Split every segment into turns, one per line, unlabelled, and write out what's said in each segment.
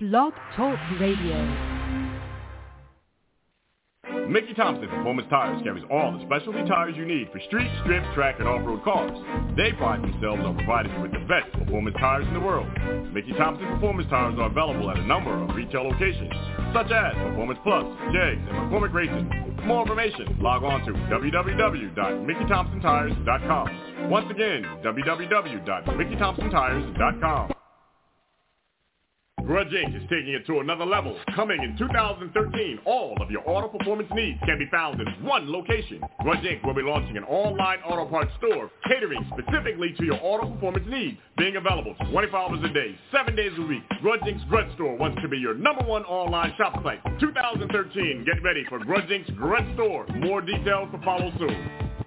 Blog Talk Radio.
Mickey Thompson Performance Tires carries all the specialty tires you need for street, strip, track, and off-road cars. They pride themselves on providing you with the best performance tires in the world. Mickey Thompson Performance Tires are available at a number of retail locations, such as Performance Plus, JEGS, and McCormick Racing. For more information, log on to www.MickeyThompsonTires.com. Once again, www.MickeyThompsonTires.com. Grudge Inc. is taking it to another level. Coming in 2013, all of your auto performance needs can be found in one location. Grudge Inc. will be launching an online auto parts store catering specifically to your auto performance needs, being available 24 hours a day, 7 days a week. Grudge Inc.'s Grudge Store wants to be your #1 online shop site. 2013, get ready for Grudge Inc.'s Grudge Store. More details to follow soon.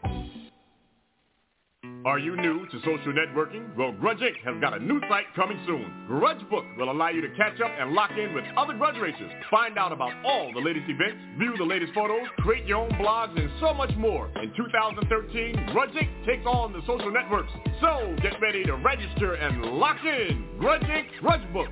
Are you new to social networking? Well, Grudge Inc. has got a new site coming soon. Grudge Book will allow you to catch up and lock in with other grudge racers. Find out about all the latest events, view the latest photos, create your own blogs, and so much more. In 2013, Grudge Inc. takes on the social networks. So get ready to register and lock in. Grudge Inc. Grudge Book.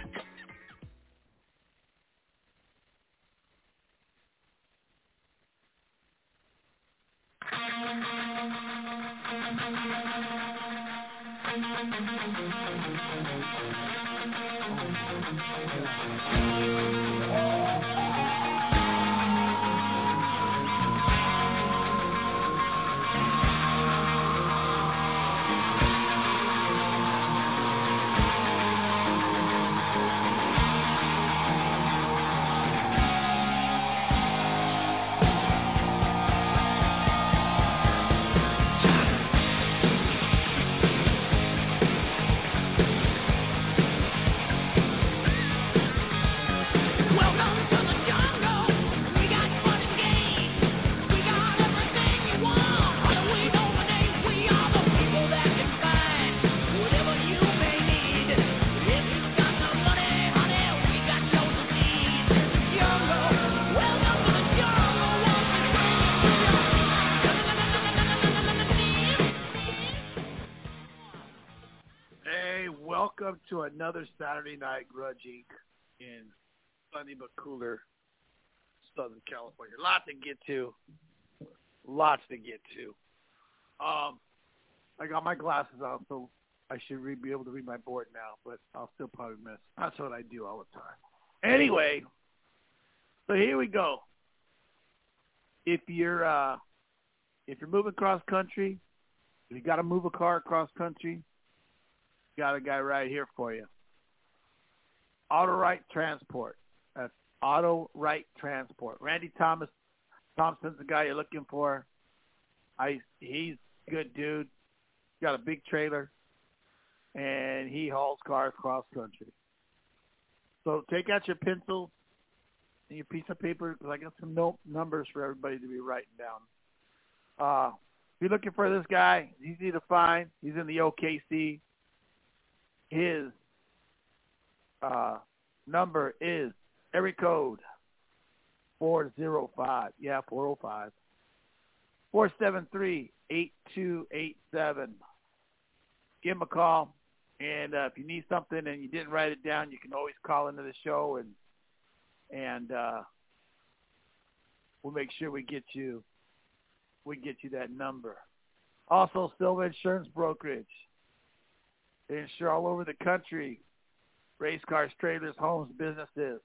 To another Saturday night Grudge Inc. in sunny but cooler Southern California. Lots to get to. I got my glasses on, so I should be able to read my board now, but I'll still probably miss. That's what I do all the time. Anyway, so here we go. If you're moving cross country, if you got to move a car across country, got a guy right here for you. Auto Right Transport. That's Auto Right Transport. Randy Thompson's the guy you're looking for. He's a good dude. Got a big trailer, and he hauls cars cross country. So take out your pencil and your piece of paper, because I got some numbers for everybody to be writing down. If you're looking for this guy, he's easy to find. He's in the OKC. His number is area code 405. Yeah, 405. 473-8287. Give him a call. And if you need something and you didn't write it down, you can always call into the show, and we'll make sure we get you that number. Also, Silva Insurance Brokerage. They insure all over the country. Race cars, trailers, homes, businesses.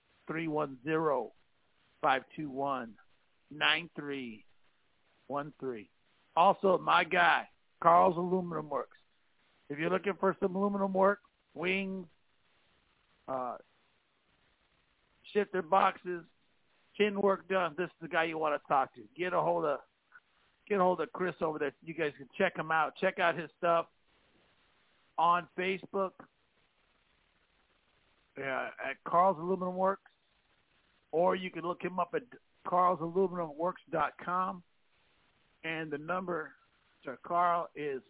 310-521-9313. Also, my guy, Carl's Aluminum Works. If you're looking for some aluminum work, wings, shifter boxes, tin work done, this is the guy you want to talk to. Get a hold of Chris over there. You guys can check him out. Check out his stuff on Facebook at Carl's Aluminum Works, or you can look him up at carlsaluminumworks.com, and the number to Carl is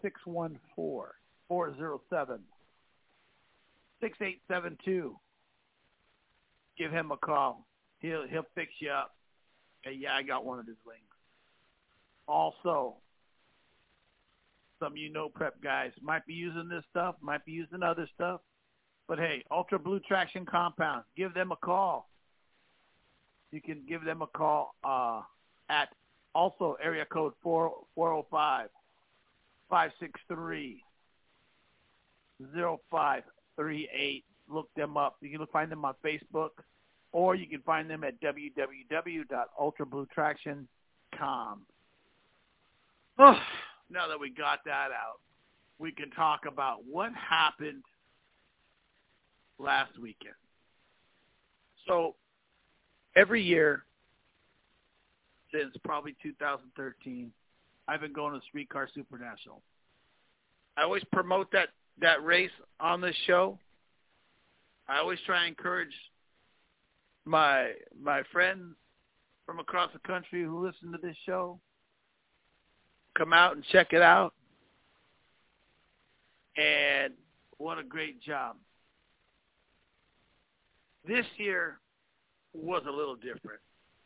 614-407-6872. Give him a call. He'll fix you up. Hey, yeah, I got one of his wings. Also, some prep guys might be using this stuff, might be using other stuff, But, hey, Ultra Blue Traction Compound, give them a call. You can give them a call at also area code 405-563-0538. Look them up. You can find them on Facebook, or you can find them at www.ultrabluetraction.com. Oh, now that we got that out, we can talk about what happened last weekend. So every year since probably 2013, I've been going to Streetcar Supernational. I always promote that race on this show. I always try and encourage my friends from across the country who listen to this show, come out and check it out. And what a great job. This year was a little different.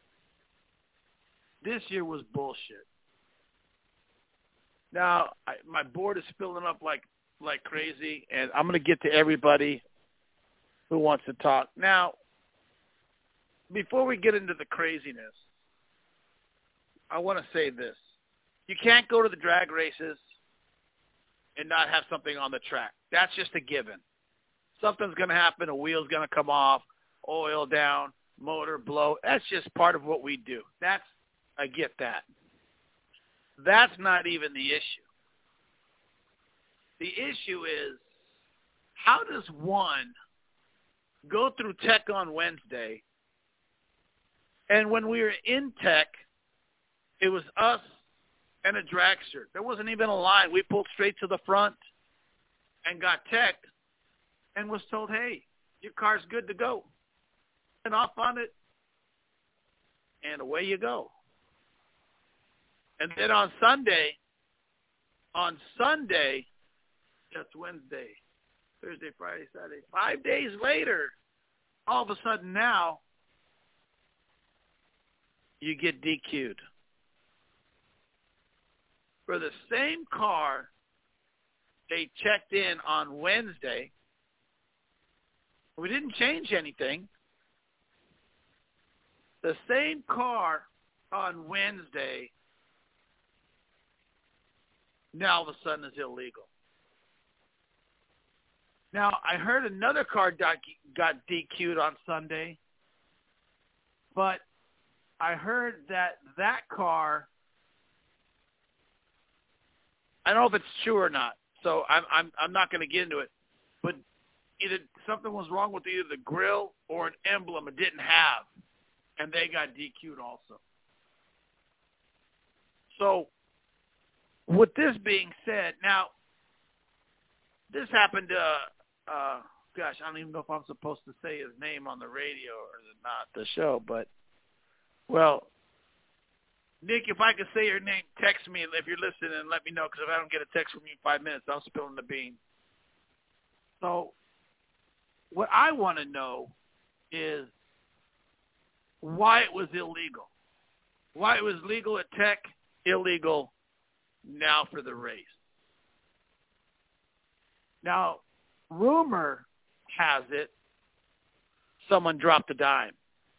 This year was bullshit. Now, my board is filling up like crazy, and I'm going to get to everybody who wants to talk. Now, before we get into the craziness, I want to say this. You can't go to the drag races and not have something on the track. That's just a given. Something's going to happen. A wheel's going to come off, oil down, motor blow. That's just part of what we do. I get that. That's not even the issue. The issue is, how does one go through tech on Wednesday, and when we were in tech, it was us and a dragster. There wasn't even a line. We pulled straight to the front and got teched and was told, hey, your car's good to go. And off on it, and away you go. And then on Sunday, that's Wednesday, Thursday, Friday, Saturday, 5 days later, all of a sudden now, you get DQ'd. For the same car they checked in on Wednesday, we didn't change anything. The same car on Wednesday now all of a sudden is illegal. Now, I heard another car got DQ'd on Sunday, but I heard that car, I don't know if it's true or not, so I'm not going to get into it, but either something was wrong with either the grill or an emblem it didn't have, and they got DQ'd also. So, with this being said, now, this happened to, gosh, I don't even know if I'm supposed to say his name on the radio or not, the show, but, well, Nick, if I could say your name, text me if you're listening and let me know, because if I don't get a text from you in 5 minutes, I'm spilling the beans. So, what I want to know is why it was illegal. Why it was legal at Tech, illegal now for the race. Now, rumor has it someone dropped a dime.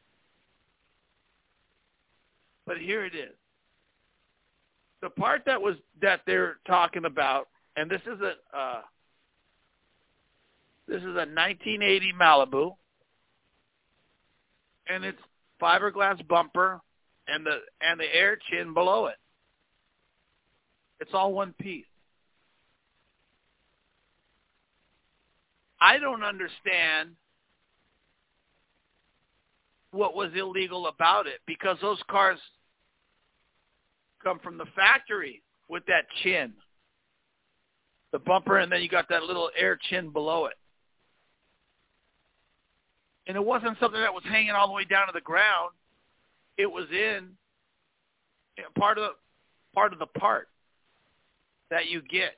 But here it is. The part that they're talking about, and this is a 1980 Malibu, and it's fiberglass bumper and the air chin below it. It's all one piece. I don't understand what was illegal about it, because those cars come from the factory with that chin, the bumper, and then you got that little air chin below it. And it wasn't something that was hanging all the way down to the ground. It was in part of the part that you get.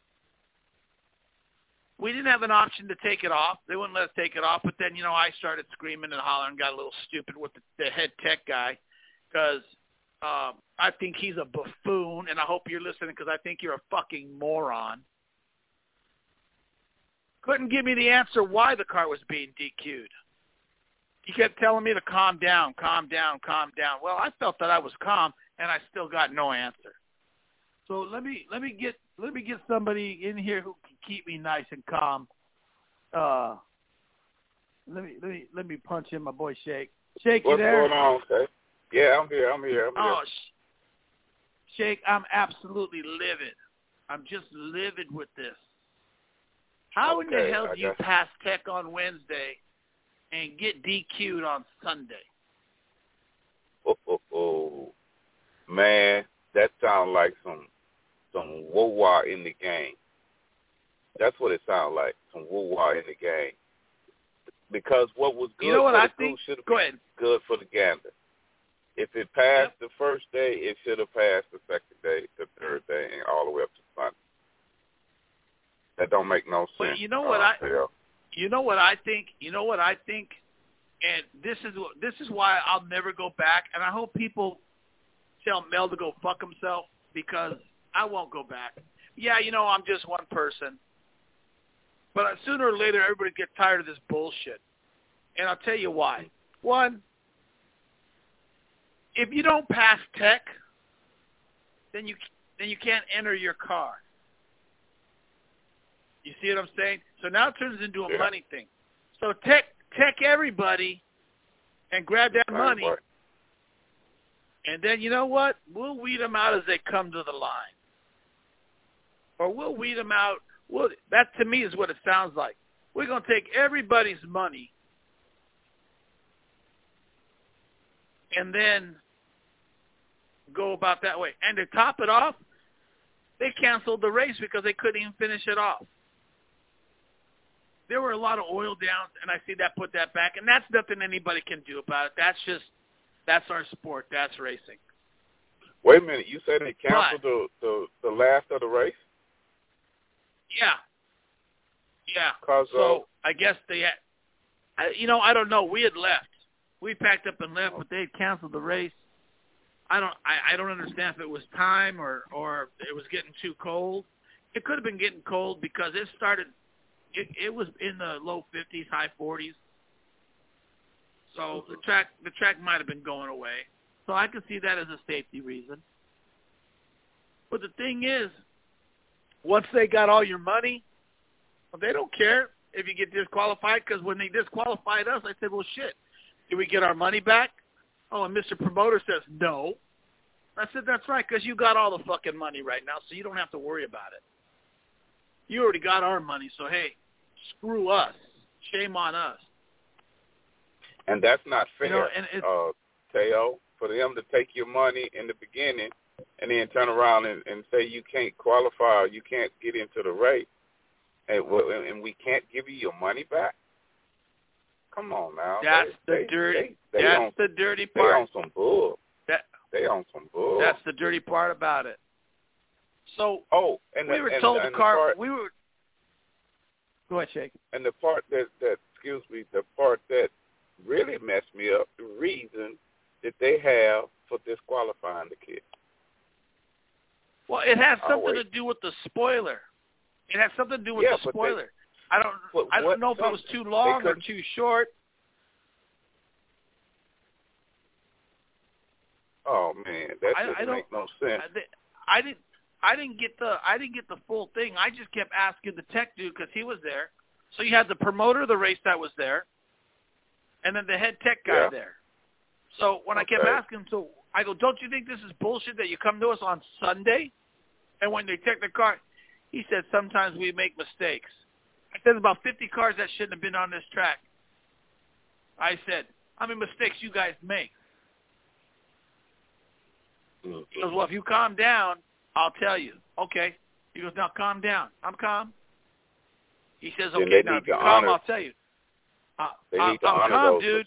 We didn't have an option to take it off. They wouldn't let us take it off. But then, I started screaming and hollering, got a little stupid with the head tech guy, because I think he's a buffoon, and I hope you're listening, because I think you're a fucking moron. couldn't give me the answer why the car was being DQ'd. He kept telling me to calm down, calm down, calm down. Well, I felt that I was calm, and I still got no answer. So let me get somebody in here who can keep me nice and calm. Let me punch in my boy Shake. Shake, you there?
What's going on, okay? Yeah, I'm here.
Oh, Shake, I'm absolutely livid. I'm just livid with this. How in the hell do you pass tech on Wednesday and get DQ'd on Sunday?
Oh, man, that sounds like some woo-wah in the game. That's what it sounds like, some woo-wah in the game. Because what was good for the goose should have been good for the gander. If it passed the first day, it should have passed the second day, the third day, and all the way up to Sunday. That don't make no sense.
But you know what I think, and this is why I'll never go back. And I hope people tell Mel to go fuck himself, because I won't go back. Yeah, I'm just one person. But sooner or later, everybody gets tired of this bullshit. And I'll tell you why. One, if you don't pass tech, then you can't enter your car. You see what I'm saying? So now it turns into a money thing. So tech everybody and grab that money.
Right.
And then you know what? We'll weed them out as they come to the line. Or we'll weed them out. That to me is what it sounds like. We're going to take everybody's money and then go about that way. And to top it off, they canceled the race because they couldn't even finish it off. There were a lot of oil downs, and I see that put that back, and that's nothing anybody can do about it. That's our sport. That's racing.
Wait a minute. You said they canceled the last of the race?
Yeah. So I guess they had, I don't know. We had left. We packed up and left, but they had canceled the race. I don't understand if it was time or it was getting too cold. It could have been getting cold because it started. It was in the low 50s, high 40s. So the track might have been going away. So I could see that as a safety reason. But the thing is, once they got all your money, well, they don't care if you get disqualified, because when they disqualified us, I said, well, shit, did we get our money back? Oh, and Mr. Promoter says, no. I said, that's right, because you got all the fucking money right now, so you don't have to worry about it. You already got our money, so, hey, screw us. Shame on us.
And that's not fair,
Teo,
for them to take your money in the beginning and then turn around and say you can't qualify or you can't get into the race, and we can't give you your money back? Come on now.
That's the dirty part.
They on some bull. They on some bull.
That's the dirty part about it. So we were told the car. We were. Go ahead, Shake.
And the part that the part that really messed me up, the reason that they have for disqualifying the kid.
Well, it has something to do with the spoiler. It has something to do with the spoiler. I don't know if it was too long or too short.
Oh man, that doesn't make no sense.
I didn't get the full thing. I just kept asking the tech dude because he was there. So you had the promoter of the race that was there, and then the head tech guy there. So when I kept asking, so I go, don't you think this is bullshit that you come to us on Sunday? And when they check the car, he said, sometimes we make mistakes. I said, about 50 cars that shouldn't have been on this track. I said, how many mistakes you guys make? He goes, well, if you calm down, I'll tell you. Okay. He goes, now calm down. I'm calm. He says, okay, now if you're calm, I'll tell you. I'm calm, dude.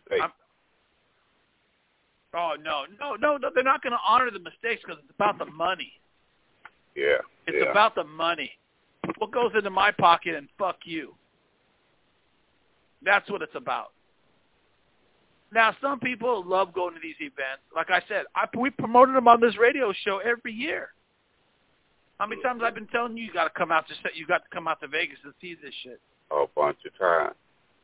Oh, no, they're not going to honor the mistakes because it's about the money.
Yeah.
It's about the money. What goes into my pocket and fuck you. That's what it's about. Now, some people love going to these events. Like I said, we promoted them on this radio show every year. How many times I've been telling you got to come out to Vegas and see this shit?
a bunch of times.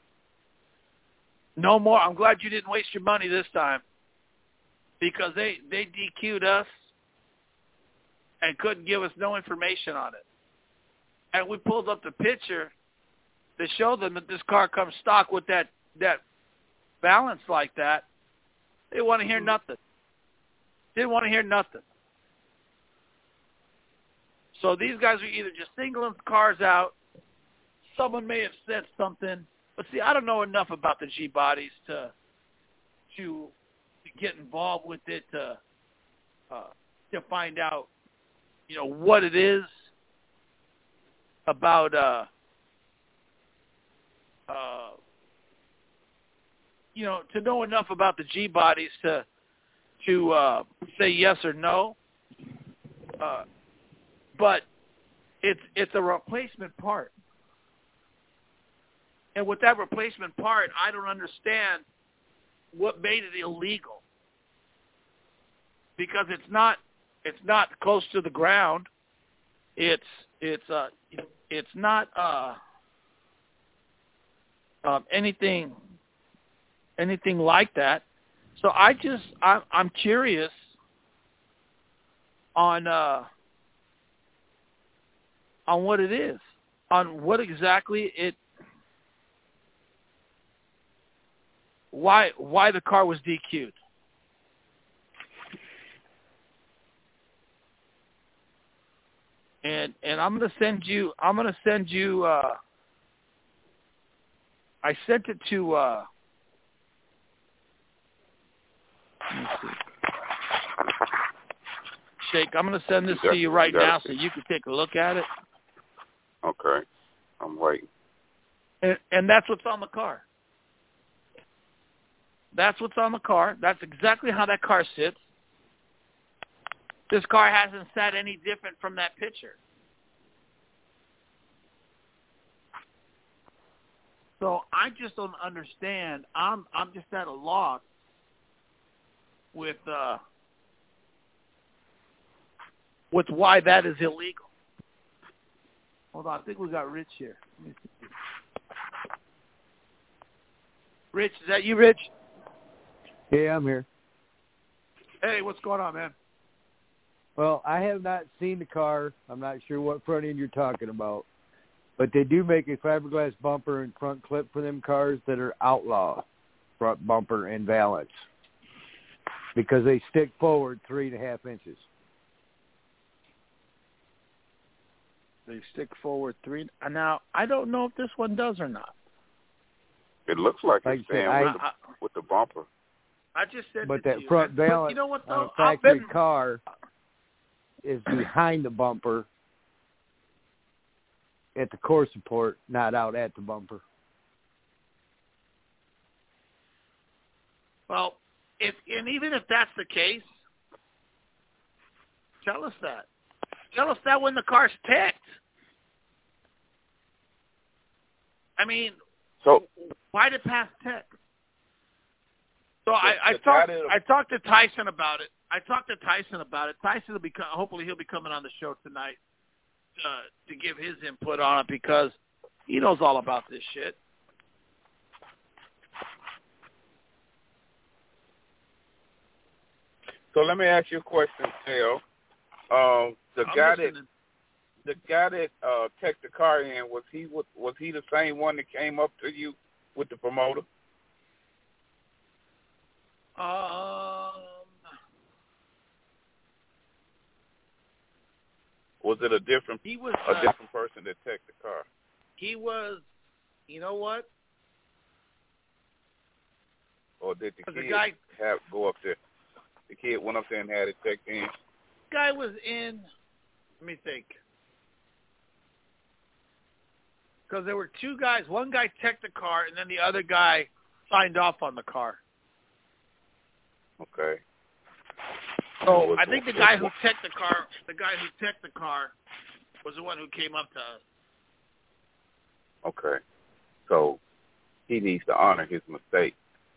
No more. I'm glad you didn't waste your money this time, because they DQ'd us and couldn't give us no information on it. And we pulled up the picture to show them that this car comes stock with that balance like that. They didn't want to hear nothing. Didn't want to hear nothing. So these guys are either just singling cars out. Someone may have said something. But see, I don't know enough about the G-bodies to get involved with it, to find out, what it is about, to know enough about the G-bodies to say yes or no. But it's a replacement part. And with that replacement part, I don't understand what made it illegal. Because it's not close to the ground. It's not anything like that. So I'm curious on what it is, on what exactly why the car was DQ'd. And I'm gonna send you I sent it to let me see. Shake, I'm gonna send this to you right now so you can take a look at it.
Okay. I'm waiting.
And that's what's on the car. That's what's on the car. That's exactly how that car sits. This car hasn't sat any different from that picture. So I just don't understand. I'm just at a loss with why that is illegal. Hold on, I think we got Rich here. Let me see. Rich, is that you, Rich?
Yeah, I'm here.
Hey, what's going on, man?
Well, I have not seen the car. I'm not sure what front end you're talking about. But they do make a fiberglass bumper and front clip for them cars that are outlaw, front bumper and valance, because they stick forward 3.5 inches.
They stick forward 3. Now, I don't know if this one does or not.
It looks like
Like
it's staying with the bumper.
I just said
but
that
that front valance
you know what,
on
though?
a factory car is behind the bumper at the core support, not out at the bumper.
Well, even if that's the case, tell us that. Tell us that when the car's teched. I mean,
so
why did it pass tech? So I talked to Tyson about it. Tyson will hopefully he'll be coming on the show tonight to give his input on it, because he knows all about this shit.
So let me ask you a question, Theo. The guy that checked the car in, was he the same one that came up to you with the promoter? Was it a different person that checked the car?
He was, you know what?
Or did the kid
guy
go up there? The kid went up there and had it checked in.
Guy was in. Let me think. Because there were two guys. One guy checked the car, and then the other guy signed off on the car.
Okay.
So I think the guy who checked the car was the one who came up to us.
Okay. So he needs to honor his mistake.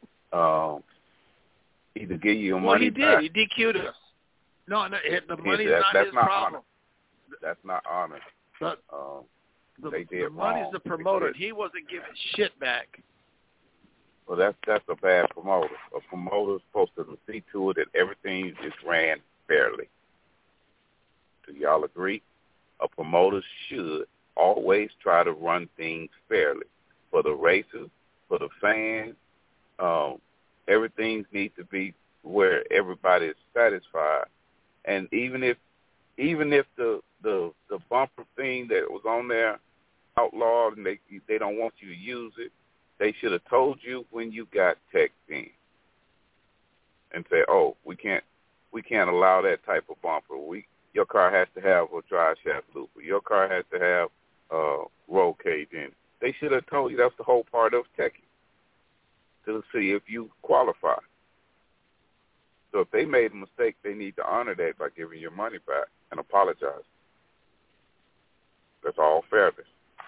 Either give you your money back.
Well, he did. He DQ'd us. No, the money's not his problem.
That's not honest.
But
they did
the money's
wrong.
the promoter. He wasn't giving shit back.
Well, that's a bad promoter. A promoter's supposed to see to it that everything is ran fairly. Do y'all agree? A promoter should always try to run things fairly for the racers, for the fans. Everything needs to be where everybody is satisfied. And even if the bumper thing that was on there outlawed and they don't want you to use it, they should have told you when you got teched in and say, "Oh, we can't allow that type of bumper. Your car has to have a drive shaft looper. Your car has to have roll cage in it." They should have told you. That's the whole part of teching, to see if you qualify. So if they made a mistake, they need to honor that by giving your money back and apologize. That's all fairness.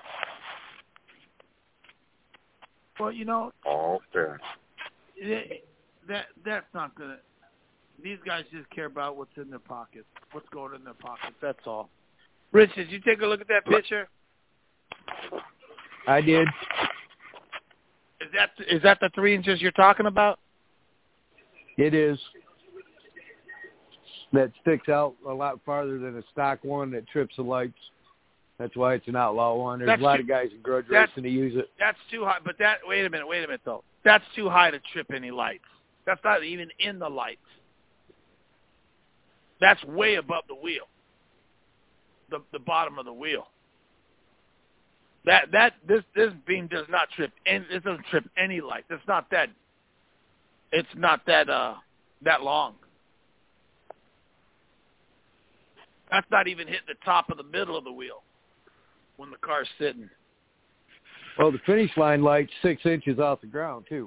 Well,
All fairness.
That's not gonna. These guys just care about what's in their pockets, what's going in their pockets. That's all. Rich, did you take a look at that picture?
I did.
Is that the 3 inches you're talking about?
It is. That sticks out a lot farther than a stock one that trips the lights. That's why it's an outlaw one. There's a lot of guys in grudge racing to use it.
That's too high. But wait a minute though. That's too high to trip any lights. That's not even in the lights. That's way above the wheel. The bottom of the wheel. This beam does not trip, and it doesn't trip any lights. It's not that long. That's not even hitting the top of the middle of the wheel when the car's sitting.
Well, the finish line light's 6 inches off the ground too.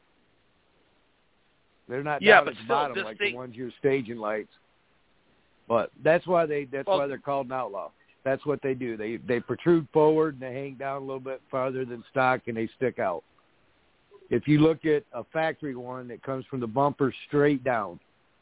They're not down at the bottom like the ones you're staging lights. But that's why they're called an outlaw. That's what they do. They protrude forward and they hang down a little bit farther than stock and they stick out. If you look at a factory one that comes from the bumper straight down,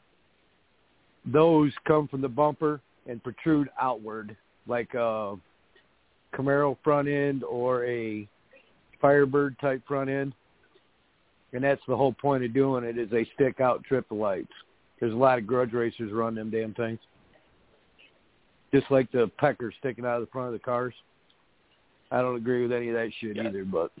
those come from the bumper and protrude outward like a Camaro front end or a Firebird type front end. And that's the whole point of doing it, is they stick out, trip the lights. There's a lot of grudge racers run them damn things. Just like the pecker sticking out of the front of the cars. I don't agree with any of that shit either, but.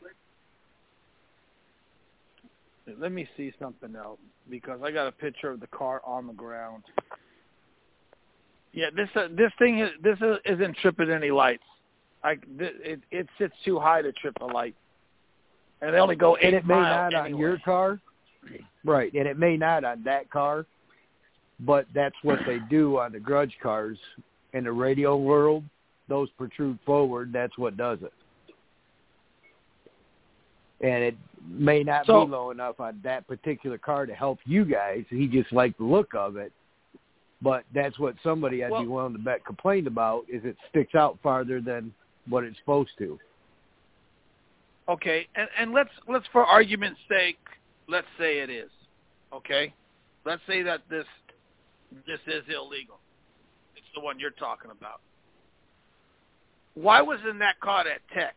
Let me see something else, because I got a picture of the car on the ground. Yeah, this thing isn't tripping any lights. It sits too high to trip a light, and they only go 8 miles.
And it may not
anyway.
on your car, right? And it may not on that car, but that's what they do on the grudge cars in the radio world. Those protrude forward. That's what does it. And it may not be low enough on that particular car to help you guys. He just liked the look of it. But that's what somebody I'd be willing to bet complained about, is it sticks out farther than what it's supposed to.
Okay, and let's for argument's sake, let's say it is. Okay? Let's say that this is illegal. It's the one you're talking about. Why wasn't that caught at tech?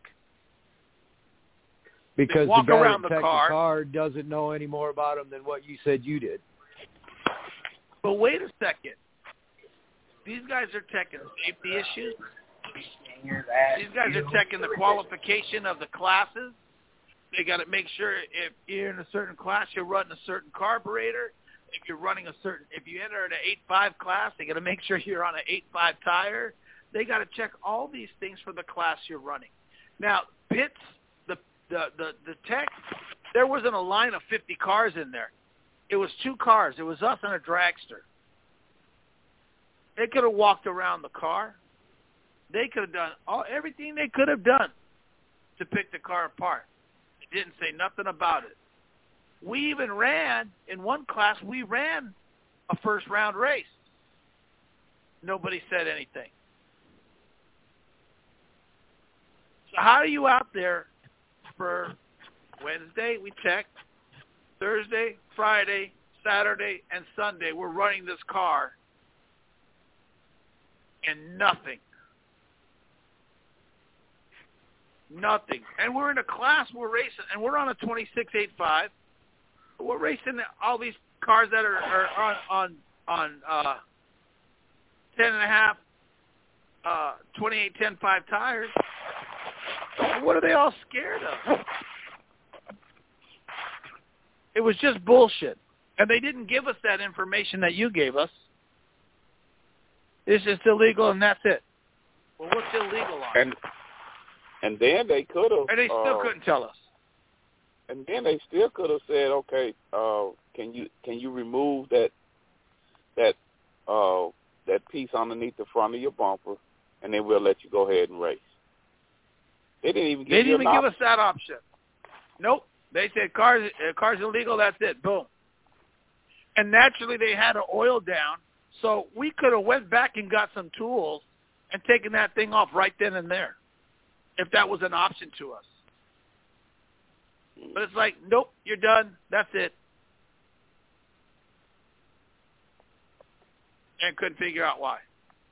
Because the guy that teched the car doesn't know any more about him than what you said you did.
But wait a second. These guys are checking safety issues. These guys are checking the qualification of the classes. They got to make sure if you're in a certain class, you're running a certain carburetor. If you're running if you enter an 8.5 class, they got to make sure you're on an 8.5 tire. They got to check all these things for the class you're running. Now, pits, the tech, there wasn't a line of 50 cars in there. It was 2 cars. It was us and a dragster. They could have walked around the car. They could have done everything they could have done to pick the car apart. They didn't say nothing about it. We even ran, in one class, we ran a first-round race. Nobody said anything. So how are you out there for Wednesday? We checked. Thursday, Friday, Saturday, and Sunday, we're running this car, and nothing. Nothing. And we're in a class, we're racing, and we're on a 26.85. We're racing all these cars that are on 10.5, 28.10.5 tires. What are they all scared of? It was just bullshit. And they didn't give us that information that you gave us. It's just illegal, and that's it. Well, what's illegal on?
And then they could have.
And they still couldn't tell us.
And then they still could have said, okay, can you remove that piece underneath the front of your bumper, and then we'll let you go ahead and race. They didn't even give
us that option. Nope. They said car's illegal. That's it. Boom. And naturally, they had to oil down, so we could have went back and got some tools and taken that thing off right then and there, if that was an option to us. But it's like, nope, you're done. That's it. And couldn't figure out why.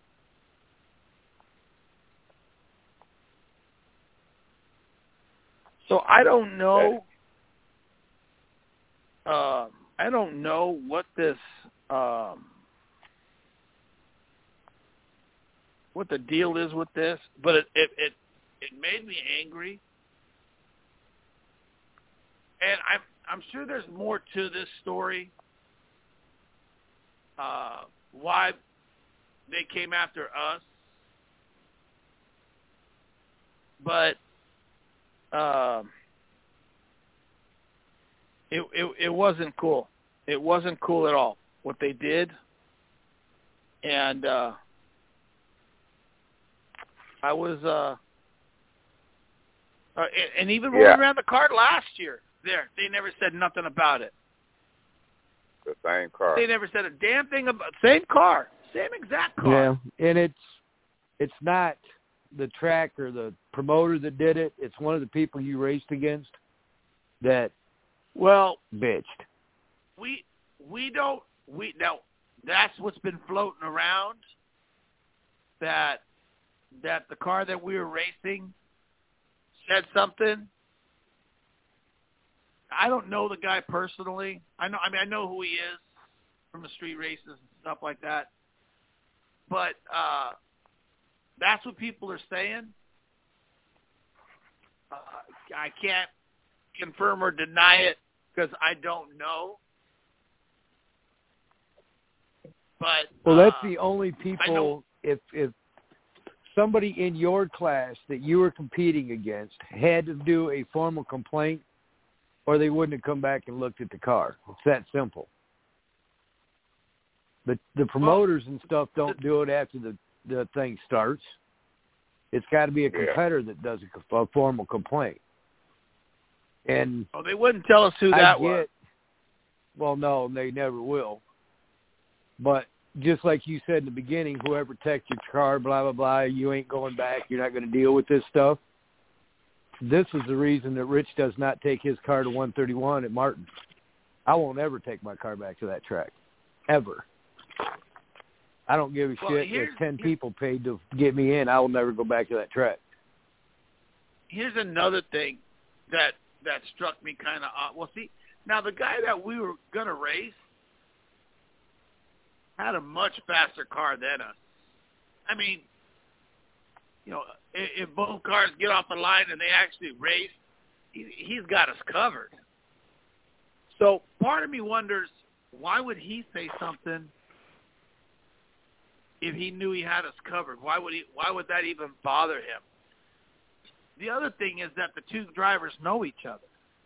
So I don't know. I don't know what this, what the deal is with this, but it made me angry. And I'm sure there's more to this story. Why they came after us, but it wasn't cool. It wasn't cool at all what they did, and I was and even when we ran the card last year, they never said nothing about it.
The same car.
They never said a damn thing about same car, same exact car.
Yeah, and it's not the track or the promoter that did it. It's one of the people you raced against that bitched. Now that's what's been floating around, that the car that we were racing said something. I don't know the guy personally. I know who he is from the street races and stuff like that. But that's what people are saying. I can't confirm or deny it because I don't know. But that's the only people. If somebody in your class that you were competing against had to do a formal complaint, or they wouldn't have come back and looked at the car. It's that simple. But the promoters and stuff don't do it after the thing starts. It's got to be a competitor that does a formal complaint. And
they wouldn't tell us who that was.
Well, no, they never will. But just like you said in the beginning, whoever teched your car, blah, blah, blah, you ain't going back. You're not going to deal with this stuff. This is the reason that Rich does not take his car to 131 at Martin. I won't ever take my car back to that track. Ever. I don't give a shit if 10 people paid to get me in. I will never go back to that track.
Here's another thing that struck me kind of odd. Well, see, now the guy that we were going to race had a much faster car than us. I mean, you know, if both cars get off the line and they actually race, he's got us covered. So part of me wonders, why would he say something if he knew he had us covered? Why would that even bother him? The other thing is that the two drivers know each other.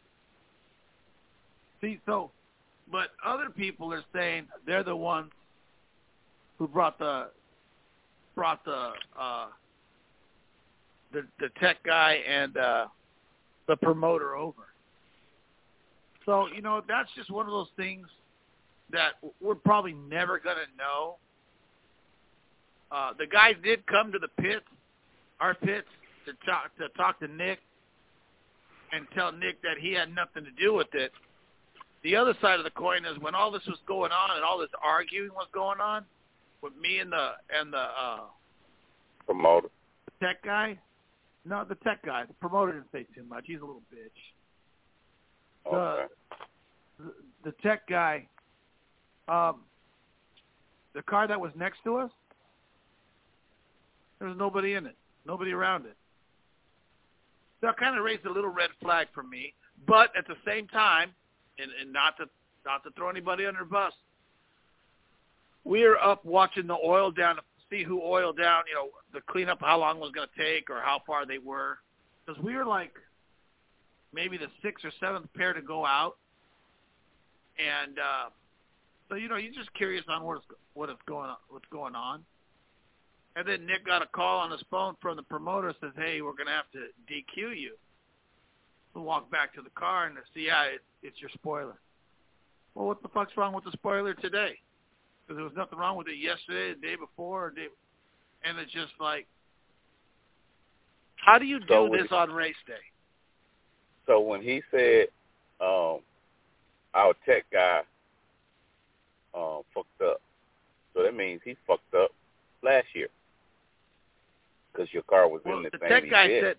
See, but other people are saying they're the ones who brought the tech guy and the promoter over. So, you know, that's just one of those things that we're probably never going to know. The guy did come to the pits, our pits, to talk to Nick and tell Nick that he had nothing to do with it. The other side of the coin is when all this was going on and all this arguing was going on with me and the
promoter,
the tech guy, No, the tech guy. The promoter didn't say too much. He's a little bitch.
Okay.
The tech guy, the car that was next to us, there was nobody in it, nobody around it. So that kind of raised a little red flag for me. But at the same time, and not to throw anybody under the bus, we were up watching the oil down to see who oiled down, the cleanup, how long it was going to take or how far they were. Because we were like maybe the 6th or 7th pair to go out. And so, you're just curious on what's going on. And then Nick got a call on his phone from the promoter, says, hey, we're going to have to DQ you. We'll walk back to the car and see, it's your spoiler. Well, what the fuck's wrong with the spoiler today? Because there was nothing wrong with it yesterday, the day before, and it's just like, how do you do this on race day?
So when he said our tech guy fucked up, so that means he fucked up last year because your car was in the same
tech guy
event.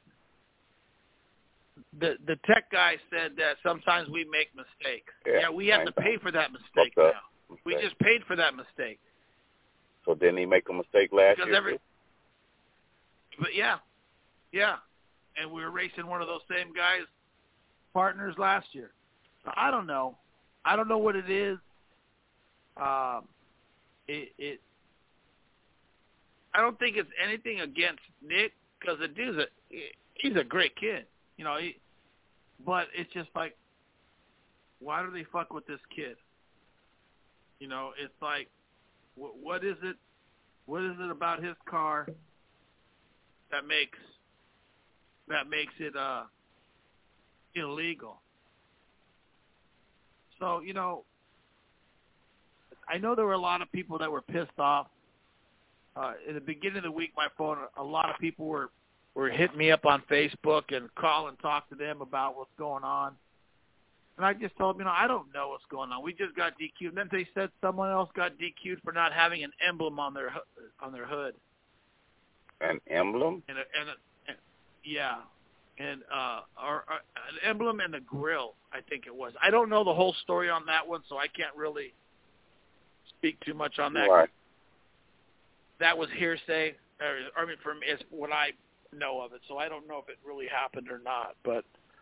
said the tech guy said that sometimes we make mistakes. Yeah, we have to pay for that mistake
Fucked up.
now. We just paid for that mistake.
So didn't he make a mistake last year?
But yeah. And we were racing one of those same guys, partners last year. So I don't know. I don't know what it is. I don't think it's anything against Nick because the dude's he's a great kid, but it's just like, why do they fuck with this kid? It's like, what is it? What is it about his car that makes it illegal? So I know there were a lot of people that were pissed off. In the beginning of the week, my phone, a lot of people were hitting me up on Facebook and call and talk to them about what's going on. And I just told them, I don't know what's going on. We just got DQ'd. And then they said someone else got DQ'd for not having an emblem on their hood.
An emblem?
Yeah. And or an emblem and the grill, I think it was. I don't know the whole story on that one, so I can't really speak too much on that.
Right.
That was hearsay. For me, it's what I know of it. So I don't know if it really happened or not. But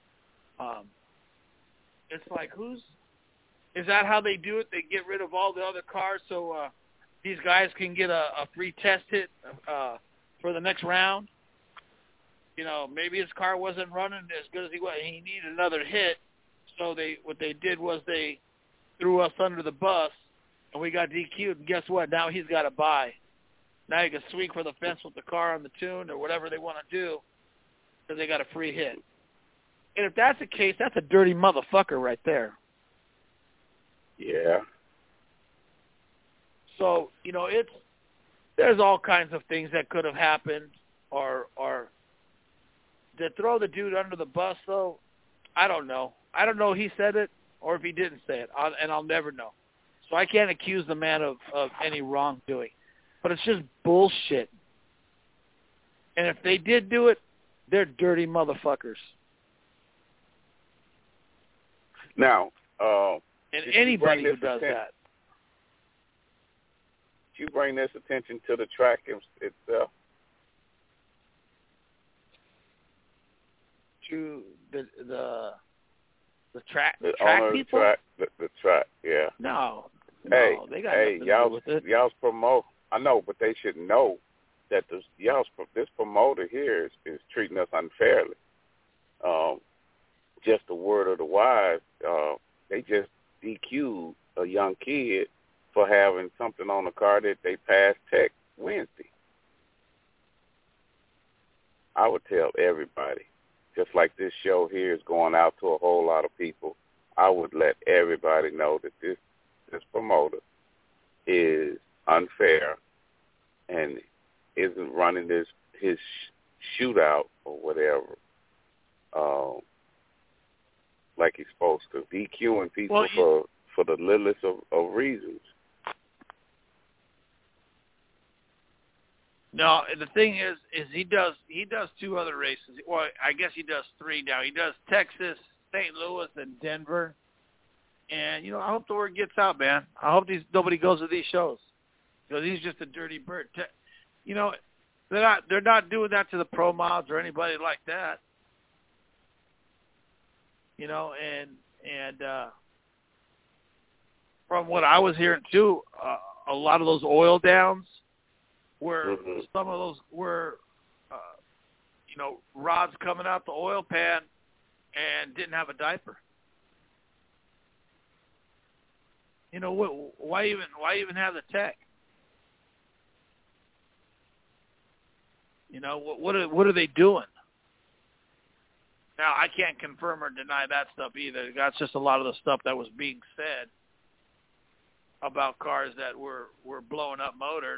it's like, is that how they do it? They get rid of all the other cars so these guys can get a free test hit for the next round? Maybe his car wasn't running as good as he was. He needed another hit. So what they did was they threw us under the bus, and we got DQ'd. And guess what? Now he's got to buy. Now you can swing for the fence with the car on the tune or whatever they want to do because they got a free hit. And if that's the case, that's a dirty motherfucker right there.
Yeah.
So, there's all kinds of things that could have happened or to throw the dude under the bus, though, I don't know. I don't know if he said it or if he didn't say it, and I'll never know. So I can't accuse the man of any wrongdoing. But it's just bullshit. And if they did do it, they're dirty motherfuckers.
Now,
and anybody who does that.
Did you bring this attention to the track itself?
To the track people?
The track, yeah.
No,
hey,
they got nothing to do with it.
Y'all's promote. I know, but they should know that this promoter here is treating us unfairly. Just a word of the wise, they just DQ'd a young kid for having something on the car that they passed tech Wednesday. I would tell everybody, just like this show here is going out to a whole lot of people, I would let everybody know that this promoter is unfair and isn't running his shootout or whatever like he's supposed to. DQing people for the littlest of reasons.
No, the thing is he does 2 other races. Well, I guess he does 3 now. He does Texas, St. Louis, and Denver. And I hope the word gets out, man. I hope nobody goes to these shows because he's just a dirty bird. They're not doing that to the pro mods or anybody like that. And from what I was hearing too, a lot of those oil downs where some of those were, rods coming out the oil pan and didn't have a diaper. Why even have the tech? What are they doing? Now, I can't confirm or deny that stuff either. That's just a lot of the stuff that was being said about cars that were blowing up motors,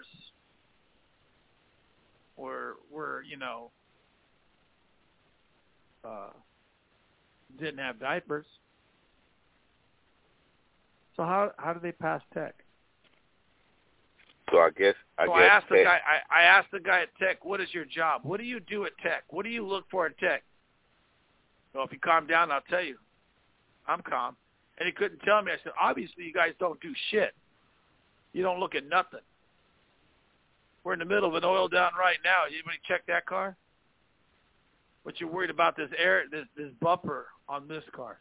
didn't have diapers. So how do they pass tech?
So I asked
the guy at Tech, what is your job? What do you do at Tech? What do you look for at Tech? Well, if you calm down, I'll tell you. I'm calm. And he couldn't tell me. I said, obviously you guys don't do shit. You don't look at nothing. We're in the middle of an oil down right now. Anybody check that car? But you're worried about this bumper on this car.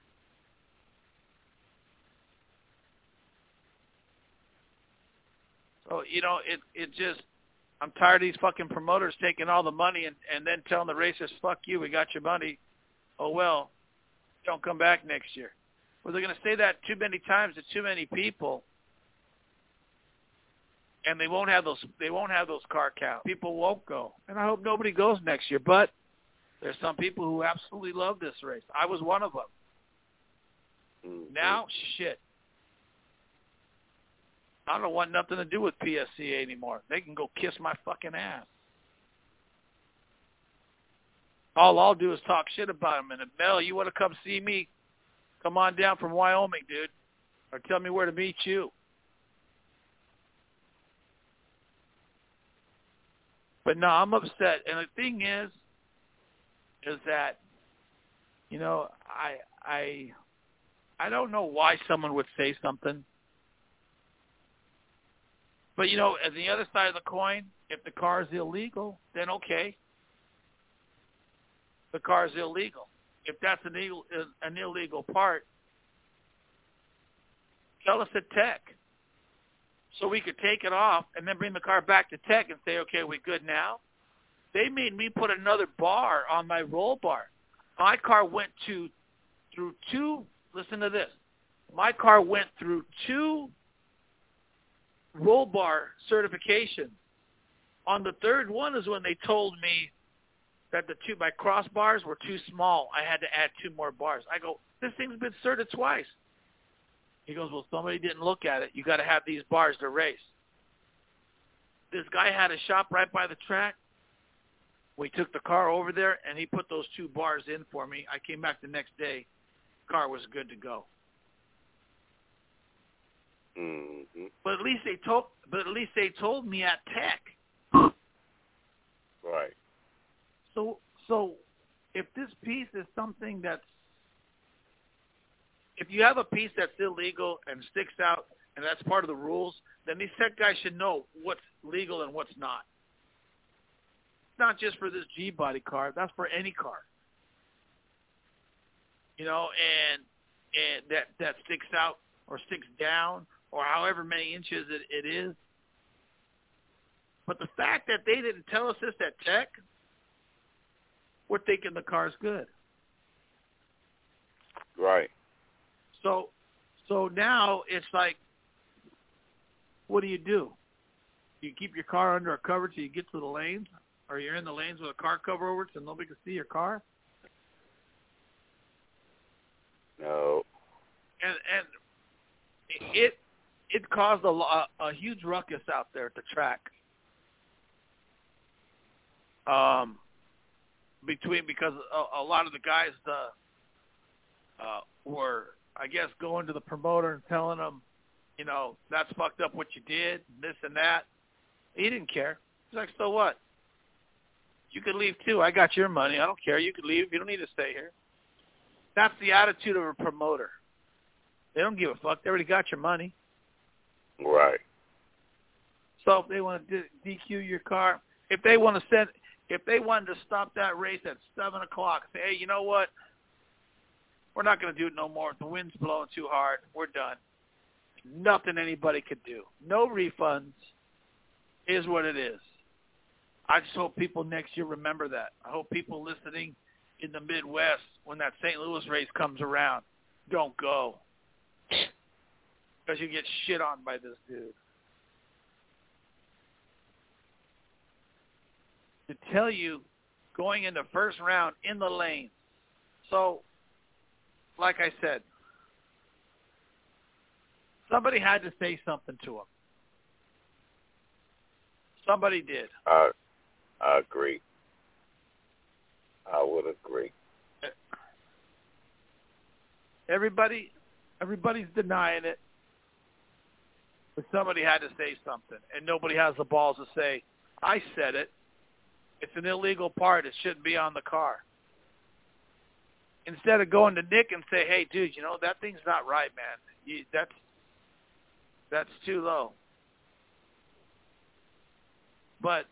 So, it just, I'm tired of these fucking promoters taking all the money and then telling the racers, fuck you, we got your money. Oh, well, don't come back next year. Well, they're going to say that too many times to too many people, and they won't have those car counts. People won't go. And I hope nobody goes next year, but there's some people who absolutely love this race. I was one of them. Mm-hmm. Now, shit. I don't want nothing to do with PSCA anymore. They can go kiss my fucking ass. All I'll do is talk shit about them. And if, Mel, you want to come see me, come on down from Wyoming, dude. Or tell me where to meet you. But no, I'm upset. And the thing is that, I don't know why someone would say something. But, at the other side of the coin, if the car is illegal, then okay. The car is illegal. If that's an illegal part, tell us at Tech so we could take it off and then bring the car back to Tech and say, okay, we good now? They made me put another bar on my roll bar. My car went through 2, listen to this. My car went through 2 roll bar certification. On the 3rd one is when they told me that my crossbars were too small. I had to add 2 more bars. I go, this thing's been certed twice. He goes, well, somebody didn't look at it. You got to have these bars to race. This guy had a shop right by the track. We took the car over there, and he put those 2 bars in for me. I came back the next day. Car was good to go.
Mm-hmm.
But at least they told me at Tech.
Right.
So if this piece is something if you have a piece that's illegal and sticks out and that's part of the rules, then these tech guys should know what's legal and what's not. It's not just for this G-body car. That's for any car. And that sticks out or sticks down or however many inches it is. But the fact that they didn't tell us this at Tech, we're thinking the car's good.
Right.
So now it's like, what do? You keep your car under a cover till you get to the lanes, or you're in the lanes with a car cover over it so nobody can see your car?
No.
And it caused a huge ruckus out there at the track. Because a lot of the guys were, I guess, going to the promoter and telling him, that's fucked up what you did, this and that. He didn't care. He's like, so what? You could leave too. I got your money. I don't care. You could leave. You don't need to stay here. That's the attitude of a promoter. They don't give a fuck. They already got your money.
Right.
So if they want to DQ your car, if they wanted to stop that race at 7 o'clock, say, hey, you know what? We're not going to do it no more. The wind's blowing too hard. We're done. Nothing anybody could do. No refunds. Is what it is. I just hope people next year remember that. I hope people listening in the Midwest, when that St. Louis race comes around, don't go. Because you get shit on by this dude. To tell you, going in the first round in the lane. So, like I said, somebody had to say something to him. Somebody did.
I agree. I would agree.
Everybody's denying it, but somebody had to say something, and nobody has the balls to say, I said it. It's an illegal part. It shouldn't be on the car. Instead of going to Nick and say, hey, dude, you know, that thing's not right, man. That's too low. But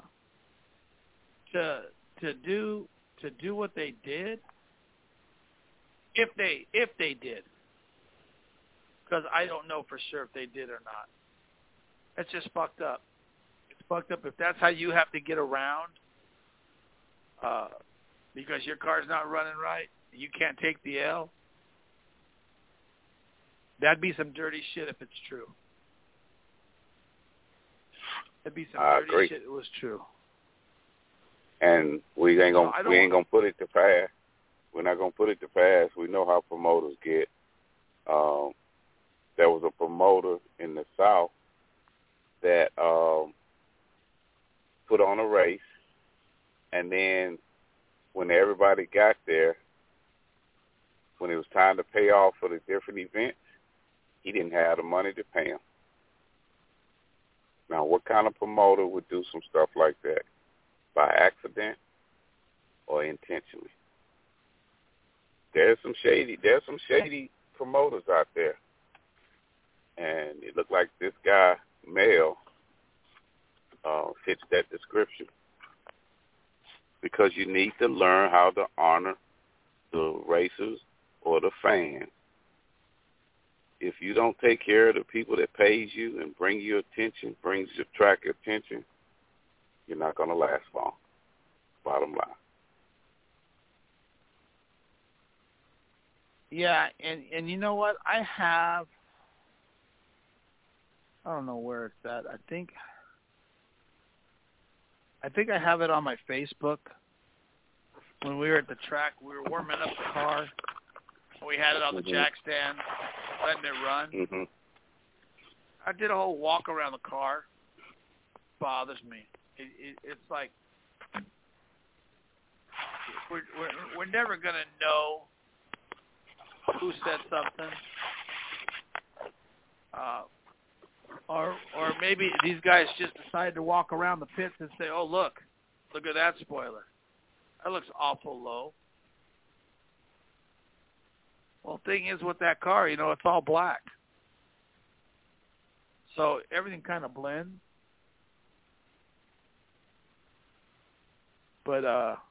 to do what they did, if they did, because I don't know for sure if they did or not. That's just fucked up. It's fucked up if that's how you have to get around because your car's not running right. You can't take the L. That'd be some dirty shit if it's true. That'd be some dirty shit if it was true.
And we ain't gonna put it to pass. We're not gonna put it to pass. We know how promoters get. There was a promoter in the South that put on a race, and then when everybody got there, when it was time to pay off for the different events, he didn't have the money to pay them. Now, what kind of promoter would do some stuff like that? By accident or intentionally? There's some shady promoters out there. And it looked like this guy, Mel, fits that description. Because you need to learn how to honor the racers or the fans. If you don't take care of the people that pays you and brings your track attention, you're not going to last long. Bottom line.
Yeah, and you know what? I don't know where it's at. I think I have it on my Facebook. When we were at the track, we were warming up the car. We had it on the jack stand, letting it run.
Mm-hmm.
I did a whole walk around the car. It bothers me. It's like we're never gonna know who said something, or maybe these guys just decided to walk around the pits and say, "Oh, look at that spoiler. That looks awful low." Well, the thing is with that car, it's all black, so everything kind of blends. But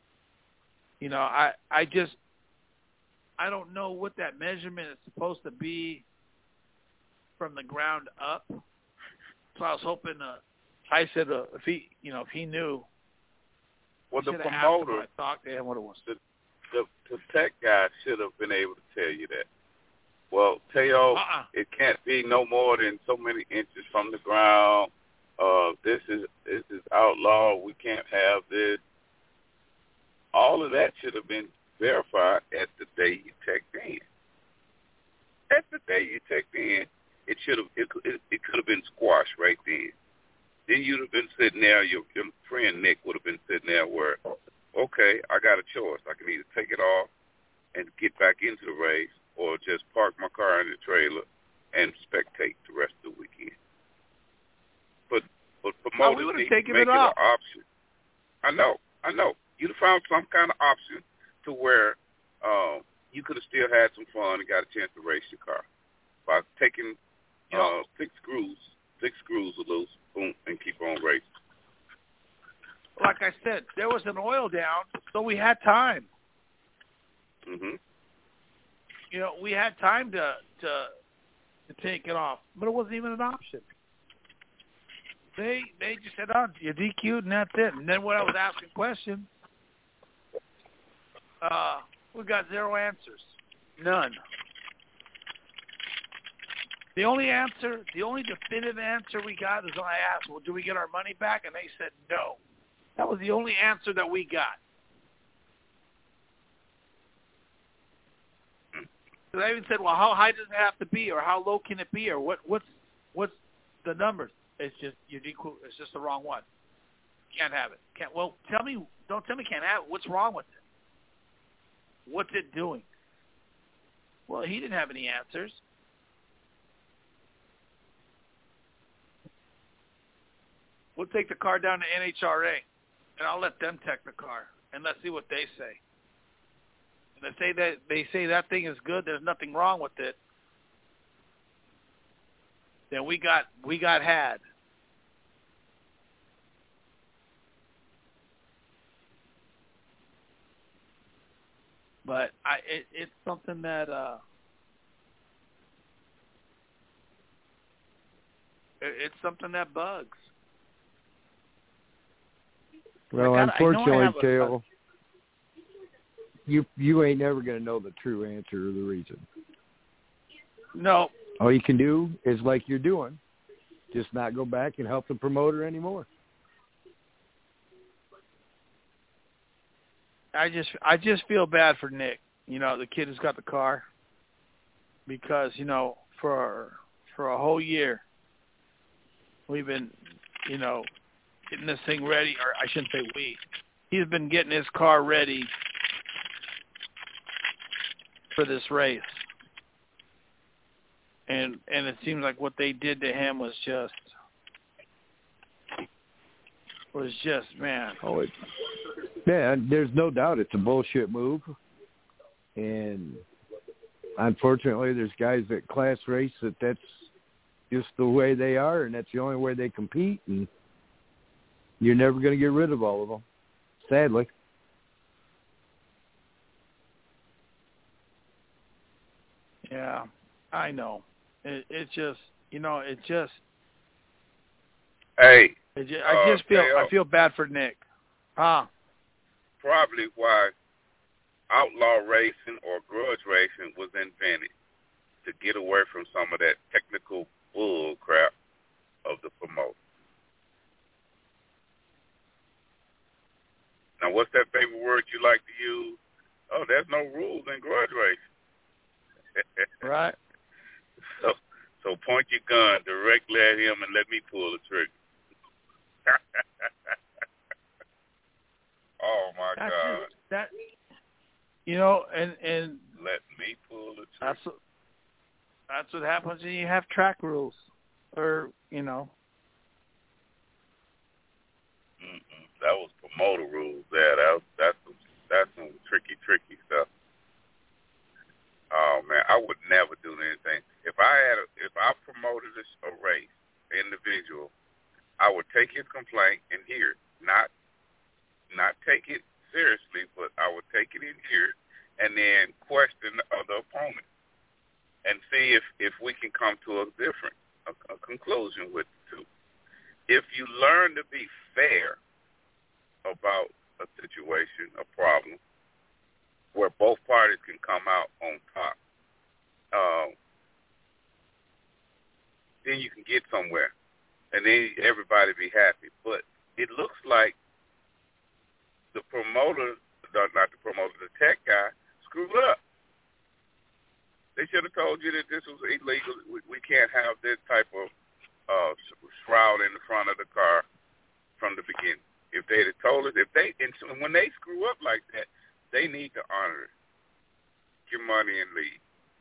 I don't know what that measurement is supposed to be from the ground up. So I was hoping Tyson, if he knew.
Well, the promoter,
I talked to him what it was.
The tech guy should have been able to tell you that. Well, Teo, it can't be no more than so many inches from the ground. This is outlawed. We can't have this. All of that should have been verified at the day you checked in. At the day you checked in, it could have been squashed right then. Then you'd have been sitting there. Your friend Nick would have been sitting there where, okay, I got a choice. I can either take it off and get back into the race, or just park my car in the trailer and spectate the rest of the weekend. But promoters need to make it an option. I I know. You'd have found some kind of option to where you could have still had some fun and got a chance to race your car by taking six screws loose, boom, and keep on racing.
Like I said, there was an oil down, so we had time.
Mhm.
You know, we had time to take it off, but it wasn't even an option. They just said, "Oh, you DQ'd and that's it." And then when I was asking questions, we got zero answers, none. The only definitive answer we got is when I asked, "Well, do we get our money back?" And they said no. That was the only answer that we got. So they even said, "Well, how high does it have to be, or how low can it be, or what's the numbers?" It's just it's just the wrong one. Can't have it. Can't. Well, don't tell me can't have it. What's wrong with it? What's it doing? Well, he didn't have any answers. We'll take the car down to NHRA, and I'll let them check the car, and let's see what they say. And they say that thing is good, there's nothing wrong with it, then we got had. But it's something that it's something that bugs.
Well, unfortunately, Tail, you ain't never going to know the true answer or the reason.
No.
All you can do is like you're doing, just not go back and help the promoter anymore.
I just feel bad for Nick, you know, the kid who's got the car, because, you know, for a whole year we've been, you know, getting this thing ready, or I shouldn't say we. He's been getting his car ready for this race. And it seems like what they did to him was just man.
Oh, yeah, there's no doubt it's a bullshit move. And unfortunately, there's guys that class race that's just the way they are, and that's the only way they compete, and you're never going to get rid of all of them, sadly.
Yeah, I know. It just, you know, it just.
Hey.
I feel bad for Nick.
Probably why outlaw racing or grudge racing was invented, to get away from some of that technical bull crap of the promoter. Now, what's that favorite word you like to use? Oh, there's no rules in grudge racing.
Right.
So point your gun directly at him and let me pull the trigger. Oh my God!
That, you know, and
let me pull the trigger.
That's what happens when you have track rules, or you know.
That was promoter rules there. That's some tricky stuff. Oh man, I would never do anything. If I promoted a race, individual, I would take his complaint and hear it. Not take it seriously, but I would take it in here and then question the other opponent and see if we can come to a conclusion with the two. If you learn to be fair about a situation, a problem, where both parties can come out on top, then you can get somewhere, and then everybody be happy. But it looks like the promoter, not the promoter, the tech guy, screwed up. They should have told you that this was illegal. We can't have this type of shroud in the front of the car from the beginning. If they'd have told us, when they screw up like that, they need to honor it. Get money and leave.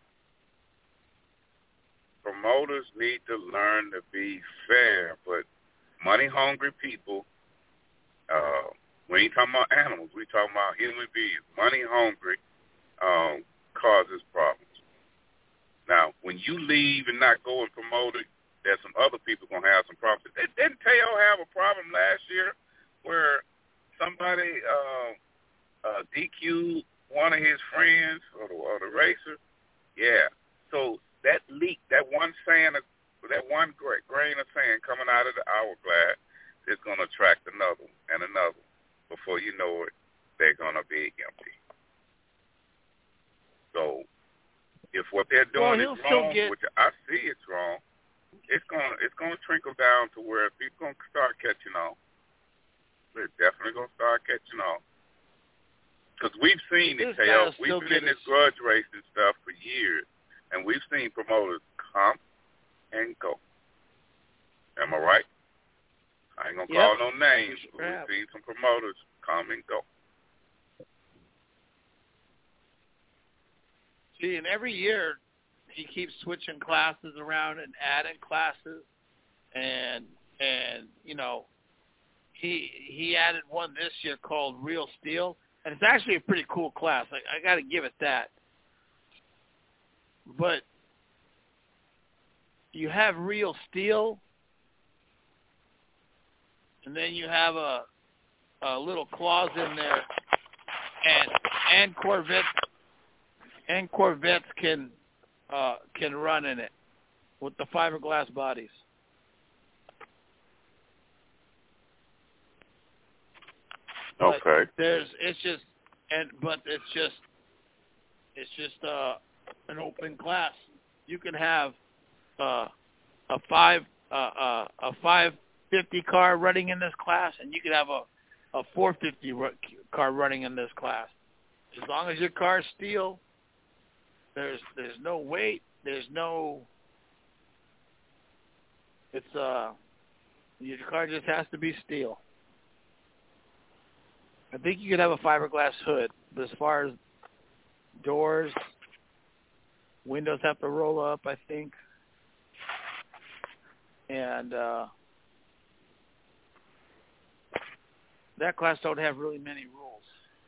Promoters need to learn to be fair, but money-hungry people We ain't talking about animals. We talking about human beings. Money hungry causes problems. Now, when you leave and not go and promote it, there's some other people going to have some problems. Didn't Teo have a problem last year where somebody DQ'd one of his friends or the racer? Yeah. So that leak, that one grain of sand coming out of the hourglass is going to attract another and another. Before you know it, they're going to be empty. So if what they're doing is wrong, which I see it's wrong, it's going to trickle down to where people going to start catching on. They're definitely going to start catching on. Because we've seen it, Tail. We've been in this grudge racing stuff for years, and we've seen promoters come and go. Am I right? I ain't going to call no names, but we've seen some promoters come and go.
See, and every year he keeps switching classes around and adding classes, and you know, he added one this year called Real Steel, and it's actually a pretty cool class. I got to give it that. But you have Real Steel, and then you have a little clause in there, and Corvettes can run in it with the fiberglass bodies.
Okay.
It's just an open class. You can have a 550 car running in this class, and you can have a 450 car running in this class. As long as your car's steel, there's no weight, your car just has to be steel. I think you could have a fiberglass hood, but as far as doors, windows have to roll up, I think. And that class don't have really many rules.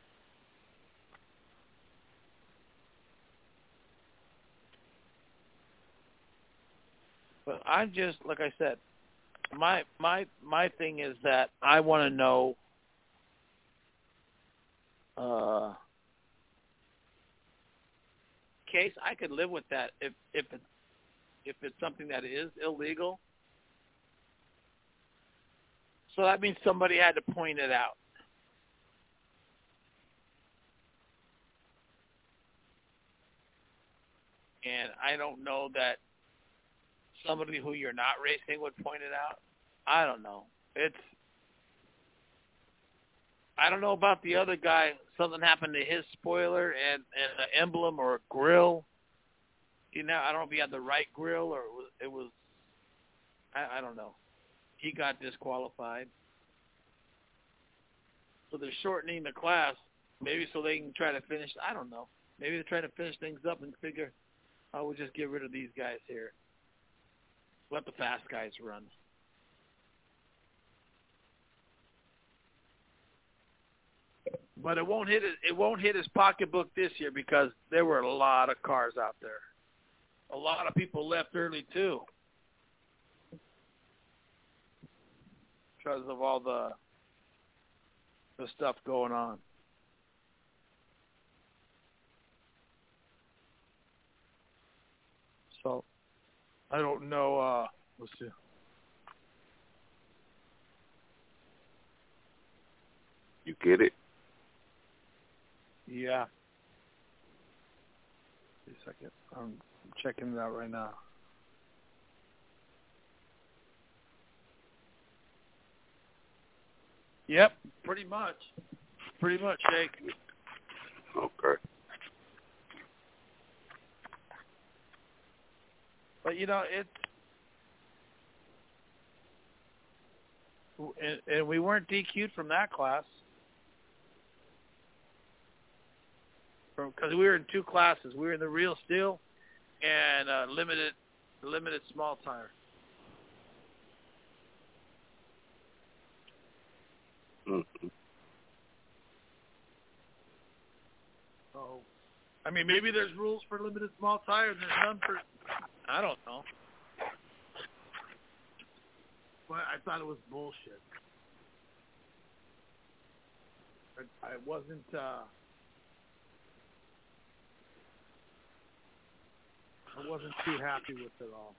But I'm just, like I said, my thing is that I want to know case I could live with that if it's something that is illegal. So that means somebody had to point it out. And I don't know that somebody who you're not racing would point it out. I don't know. I don't know about the other guy. Something happened to his spoiler and an emblem or a grill. You know, I don't know if he had the right grill or it was I don't know. He got disqualified. So they're shortening the class, maybe so they can try to finish. I don't know. Maybe they're trying to finish things up and figure, we'll just get rid of these guys here. Let the fast guys run. But it won't hit his pocketbook this year because there were a lot of cars out there. A lot of people left early too, because of all the stuff going on. So I don't know. Let's see.
You get it?
Yeah. Wait a second. I'm checking it out right now. Yep, pretty much. Pretty much, Jake.
Okay.
But, and we weren't DQ'd from that class. Because we were in two classes. We were in the Real Steel and limited small tire.
Mm-hmm.
So, I mean, maybe there's rules for limited small tires and there's none for, I don't know. But I thought it was bullshit. I wasn't, too happy with it all.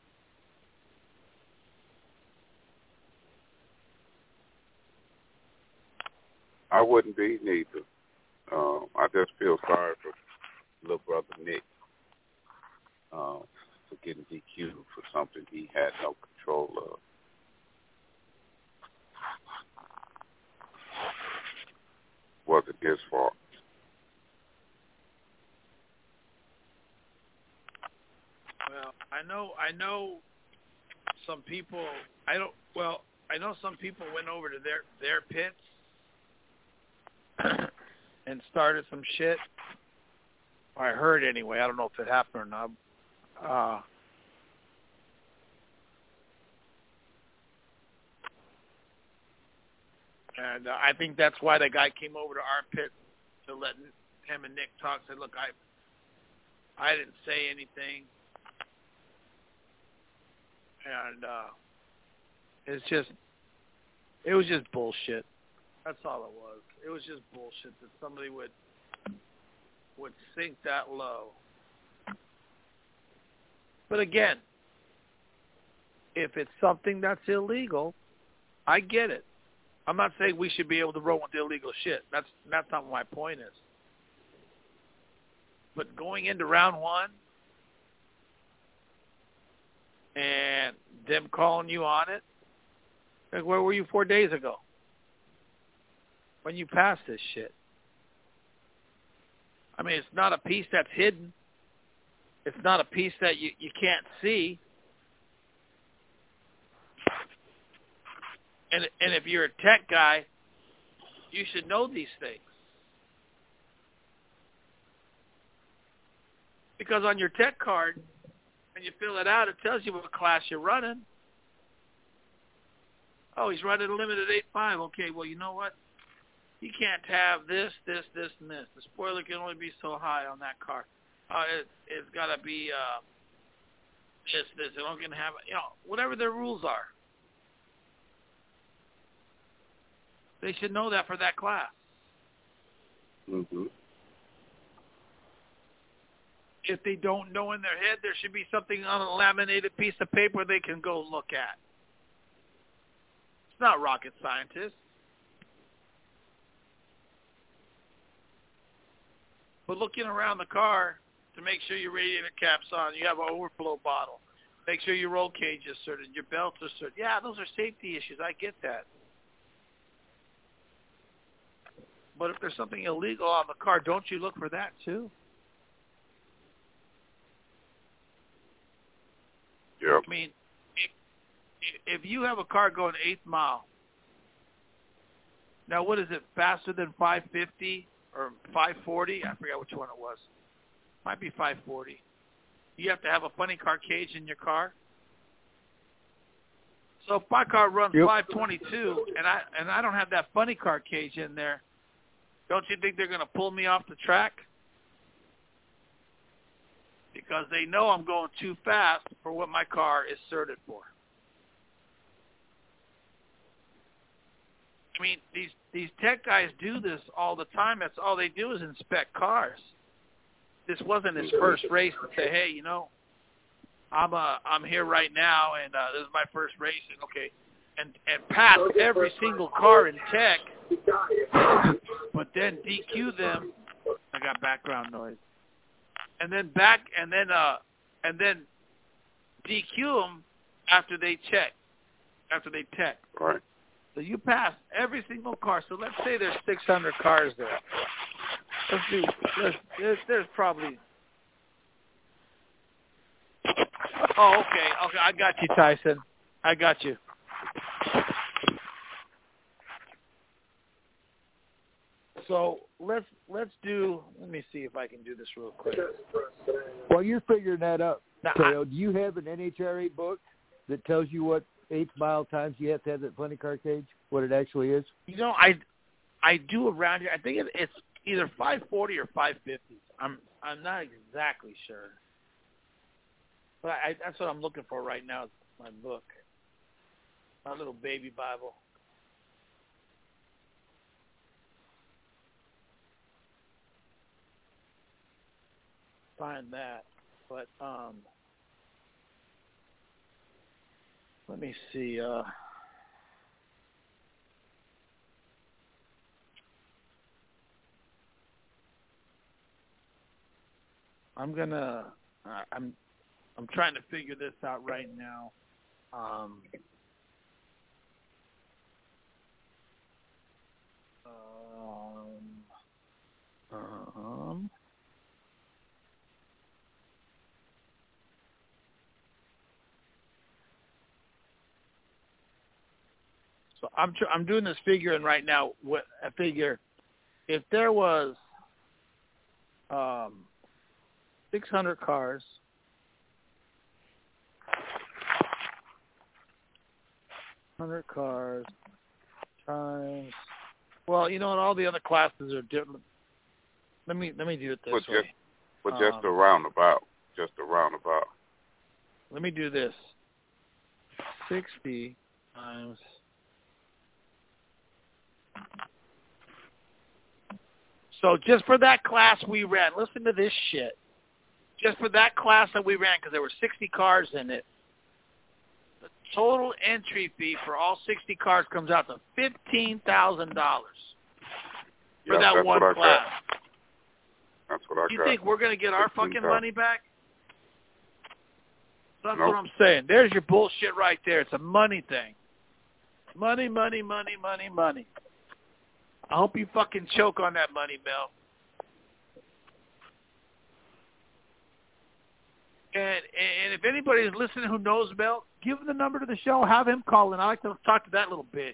I wouldn't be neither. I just feel sorry for little brother Nick for getting DQ'd for something he had no control of. Wasn't his fault.
Well, I know some people. I know some people went over to their pits and started some shit. Or I heard anyway. I don't know if it happened or not. And I think that's why the guy came over to our pit to let him and Nick talk. Said, "Look, I didn't say anything." And it was just bullshit. That's all it was. It was just bullshit that somebody would sink that low. But again, if it's something that's illegal, I get it. I'm not saying we should be able to roll with illegal shit. That's not what my point is. But going into round one and them calling you on it, like, where were you 4 days ago when you passed this shit? I mean, it's not a piece that's hidden. It's not a piece that you can't see. And if you're a tech guy, you should know these things. Because on your tech card, when you fill it out, it tells you what class you're running. Oh, he's running a limited 8.5. Okay, well, you know what? You can't have this, and this. The spoiler can only be so high on that car. It's got to be this. They're not going to have, whatever their rules are. They should know that for that class.
Mm-hmm.
If they don't know in their head, there should be something on a laminated piece of paper they can go look at. It's not rocket scientists. But looking around the car to make sure your radiator cap's on, you have an overflow bottle, make sure your roll cage is certain, your belts are certain. Yeah, those are safety issues. I get that. But if there's something illegal on the car, don't you look for that too?
Yep.
I mean, if you have a car going 8th mile, now what is it, faster than 550 or 540? I forgot which one it was. Might be 540. You have to have a funny car cage in your car. So if my car runs 522 and I don't have that funny car cage in there, don't you think they're going to pull me off the track? Because they know I'm going too fast for what my car is certed for. I mean, these tech guys do this all the time. That's all they do is inspect cars. This wasn't his first race to say, hey, I'm here right now, and this is my first race, and okay, and pass every single car in tech, but then DQ them. I got background noise. And then DQ them after they tech.
Right.
So you pass every single car. So let's say there's 600 cars there. There's probably. Oh, okay. I got you, Tyson. I got you. So let's do. Let me see if I can do this real quick.
While you're figuring that out, Tail, do you have an NHRA book that tells you what 8th mile times you have to have that funny car cage? What it actually is?
I do around here. I think either 540 or 550. I'm not exactly sure. But that's what I'm looking for right now is my book. My little baby Bible. Find that. But let me see. I'm trying to figure this out right now. So I'm doing this figuring right now. What I figure, if there was 600 cars, times. Well, you know, and all the other classes are different. Let me do it this way.
Just a roundabout.
Let me do this. 60 times. So just for that class we ran, listen to this shit. Just for that class that we ran, because there were 60 cars in it, the total entry fee for all 60 cars comes out to $15,000 for that one class.
That's what I got.
You think we're going to get our fucking money back? That's
Nope.
what I'm saying. There's your bullshit right there. It's a money thing. Money. I hope you fucking choke on that money, Mel. And if anybody is listening who knows Mel, give him the number to the show. Have him call in. I like to talk to that little bitch.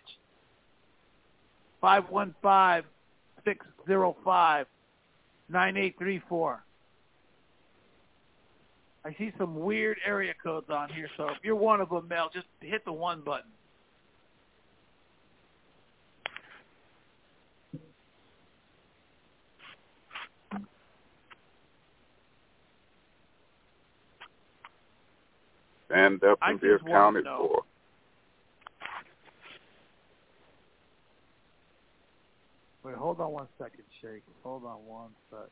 515-605-9834. I see some weird area codes on here, so if you're one of them, Mel, just hit the one button.
Stand up and be accounted for.
Wait, hold on one second, Shake. Hold on one sec.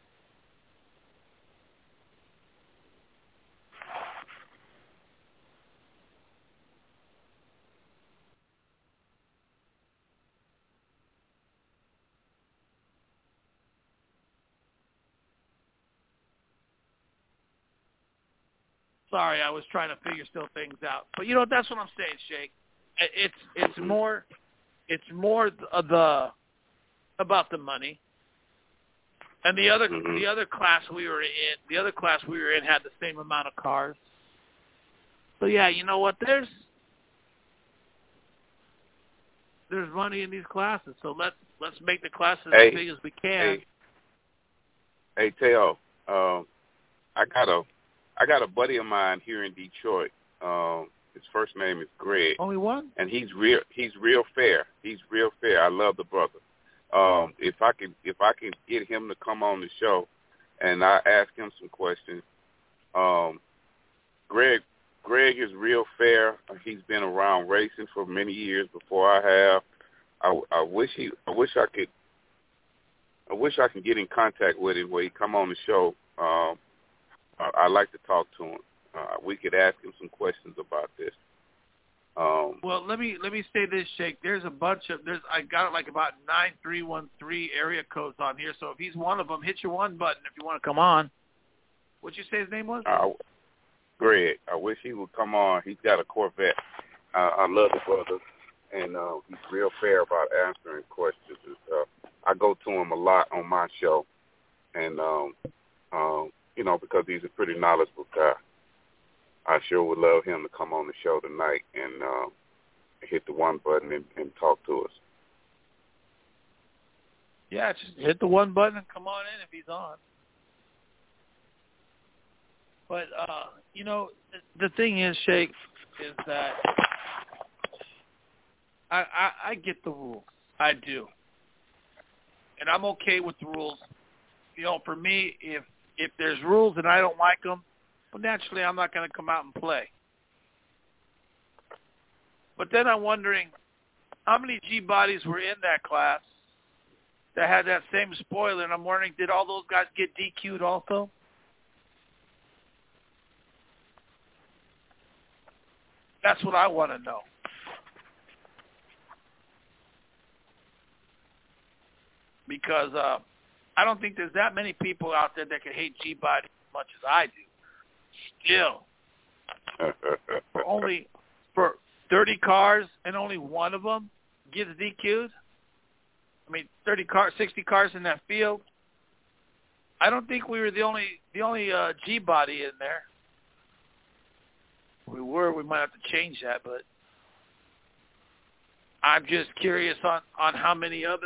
Sorry, I was trying to figure still things out. But you know, that's what I'm saying, Shake. It's more about the money. And the other class we were in, had the same amount of cars. So yeah, you know what? There's money in these classes. So let's make the classes as big as we can.
Hey, Teo, I got a buddy of mine here in Detroit. His first name is Greg.
Only one?
And he's real fair. I love the brother. If I can get him to come on the show and I ask him some questions. Greg is real fair. He's been around racing for many years before I have. I wish I could get in contact with him where he come on the show. I'd like to talk to him. We could ask him some questions about this.
Well, let me say this, Shake. I got like about 9313 area codes on here. So if he's one of them, hit your one button if you want to come on. What'd you say his name was?
Greg. I wish he would come on. He's got a Corvette. I love the brother, and he's real fair about answering questions and stuff. I go to him a lot on my show, and you know, because he's a pretty knowledgeable guy. I sure would love him to come on the show tonight and hit the one button and talk to us.
Yeah, just hit the one button and come on in if he's on. But, you know, the thing is, Shake, is that I get the rules. I do. and I'm okay with the rules. You know, for me, if there's rules and I don't like them, well, naturally I'm not going to come out and play. But then I'm wondering how many G-bodies were in that class that had that same spoiler, and I'm wondering, did all those guys get DQ'd also? That's what I want to know. Because I don't think there's that many people out there that can hate G-body as much as I do. Still. For 30 cars and only one of them gets DQ'd? I mean, 60 cars in that field. I don't think we were the only G-body in there. We were. We might have to change that, but I'm just curious on how many other.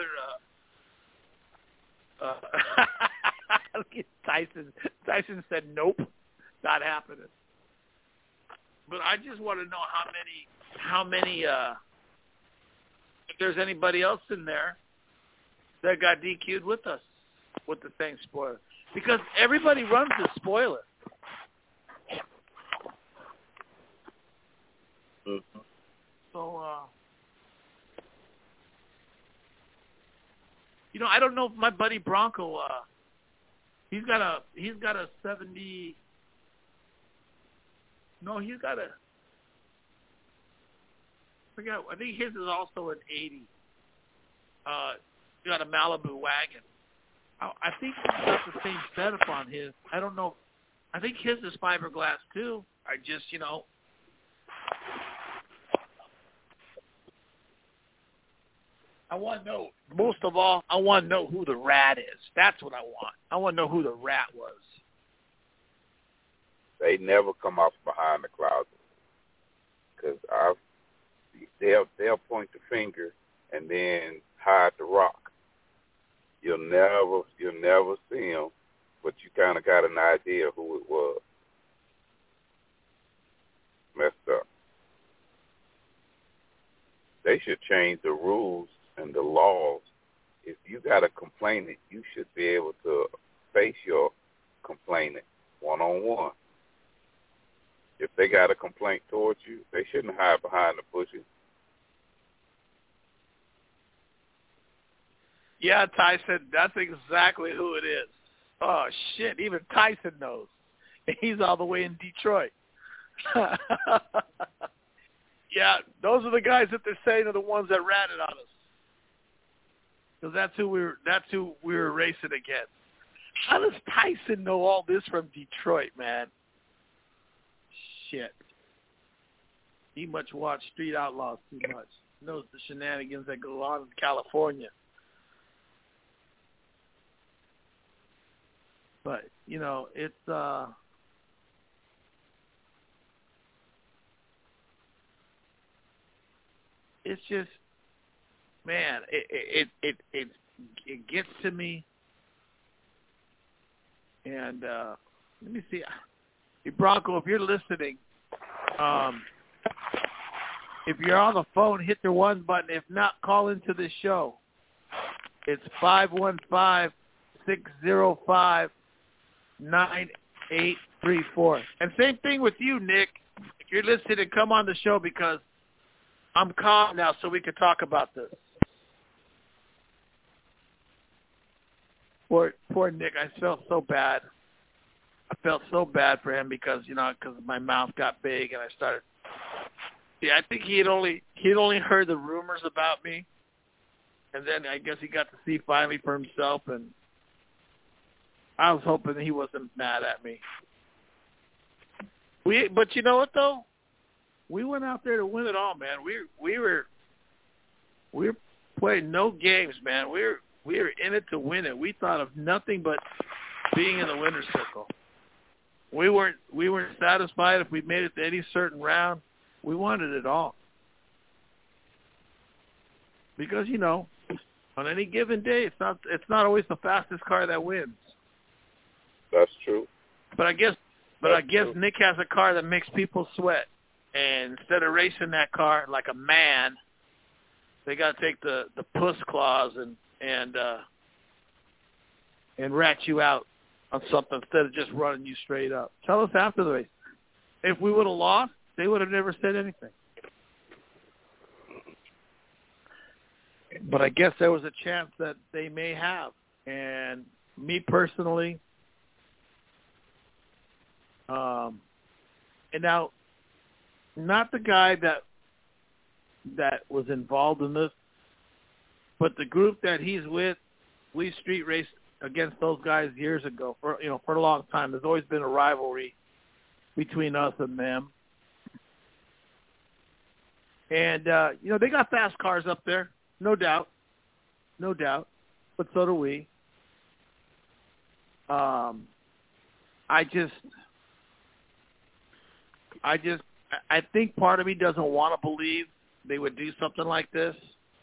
Look at Tyson. Tyson said, "Nope, not happening." But I just want to know how many. If there's anybody else in there that got DQ'd with us with the same spoiler, because everybody runs the spoiler.
Mm-hmm.
So, you know, I don't know if my buddy Bronco, he's got a 70. No, he's got a. I think his is also an 80. He got a Malibu wagon. I think he's got the same setup on his. I don't know. I think his is fiberglass too. I just, you know. I want to know, most of all, I want to know who the rat is. That's what I want. I want to know who the rat was.
They never come off behind the closet because they'll point the finger and then hide the rock. You'll never see them, but you kind of got an idea who it was. Messed up. They should change the rules and the laws. If you got a complainant, you should be able to face your complainant one-on-one. If they got a complaint towards you, they shouldn't hide behind the bushes.
Yeah, Tyson, that's exactly who it is. Oh, shit, even Tyson knows. He's all the way in Detroit. Yeah, those are the guys that they're saying are the ones that ratted on us. Because that's who we were racing against. How does Tyson know all this from Detroit, man? Shit. He must watch Street Outlaws too much. He knows the shenanigans that go on in California. But, you know, it's just, man, it gets to me. And let me see. Hey, Bronco, if you're listening, if you're on the phone, hit the 1 button. If not, call into the show. It's 515-605-9834. And same thing with you, Nick. If you're listening, come on the show because I'm calm now so we can talk about this. Poor Nick. I felt so bad. I felt so bad for him because my mouth got big and I started. Yeah, I think he'd only heard the rumors about me, and then I guess he got to see finally for himself, and I was hoping he wasn't mad at me. But you know what though? We went out there to win it all, man. We were playing no games, man. We were in it to win it. We thought of nothing but being in the winner's circle. We weren't satisfied if we made it to any certain round. We wanted it all. Because, on any given day, it's not always the fastest car that wins.
That's true.
But I guess Nick has a car that makes people sweat. And instead of racing that car like a man, they got to take the puss clause and and rat you out on something instead of just running you straight up. Tell us after the race. If we would have lost, they would have never said anything. But I guess there was a chance that they may have. And me personally, and now, not the guy that was involved in this, but the group that he's with, we street raced against those guys years ago. For a long time, there's always been a rivalry between us and them. And they got fast cars up there, no doubt, but so do we. I think part of me doesn't want to believe they would do something like this.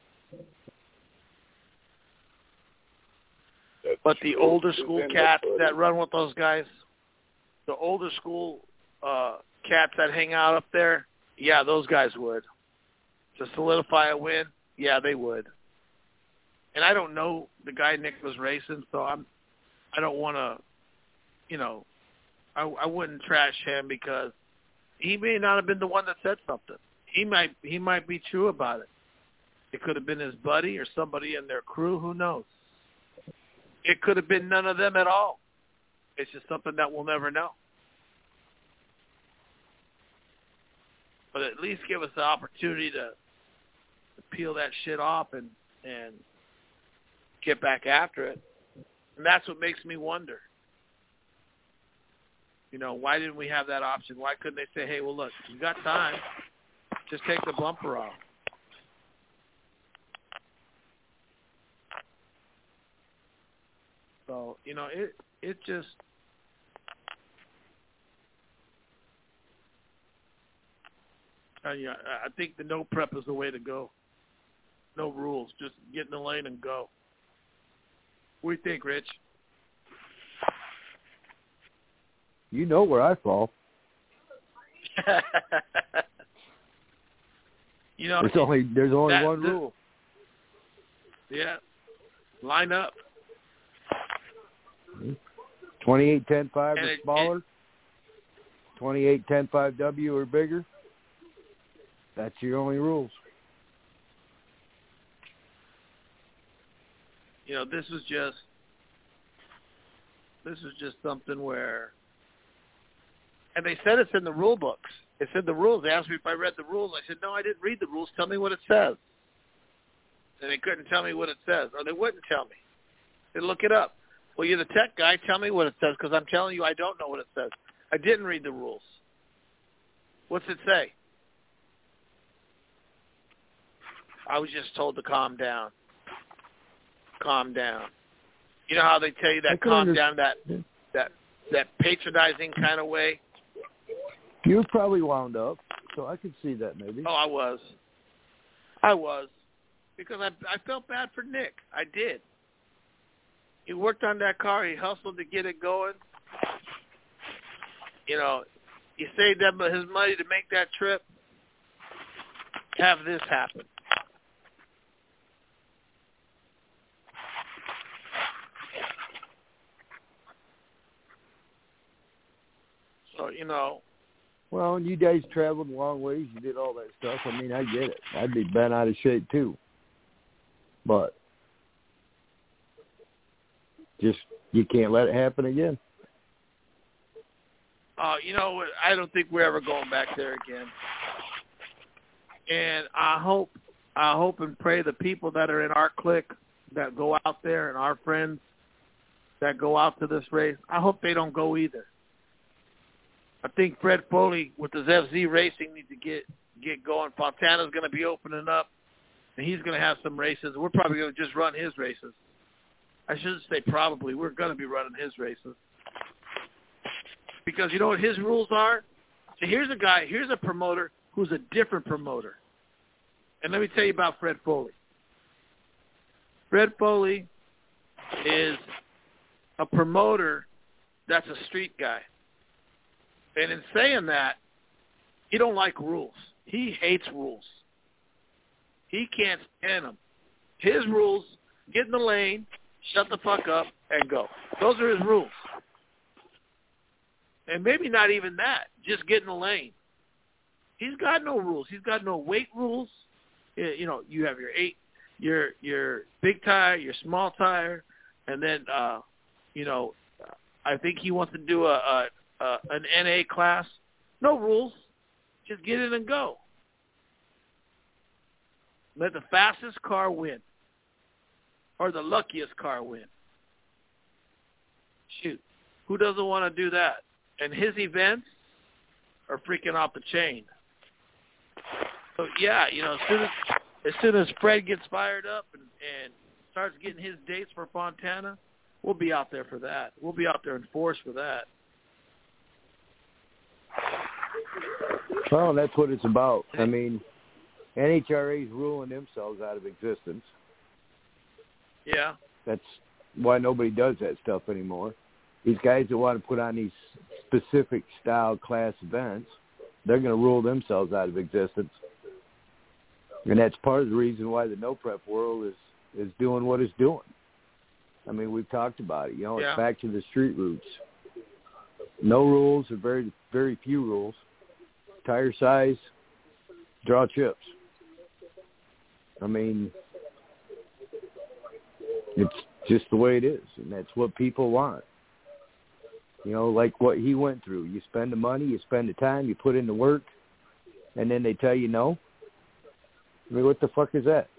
But the older school cats that run with those guys, the older school cats that hang out up there, yeah, those guys would. To solidify a win, yeah, they would. And I don't know the guy Nick was racing, so I don't want to, I wouldn't trash him because he may not have been the one that said something. He might be true about it. It could have been his buddy or somebody in their crew. Who knows? It could have been none of them at all. It's just something that we'll never know. But at least give us the opportunity to peel that shit off and get back after it. And that's what makes me wonder. Why didn't we have that option? Why couldn't they say, hey, well, look, you got time. Just take the bumper off. So, it just I think the no prep is the way to go. No rules. Just get in the lane and go. What do you think, Rich?
You know where I fall. There's only one rule.
Yeah. Line up.
28-10-5 or smaller. 28-10-5W or bigger. That's your only rules.
This was just something where, and they said it's in the rule books. It's in the rules. They asked me if I read the rules. I said, no, I didn't read the rules. Tell me what it says. And they couldn't tell me what it says, or they wouldn't tell me. They'd look it up. Well, you're the tech guy. Tell me what it says, because I'm telling you I don't know what it says. I didn't read the rules. What's it say? I was just told to calm down. Calm down. You know how they tell you that calm down, that patronizing kind of way?
You were probably wound up, so I could see that maybe.
Oh, I was. Because I felt bad for Nick. I did. He worked on that car. He hustled to get it going. He saved his money to make that trip. Have this happen. So,
Well, you guys traveled a long ways. You did all that stuff. I mean, I get it. I'd be bent out of shape, too. But just you can't let it happen again.
I don't think we're ever going back there again. And I hope and pray the people that are in our clique that go out there and our friends that go out to this race, I hope they don't go either. I think Fred Foley with his FZ Racing needs to get going. Fontana's going to be opening up, and he's going to have some races. We're probably going to just run his races. I shouldn't say probably. We're going to be running his races. Because you know what his rules are? So here's a promoter who's a different promoter. And let me tell you about Fred Foley. Fred Foley is a promoter that's a street guy. And in saying that, he don't like rules. He hates rules. He can't stand them. His rules, get in the lane, shut the fuck up, and go. Those are his rules. And maybe not even that, just get in the lane. He's got no rules. He's got no weight rules. You know, you have your big tire, your small tire, and then, you know, I think he wants to do an NA class. No rules. Just get in and go. Let the fastest car win. Or the luckiest car win. Shoot. Who doesn't want to do that? And his events are freaking off the chain. So, yeah, you know, as soon as Fred gets fired up and starts getting his dates for Fontana, we'll be out there for that. We'll be out there in force for that.
Well, that's what it's about. I mean, NHRA's ruling themselves out of existence.
Yeah.
That's why nobody does that stuff anymore. These guys that want to put on these specific style class events, they're going to rule themselves out of existence. And that's part of the reason why the no-prep world is doing what it's doing. I mean, we've talked about it. You know, it's back to the street roots. No rules or very, very few rules. Tire size, draw chips. I mean, it's just the way it is, and that's what people want. You know, like what he went through. You spend the money, you spend the time, you put in the work, and then they tell you no. I mean, what the fuck is that?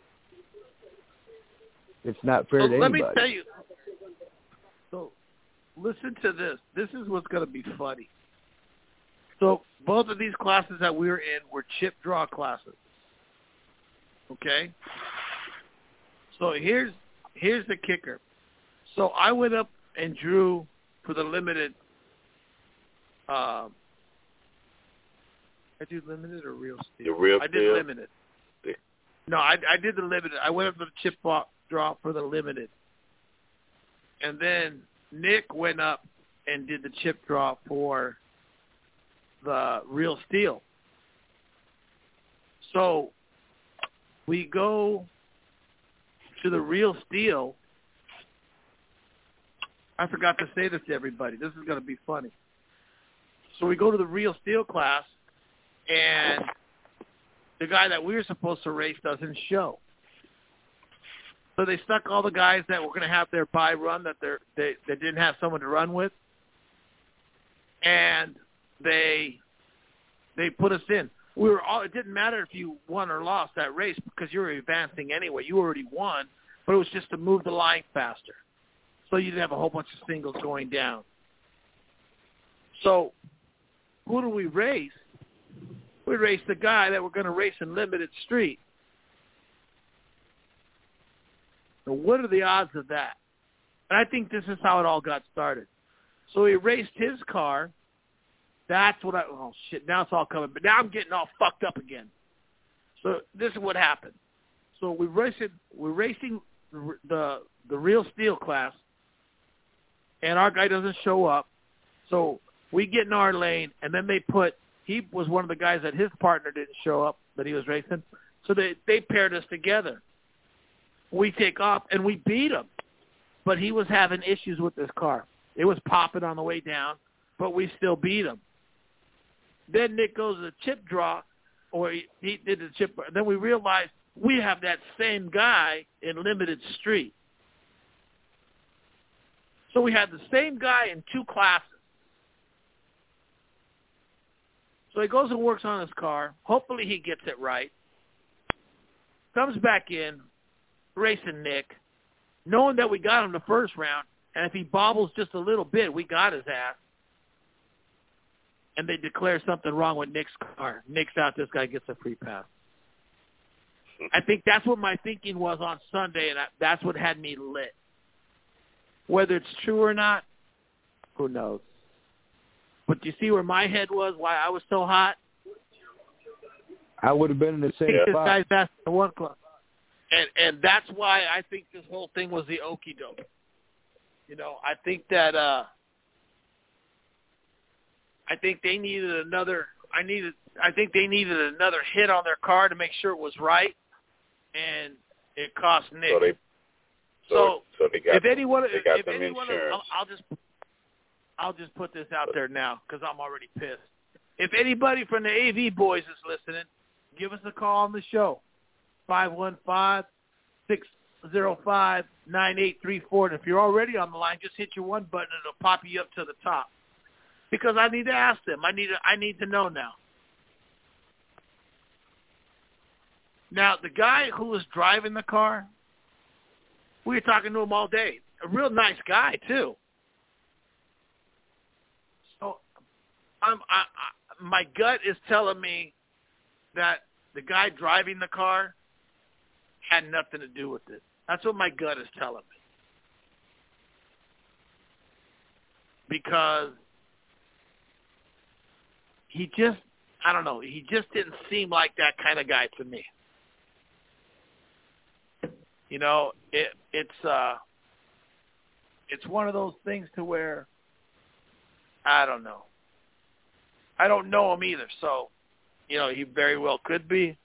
It's not fair to anybody.
Let me tell you. So, listen to this. This is what's going to be funny. So, both of these classes that we were in were chip draw classes. Okay? So, here's the kicker. So, I went up and drew for the limited. I did limited or real steel?
The real
I
steel?
did limited. No, I did the limited. I went up to the chip draw for the limited. And then Nick went up and did the chip draw for the real steel. So we go to the real steel. I forgot to say this to everybody. This is going to be funny. So we go to the real steel class, and the guy that we were supposed to race doesn't show. So they stuck all the guys that were going to have their bye run that they didn't have someone to run with, and they put us in. We were all. It didn't matter if you won or lost that race because you were advancing anyway. You already won, but it was just to move the line faster, so you didn't have a whole bunch of singles going down. So who do we race? We raced the guy that we're going to race in limited street. So what are the odds of that? And I think this is how it all got started. So we raced his car. That's what oh, shit, now it's all coming. But now I'm getting all fucked up again. So this is what happened. So we're racing the real steel class, and our guy doesn't show up. So we get in our lane, and then he was one of the guys that his partner didn't show up that he was racing. So they paired us together. We take off, and we beat him. But he was having issues with his car. It was popping on the way down, but we still beat him. Then Nick goes to the chip draw, or he did the chip. Then we realized we have that same guy in limited street. So we had the same guy in two classes. So he goes and works on his car. Hopefully he gets it right. Comes back in, racing Nick, knowing that we got him the first round, and if he bobbles just a little bit, we got his ass. And they declare something wrong with Nick's car. Nick's out, this guy gets a free pass. I think that's what my thinking was on Sunday, and that's what had me lit. Whether it's true or not, who knows? But do you see where my head was, why I was so hot?
I would have been in the same
this
spot.
guy's asked the one club. And that's why I think this whole thing was the okie doke. You know, I think that I think they needed another hit on their car to make sure it was right, and it cost Nick.
So they got
if anyone,
some insurance.
I'll just put this out there now because I'm already pissed. If anybody from the AV boys is listening, give us a call on the show, 515-605-9834. And if you're already on the line, just hit your one button and it'll pop you up to the top. Because I need to ask them. I need to know now. Now, the guy who was driving the car, we were talking to him all day. A real nice guy, too. So my gut is telling me that the guy driving the car had nothing to do with it. That's what my gut is telling me. Because he just didn't seem like that kind of guy to me. You know, it's one of those things to where I don't know. I don't know him either, so you know, he very well could be.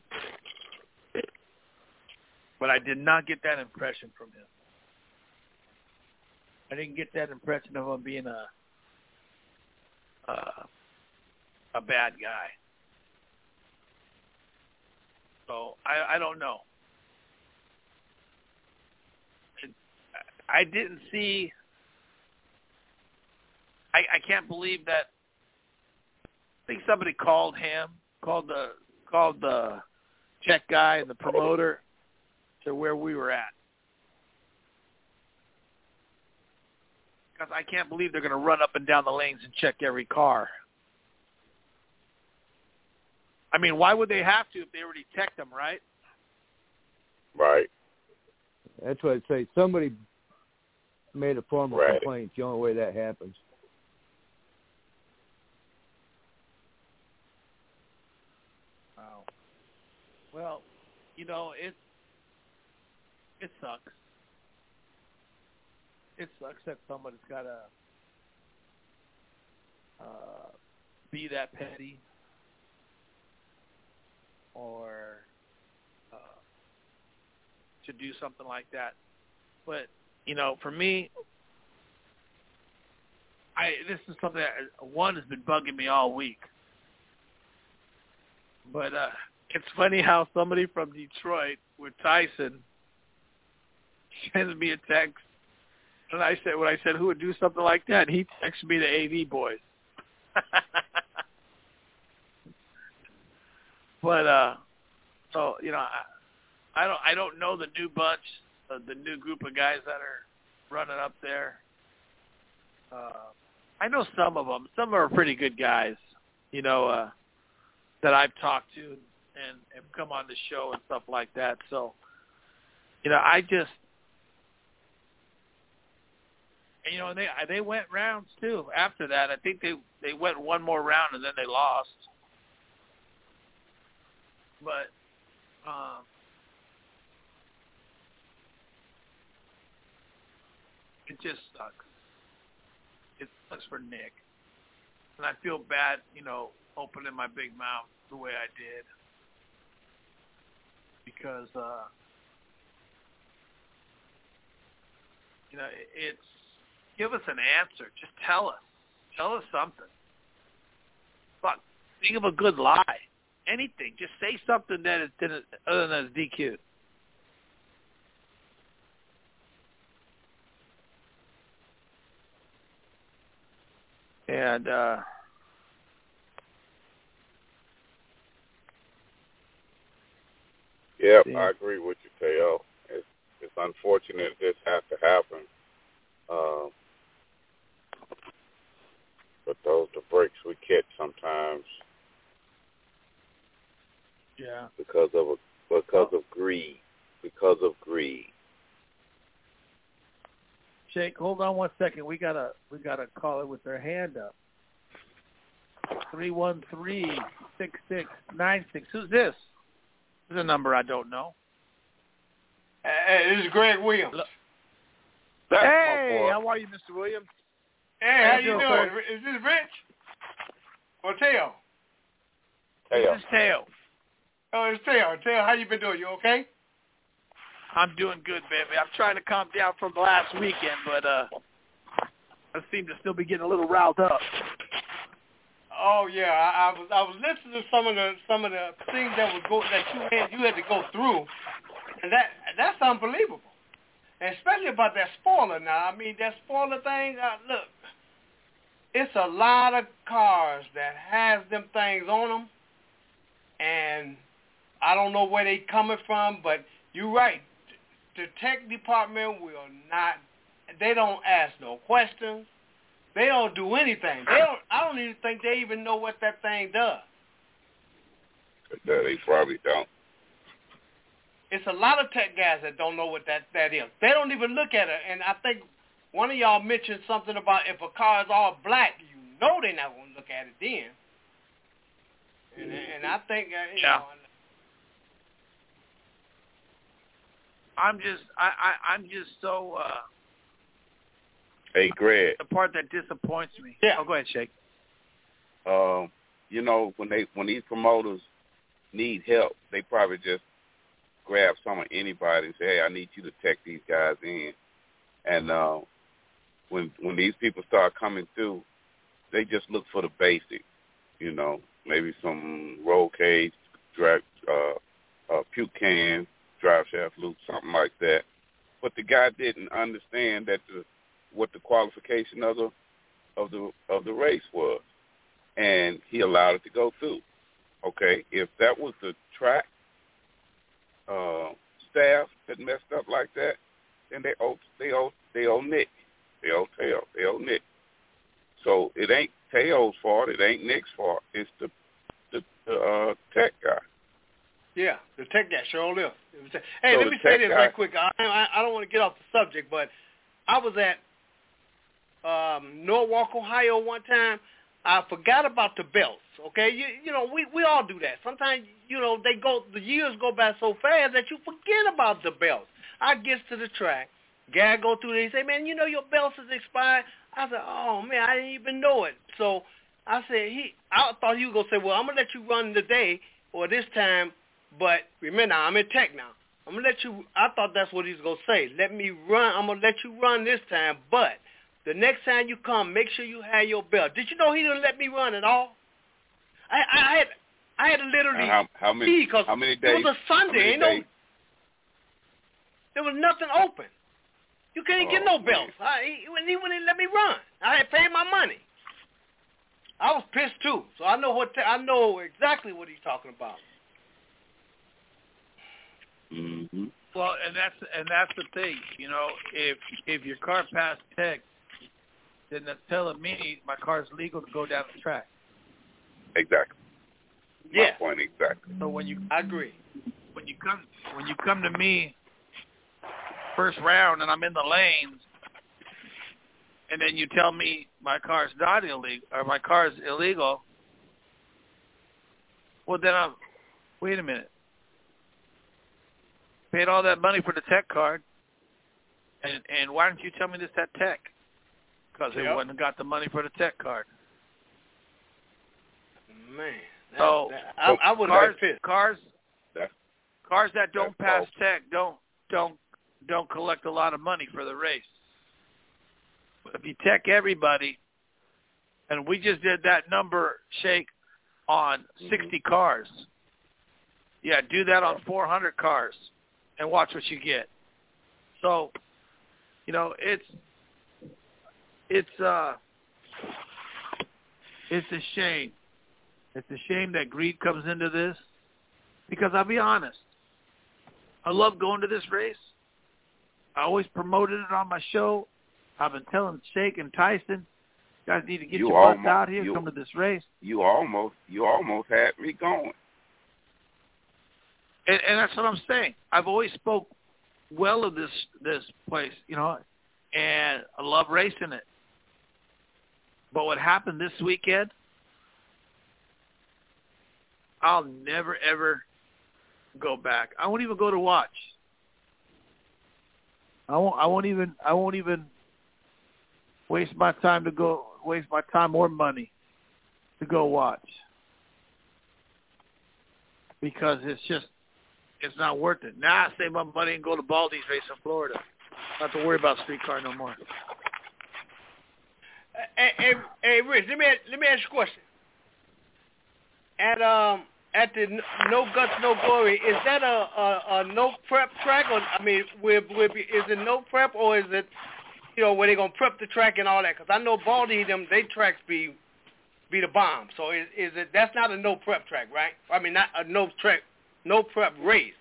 But I did not get that impression from him. I didn't get that impression of him being a bad guy. So I don't know. I didn't see. I can't believe that. I think somebody called the check guy and the promoter to where we were at. Because I can't believe they're going to run up and down the lanes and check every car. I mean, why would they have to if they already checked them, right?
Right.
That's what I'd say. Somebody made a formal complaint. It's the only way that happens.
Wow. Well, you know, it sucks. It sucks that somebody's got to be that petty or to do something like that. But, you know, for me, this is something that, one, has been bugging me all week. But it's funny how somebody from Detroit with Tyson sends me a text. And when I said, who would do something like that? And he texted me the AV boys. But, so, you know, I don't know the new bunch, the new group of guys that are running up there. I know some of them. Some are pretty good guys, you know, that I've talked to and have come on the show and stuff like that. So, you know, you know, they went rounds too. After that, I think they went one more round and then they lost. But it just sucks. It sucks for Nick, and I feel bad, you know, opening my big mouth the way I did because you know, it's give us an answer. Just tell us something. Fuck, think of a good lie. Anything. Just say something that is other than it's DQ'd. And
yeah, I agree with you, Teo. It's unfortunate this has to happen. But those the breaks we catch sometimes.
Yeah.
Because of greed. Because of greed.
Shake, hold on 1 second. We got a caller with their hand up. 313-6696. Who's this? This is a number I don't know.
Hey, this is Greg Williams.
Hey, how are you, Mr. Williams?
Hey, how you doing? Is this Rich or Teo?
This is Teo.
Oh, it's Teo. Teo, how you been doing? You okay?
I'm doing good, baby. I'm trying to calm down from last weekend, but I seem to still be getting a little riled up.
Oh yeah, I was listening to some of the things that you had to go through, and that's unbelievable. And especially about that spoiler now. I mean, that spoiler thing, look, it's a lot of cars that has them things on them, and I don't know where they coming from, but you're right. The tech department will not, they don't ask no questions. They don't do anything. I don't even think they even know what that thing does.
They probably don't.
It's a lot of tech guys that don't know what that is. They don't even look at it. And I think one of y'all mentioned something about if a car is all black, you know they're not going to look at it then. And I think, you know.
I'm just so.
Hey, Greg.
The part that disappoints me.
Yeah.
Oh, go ahead, Shake.
You know, when these promoters need help, they probably just grab some of anybody and say, "Hey, I need you to tech these guys in." And when these people start coming through, they just look for the basics. You know, maybe some roll cage, puke can, drive shaft loop, something like that. But the guy didn't understand that what the qualification of the race was, and he allowed it to go through. Okay, if that was the track staff that messed up like that, then they owe Nick, they owe Teo, they owe Nick. So it ain't Teo's fault, it ain't Nick's fault. It's the tech guy.
Yeah, the tech guy sure live. Hey, let me say this right quick. I don't want to get off the subject, but I was at Norwalk, Ohio one time. I forgot about the belts. Okay, you know we all do that. Sometimes the years go by so fast that you forget about the belts. I get to the track, guy go through there. He say, "Man, your belts is expired." I said, "Oh man, I didn't even know it." So I said, I thought he was gonna say, "Well, I'm gonna let you run today or this time." But remember, I'm in tech now. I'm going to let you, I thought that's what he was going to say. Let me run. I'm going to let you run this time. But the next time you come, make sure you have your belt. Did you know he didn't let me run at all? I had to literally
how many days?
It was a Sunday. There was nothing open. You couldn't get no belts. He wouldn't let me run. I had paid my money. I was pissed too. So I know exactly what he's talking about.
Mm-hmm.
Well, and that's the thing, if your car passed tech, then that's telling me my car's legal to go down the track.
Exactly.
Yeah.
My point exactly.
So
I agree.
When you come to me first round and I'm in the lanes, and then you tell me my car's not illegal or my car's illegal, well then wait a minute. Paid all that money for the tech card, and why don't you tell me this at tech? Because they wouldn't have got the money for the tech card.
Man,
I
would have been pissed.
Cars that don't pass tech don't collect a lot of money for the race. But if you tech everybody, and we just did that number, Shake, on 60 cars. Yeah, do that on 400 cars. And watch what you get. So, it's a shame. It's a shame that greed comes into this, because I'll be honest, I love going to this race. I always promoted it on my show. I've been telling Shake and Tyson, you guys need to get your butts out here and come to this race.
You almost had me going.
And that's what I'm saying. I've always spoke well of this place, and I love racing it. But what happened this weekend, I'll never ever go back. I won't even go to watch. I won't even waste my time or money to go watch, because it's not worth it. Now I save my money and go to Baldy's race in Florida. Not to worry about streetcar no more.
Hey, Rich, let me ask you a question. At the No Guts, No Glory, is that a no prep track, or is it no prep, or is it where they gonna prep the track and all that? Because I know Baldy they tracks be the bomb. So is it that's not a no prep track, right? I mean, not a no prep race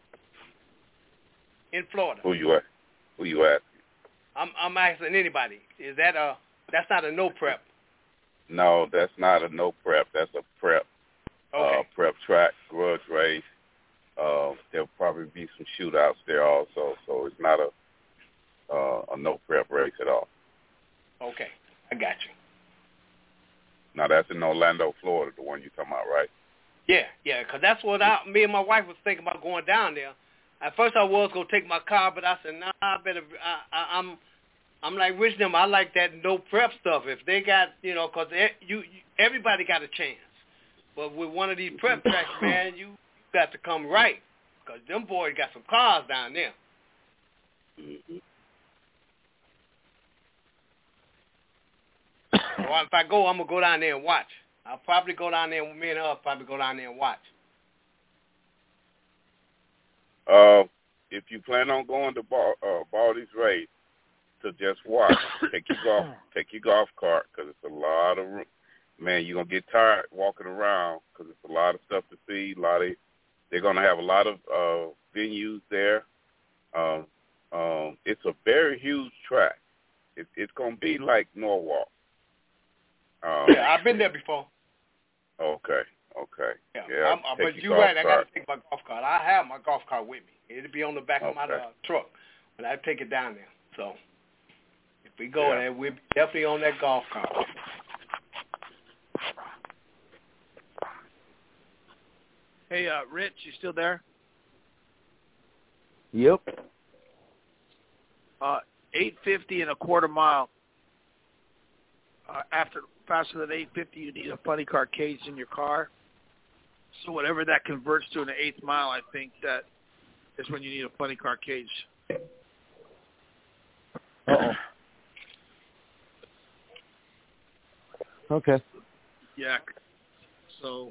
in Florida.
Who you asking?
I'm asking anybody. Is that that's not a no prep?
No, that's not a no prep. That's a prep.
Okay.
Prep track, grudge race. There'll probably be some shootouts there also. So it's not a no prep race at all.
Okay, I got you.
Now that's in Orlando, Florida, the one you're talking about, right?
Yeah, because that's what me and my wife was thinking about going down there. At first I was going to take my car, but I said, nah, I better, I'm like Rich them, I like that no prep stuff. If they got, because everybody got a chance. But with one of these prep tracks, man, you got to come right, because them boys got some cars down there.
Mm-hmm.
So if I go, I'm going to go down there and watch. I'll probably go down there, me and her probably go down there and watch.
If you plan on going to Baldy's race to just watch, take your golf cart, because it's a lot of room. Man, you're gonna get tired walking around because it's a lot of stuff to see. They're gonna have a lot of venues there. It's a very huge track. It's gonna be like Norwalk.
Yeah, I've been there before.
Okay.
Yeah, but you're right. I got to take my golf cart. I have my golf cart with me. It'll be on the back of my truck, but I take it down there. So if we go there, we'll be definitely on that golf cart.
Hey, Rich, you still there?
Yep.
850 and a quarter mile. Faster than 850, you need a funny car cage in your car. So whatever that converts to an eighth mile, I think that is when you need a funny car cage.
Uh-oh. Okay.
Yeah. So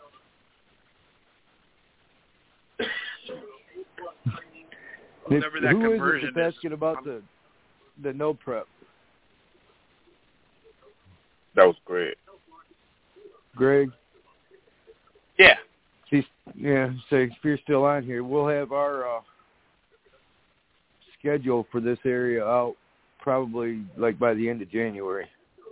whatever that
who
conversion
is it that's asking about the no prep?
That was Greg.
Greg?
Yeah.
So if you're still on here, we'll have our schedule for this area out probably like by the end of January.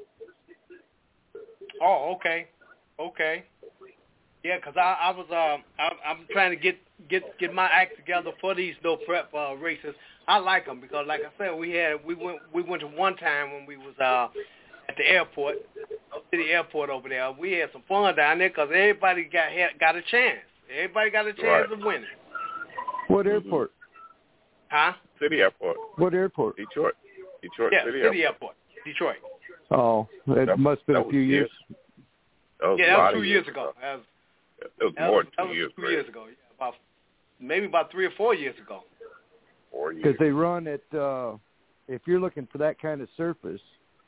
Oh, okay. Yeah, because I was I'm trying to get my act together for these no prep races. I like them because, like I said, we went to one time when we was at the airport, city airport over there. We had some fun down there because everybody got a chance. Everybody got a chance of winning.
What airport?
Huh?
City Airport.
What airport?
Detroit.
Yeah,
City
Airport. Detroit.
Oh, that must have been a few years.
That was 2 years ago.
That was more than 2 years.
2 years ago. Yeah, about 3 or 4 years ago.
4 years.
Because they run at, if you're looking for that kind of surface,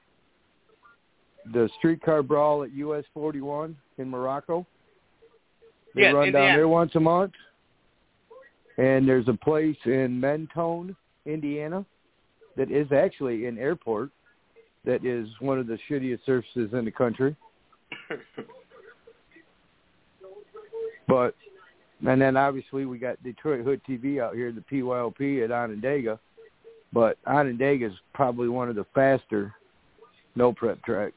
the streetcar brawl at US 41 in Morocco. They run
Indiana.
down there once a month. And there's a place in Mentone, Indiana, that is actually an airport that is one of the shittiest surfaces in the country. And then obviously we got Detroit Hood TV out here, the PYLP at Onondaga. But Onondaga is probably one of the faster no prep tracks.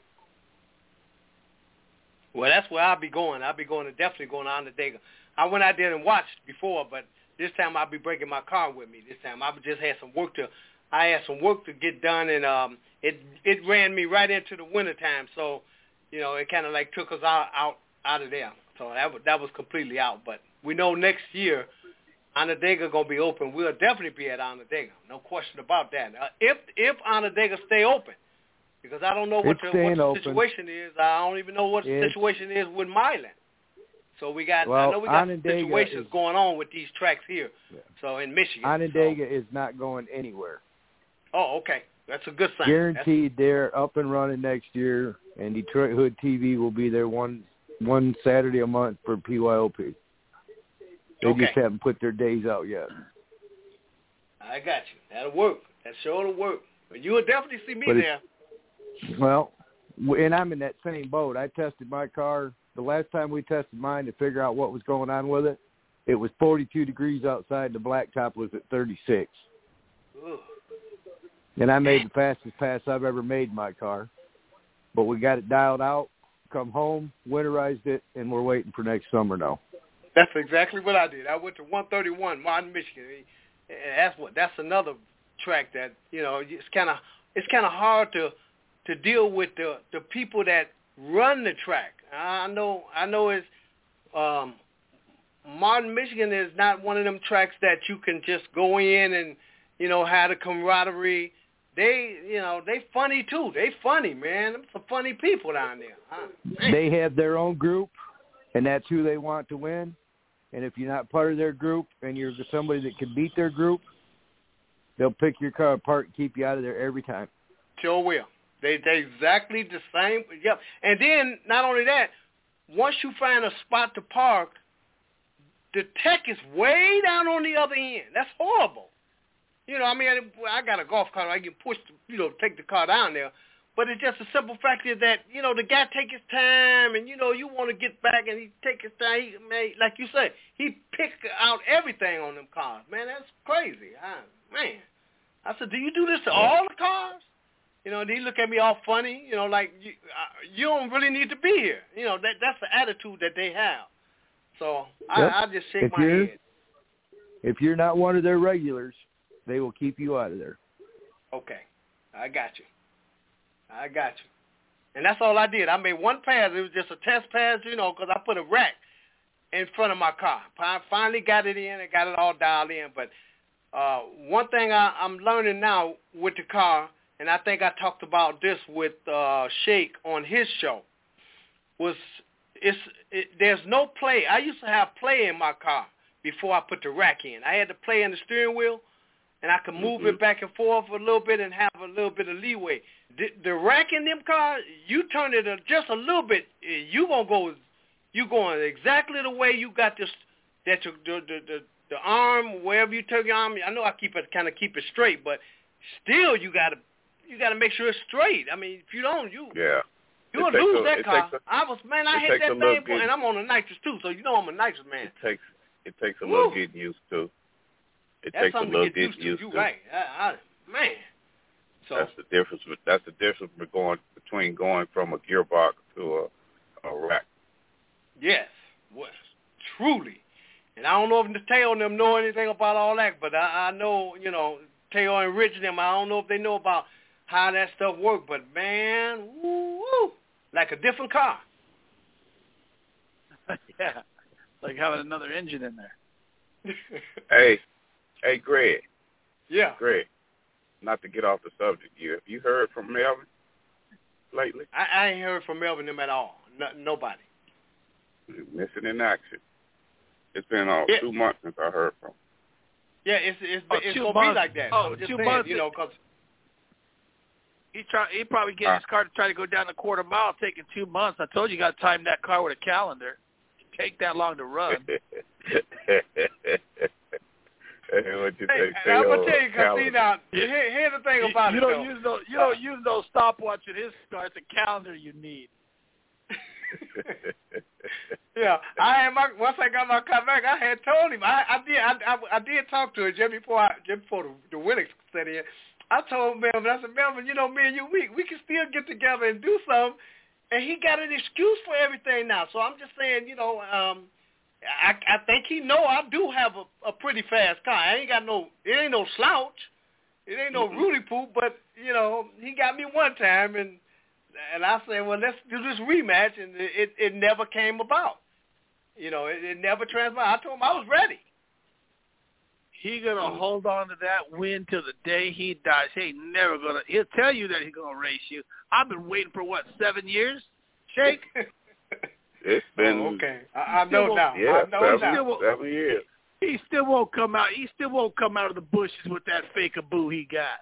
Well, that's where I'll be going. Definitely going to Onondaga. I went out there and watched before, but this time I'll be bringing my car with me. This time I just had some work to get done, and it ran me right into the wintertime. So, it kind of like took us out of there. So that was completely out. But we know next year Onondaga gonna be open. We'll definitely be at Onondaga. No question about that. If Onondaga stay open, because I don't know what the situation is. I don't even know what the situation is with Milan. So we got.
Well,
I know we got
Onondaga
situations going on with these tracks here.
Yeah.
So in Michigan,
Onondaga is not going anywhere.
Oh, okay. That's a good sign.
Guaranteed, they're up and running next year, and Detroit Hood TV will be there one Saturday a month for PYOP. They just haven't put their days out yet.
I got you. That'll work. That sure will work. But you will definitely see me there.
Well, and I'm in that same boat. I tested my car. The last time we tested mine to figure out what was going on with it, it was 42 degrees outside. The blacktop was at 36.
Ooh.
And I made the fastest pass I've ever made in my car. But we got it dialed out, come home, winterized it, and we're waiting for next summer now.
That's exactly what I did. I went to 131, Martin, Michigan. And that's another track that, it's kind of hard to deal with the people that run the track. I know it's Martin, Michigan is not one of them tracks that you can just go in and have the camaraderie. They funny too. They funny, man. Them some funny people down there. Huh?
They have their own group, and that's who they want to win. And if you're not part of their group and you're somebody that can beat their group, they'll pick your car apart and keep you out of there every time.
Sure will. They exactly the same. Yep. And then not only that, once you find a spot to park, the tech is way down on the other end. That's horrible. I got a golf cart. I can push, take the car down there. But it's just a simple fact is that, the guy take his time and, you want to get back and he take his time. Like you said, he picked out everything on them cars. Man, that's crazy. I said, do you do this to all the cars? They look at me all funny, like you don't really need to be here. That's the attitude that they have. So I just shake my head.
If you're not one of their regulars, they will keep you out of there.
Okay. I got you. And that's all I did. I made one pass. It was just a test pass, because I put a rack in front of my car. I finally got it in and got it all dialed in. But one thing I'm learning now with the car, and I think I talked about this with Shake on his show, was there's no play. I used to have play in my car before I put the rack in. I had to play in the steering wheel, and I could move it back and forth a little bit and have a little bit of leeway. The rack in them cars, you turn it just a little bit, you going exactly the way you got this, that the arm, wherever you turn your arm. I know I keep it straight, but still you got to make sure it's straight. I mean, if you don't, you'll lose that car. I hit that thing, and I'm on a nitrous too, so I'm a nitrous man.
It takes a little getting used to.
That's
takes a little getting used to.
You're right, man. So
that's the difference. That's the difference between going from a gearbox to a rack.
Yes, truly. And I don't know if Teo and them know anything about all that, but I know, Teo and Rich and them, I don't know if they know about how that stuff works, but man, woo, like a different car.
Yeah, like having another engine in there.
Hey, Greg.
Yeah.
Greg, not to get off the subject here. Have you heard from Melvin lately?
I ain't heard from Melvin them at all. Nobody.
Missing in action. It's been 2 months since I heard from him.
Yeah, it's going to be like that. I'm just
2
saying,
months.
Because
he probably get his car to try to go down the quarter mile, taking 2 months. I told you got to time that car with a calendar. Take that long to run.
Hey, what you think?
I'm gonna tell you, because see now, here's the thing about
you
it.
don't use no stopwatch in his car. It's a calendar you need.
Yeah, once I got my car back, I had told him. I did talk to him just before the winter set in. I told Melvin, I said, Melvin, me and you, we can still get together and do something. And he got an excuse for everything now. So I'm just saying, I think he know I do have a pretty fast car. It ain't no slouch. It ain't no Rudy Poop, but, he got me one time, and I said, well, let's do this rematch, and it never came about. It never transpired. I told him I was ready.
He going to hold on to that win till the day he dies. He'll tell you that he's going to race you. I've been waiting for, 7 years, Shake?
It's been
okay. I know now.
Yeah,
I know now.
7 years.
He still won't come out. He still won't come out of the bushes with that fake-a-boo he got.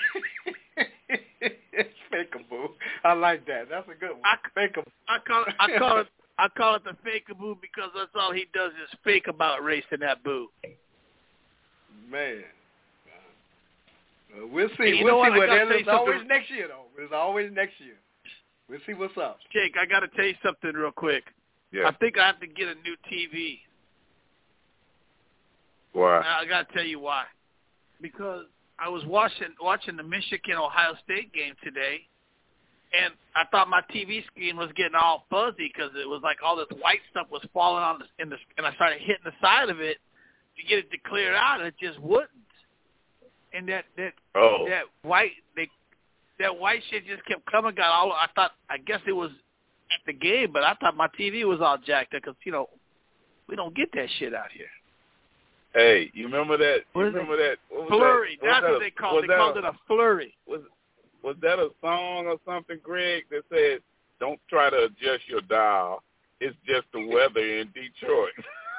Fake-a-boo. I like that. That's a good one. Fake-a-boo.
I call it the fake-a-boo because that's all he does is fake about racing that boo.
Man. We'll see.
Hey,
We'll see what it is. It's always next year, though. It's always next year. We'll see what's up.
Jake, I got to tell you something real quick.
Yeah.
I think I have to get a new TV.
Why?
I got to tell you why. Because I was watching the Michigan-Ohio State game today, and I thought my TV screen was getting all fuzzy because it was like all this white stuff was falling on and I started hitting the side of it to get it to clear out, and it just wouldn't. And that white shit just kept coming. I guess it was at the game, but I thought my TV was all jacked up because we don't get that shit out here.
Hey, you remember that? What
flurry. That's what they called it. They called it a flurry.
Was that a song or something, Greg, that said, "Don't try to adjust your dial. It's just the weather in Detroit."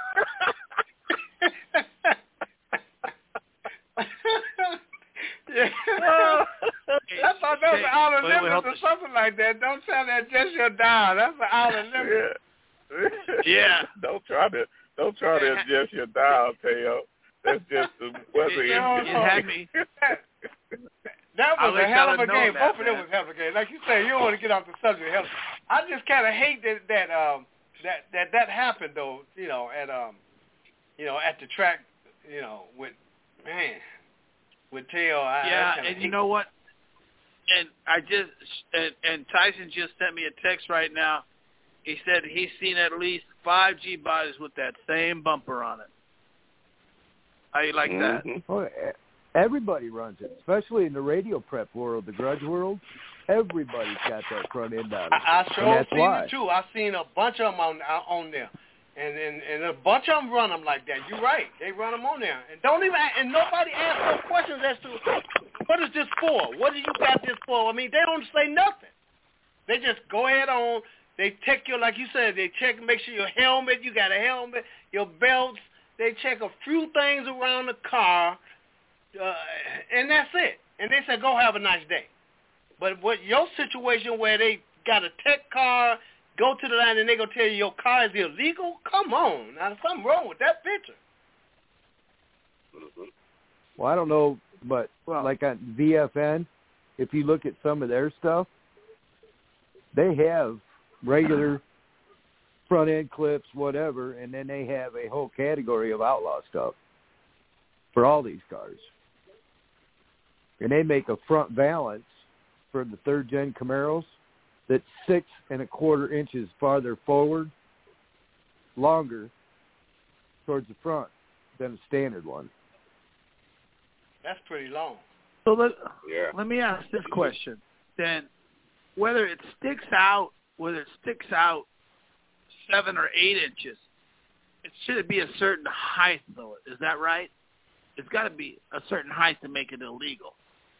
Yeah. I thought that was Outer Limits or something like that. Don't try to adjust your dial. That's the Outer Limits.
Yeah.
Don't try to adjust your dial, Teo. That's just the weather.
It had me.
That was a hell of a game. Both of them was hell of a game. Like you say, you don't want to get off the subject. I just kind of hate that happened though. At the track. With Teo.
And you know what? And and Tyson just sent me a text right now. He said he's seen at least 5 G bodies with that same bumper on it. How you like that?
Well, everybody runs it, especially in the radio prep world, the grudge world. Everybody's got that front end on it.
I sure seen it too. I've seen a bunch of them on there. And a bunch of them run them like that. You're right. They run them on there. And nobody asks no questions as to what is this for? What do you got this for? I mean, they don't say nothing. They just go ahead on. They check your, like you said, they check, make sure your helmet, you got a helmet, your belts. They check a few things around the car, and that's it. And they say, go have a nice day. But what your situation where they got a tech car, go to the line and they gonna tell you your car is illegal? Come on, now there's something wrong with that picture.
Well, I don't know, but like on VFN, if you look at some of their stuff, they have regular front end clips, whatever, and then they have a whole category of outlaw stuff for all these cars. And they make a front valance for the third gen Camaros that's 6 1/4 inches farther forward, longer towards the front than a standard one.
That's pretty long.
So let me ask this question. Then, whether it sticks out 7 or 8 inches, should it be a certain height though? Is that right? It's got to be a certain height to make it illegal.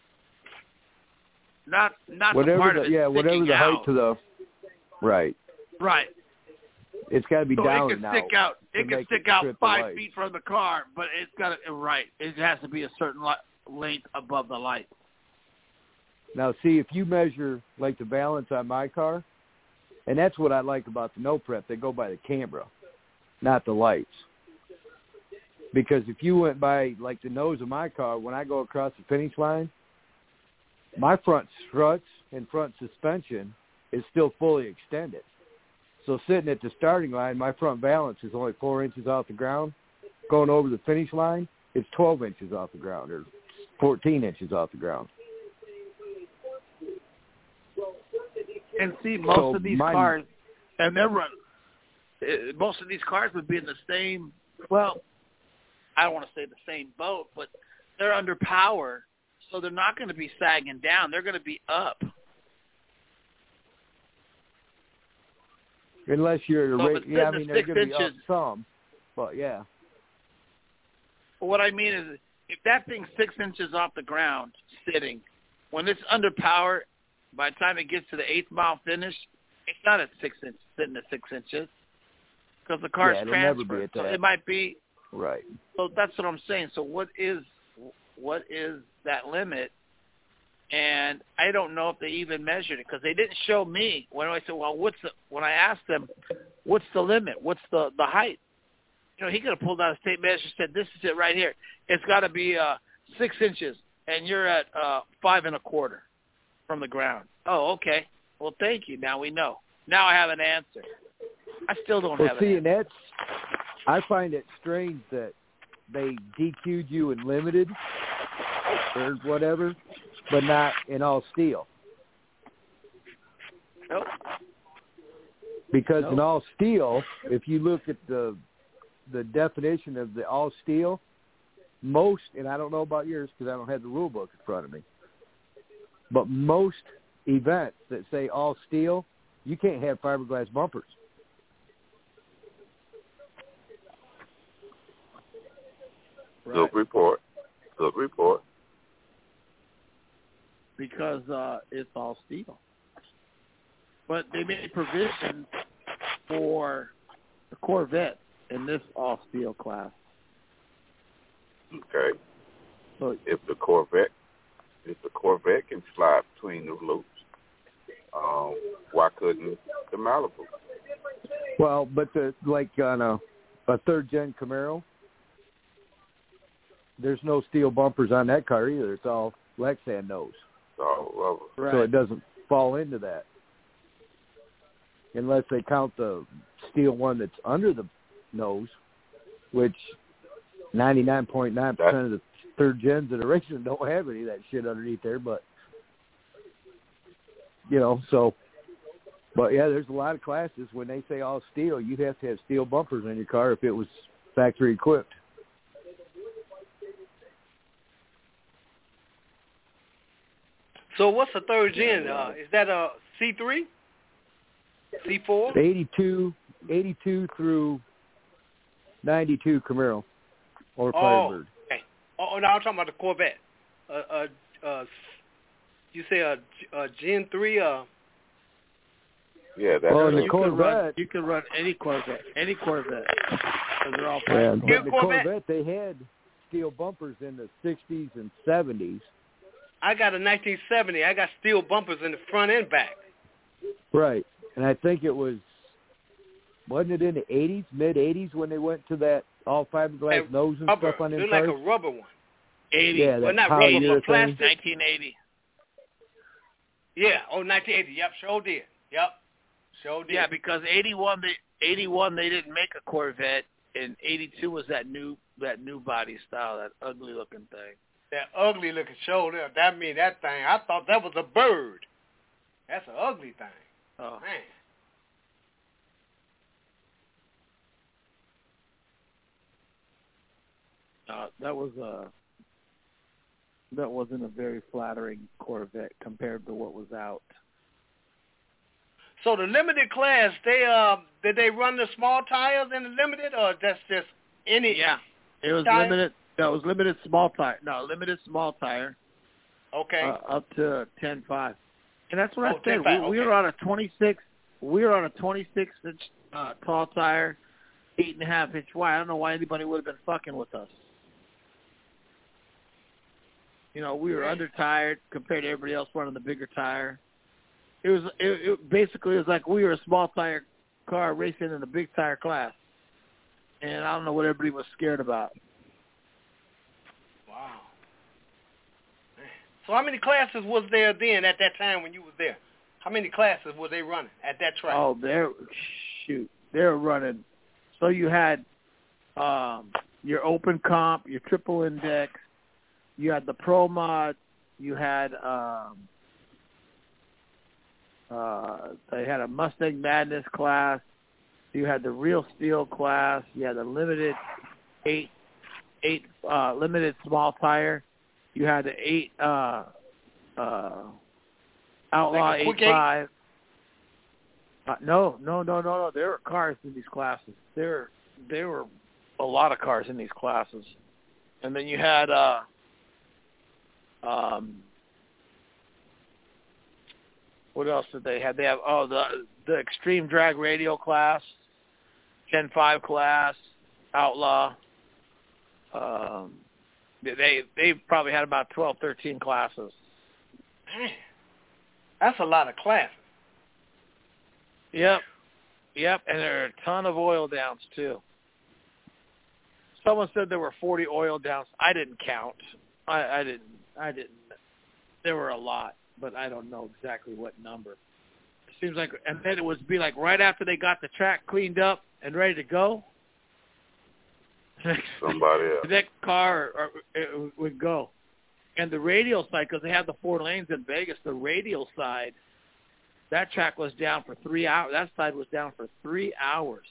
Not
whatever
the part of it
whatever the
out.
height to the right.
Right.
It's got to be down
it can
now.
Stick out. It can stick out 5 feet from the car, but it's got to right. It has to be a certain length above the light.
Now, see, if you measure like the balance on my car, and that's what I like about the no prep, they go by the camera, not the lights. Because if you went by like the nose of my car, when I go across the finish line, my front struts and front suspension is still fully extended. So sitting at the starting line, my front balance is only 4 inches off the ground. Going over the finish line, it's 12 inches off the ground or 14 inches off the ground.
And see, most of these cars, and they're run. Most of these cars would be in the same. Well, I don't want to say the same boat, but they're under power, so they're not going to be sagging down. They're going to be up.
Unless you're
they're going
to be up some, but yeah.
But what I mean is, if that thing's 6 inches off the ground, sitting, when it's under power, by the time it gets to the 8th mile finish, It's not at 6 inches, sitting at 6 inches, because the car's
it'll never be
transferred.
at
So
that.
it might be.
Right.
So that's what I'm saying. So what is that limit? And I don't know if they even measured it because they didn't show me. When I said, well, when I asked them, what's the limit? What's the height? You know, he could have pulled out a tape measure and said, this is it right here. It's got to be 6 inches, and you're at 5 1/4 from the ground. Oh, okay. Well, thank you. Now we know. Now I have an answer. I still don't have an answer.
And I find it strange that they DQ'd you in limited or whatever, but not in all steel.
Nope.
Because in all steel, if you look at the definition of the all steel, most, and I don't know about yours because I don't have the rule book in front of me, but most events that say all steel, you can't have fiberglass bumpers.
Right. Good report.
Because it's all steel. But they made provision for the Corvette in this all steel class.
Okay.
So
if the Corvette can slide between the loops, why couldn't the Malibu?
Well, but like on a third-gen Camaro, there's no steel bumpers on that car either. It's all Lexan nose.
All rubber.
Right.
So it doesn't fall into that. Unless they count the steel one that's under the nose, which 99.9% of the third gens that are racing don't have any of that shit underneath there. But, you know, so, but yeah, there's a lot of classes when they say all steel, you have to have steel bumpers in your car if it was factory equipped.
So what's the third gen? Is that a C3? C4?
82 through 92 Camaro or Firebird.
Okay. Oh, no, I'm talking about the Corvette. You say a Gen 3?
Yeah, that's
well,
you
the Corvette.
You can run any Corvette. Any Corvette. They're all
Yeah,
plastic.
but the Corvette, they had steel bumpers in the 60s and 70s.
I got a 1970. I got steel bumpers in the front and back.
Right. And I think it wasn't it in the 80s, mid-80s when they went to that all fiberglass nose and
rubber.
stuff on them
They're
cars?
like a rubber one.
80.
Yeah,
well, not
polyurethane.
rubber, but plastic.
1980.
Yeah, 1980. Yep, sure did. Yep, sure did.
Yeah, because 81 they didn't make a Corvette, and 82 was that new body style, that ugly looking thing.
That ugly looking shoulder. That mean that thing. I thought that was a bird. That's an ugly thing.
Oh
man.
That wasn't a very flattering Corvette compared to what was out.
So the limited class, did they run the small tires in the limited, or that's just any?
Yeah, it was
tire?
limited. No, it was limited small tire. No, limited small tire.
Okay.
Up to 10.5, and that's what I said.
10.5,
We were on a 26. We were on a 26-inch tall tire, 8.5-inch wide. I don't know why anybody would have been fucking with us. You know, we were under-tired compared to everybody else running the bigger tire. It basically was like we were a small tire car racing in a big tire class. And I don't know what everybody was scared about.
Wow. Man. So how many classes was there then at that time when you was there? How many classes were they running at that track?
Oh, they're running. So you had your open comp, your triple index, you had the Pro Mod, you had they had a Mustang Madness class, you had the Real Steel class, you had the limited eight limited small tire, you had the 8 Outlaw
like
8.5. No. There were cars in these classes. There were a lot of cars in these classes, and then you had what else did they have? They have the Extreme Drag Radial class, Gen 5 class, Outlaw. They probably had about 12, 13 classes.
Man, that's a lot of classes.
Yep, and there are a ton of oil downs too. Someone said there were 40 oil downs. I didn't count. I didn't. There were a lot, but I don't know exactly what number. It seems like, and then it would be like right after they got the track cleaned up and ready to go.
Somebody else.
The next car would go. And the radial side, because they had the 4 lanes in Vegas, the radial side, that track was down for 3 hours. That side was down for 3 hours.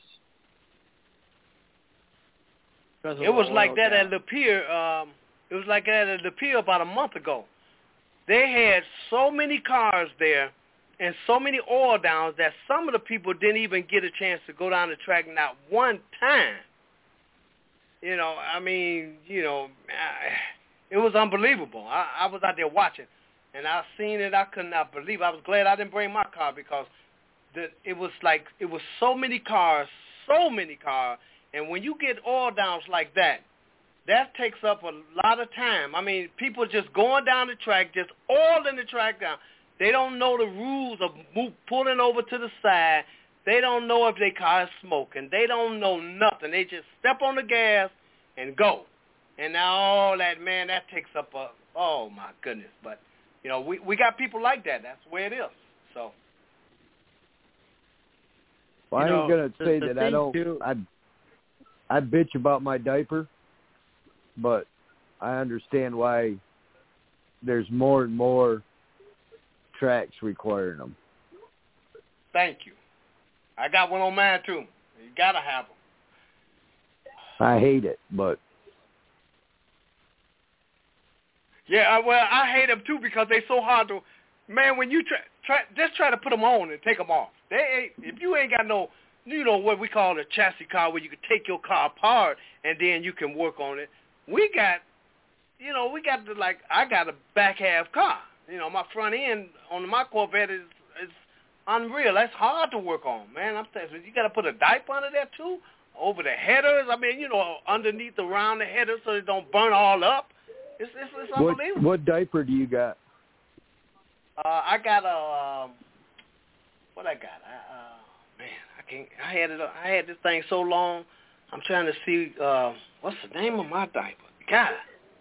It was like that at the pier. It was like that at the pier about a month ago. They had so many cars there and so many oil downs that some of the people didn't even get a chance to go down the track not one time. You know, I mean, you know, it was unbelievable. I was out there watching, and I seen it. I could not believe. I was glad I didn't bring my car because it was so many cars, and when you get oil downs like that, that takes up a lot of time. I mean, people just going down the track, just oiling the track down. They don't know the rules of pulling over to the side. They don't know if their car is smoking. They don't know nothing. They just step on the gas and go. And now all that, man, that takes up oh, my goodness. But, you know, we got people like that. That's the way it is. So.
Well, I ain't going to say that I bitch about my diaper, but I understand why there's more and more tracks requiring them.
Thank you. I got one on mine, too. You got to have them.
I hate it, but...
Yeah, well, I hate them, too, because they're so hard to... Man, when you try to put them on and take them off. If you ain't got no, you know, what we call a chassis car where you can take your car apart and then you can work on it. I got a back half car. You know, my front end on my Corvette is unreal. That's hard to work on, man. I'm saying, you got to put a diaper under there too, over the headers. I mean, you know, underneath, around the headers, so it don't burn all up. It's unbelievable.
What diaper do you got?
I got what I got? Man, I can't. I had this thing so long. I'm trying to see what's the name of my diaper. God,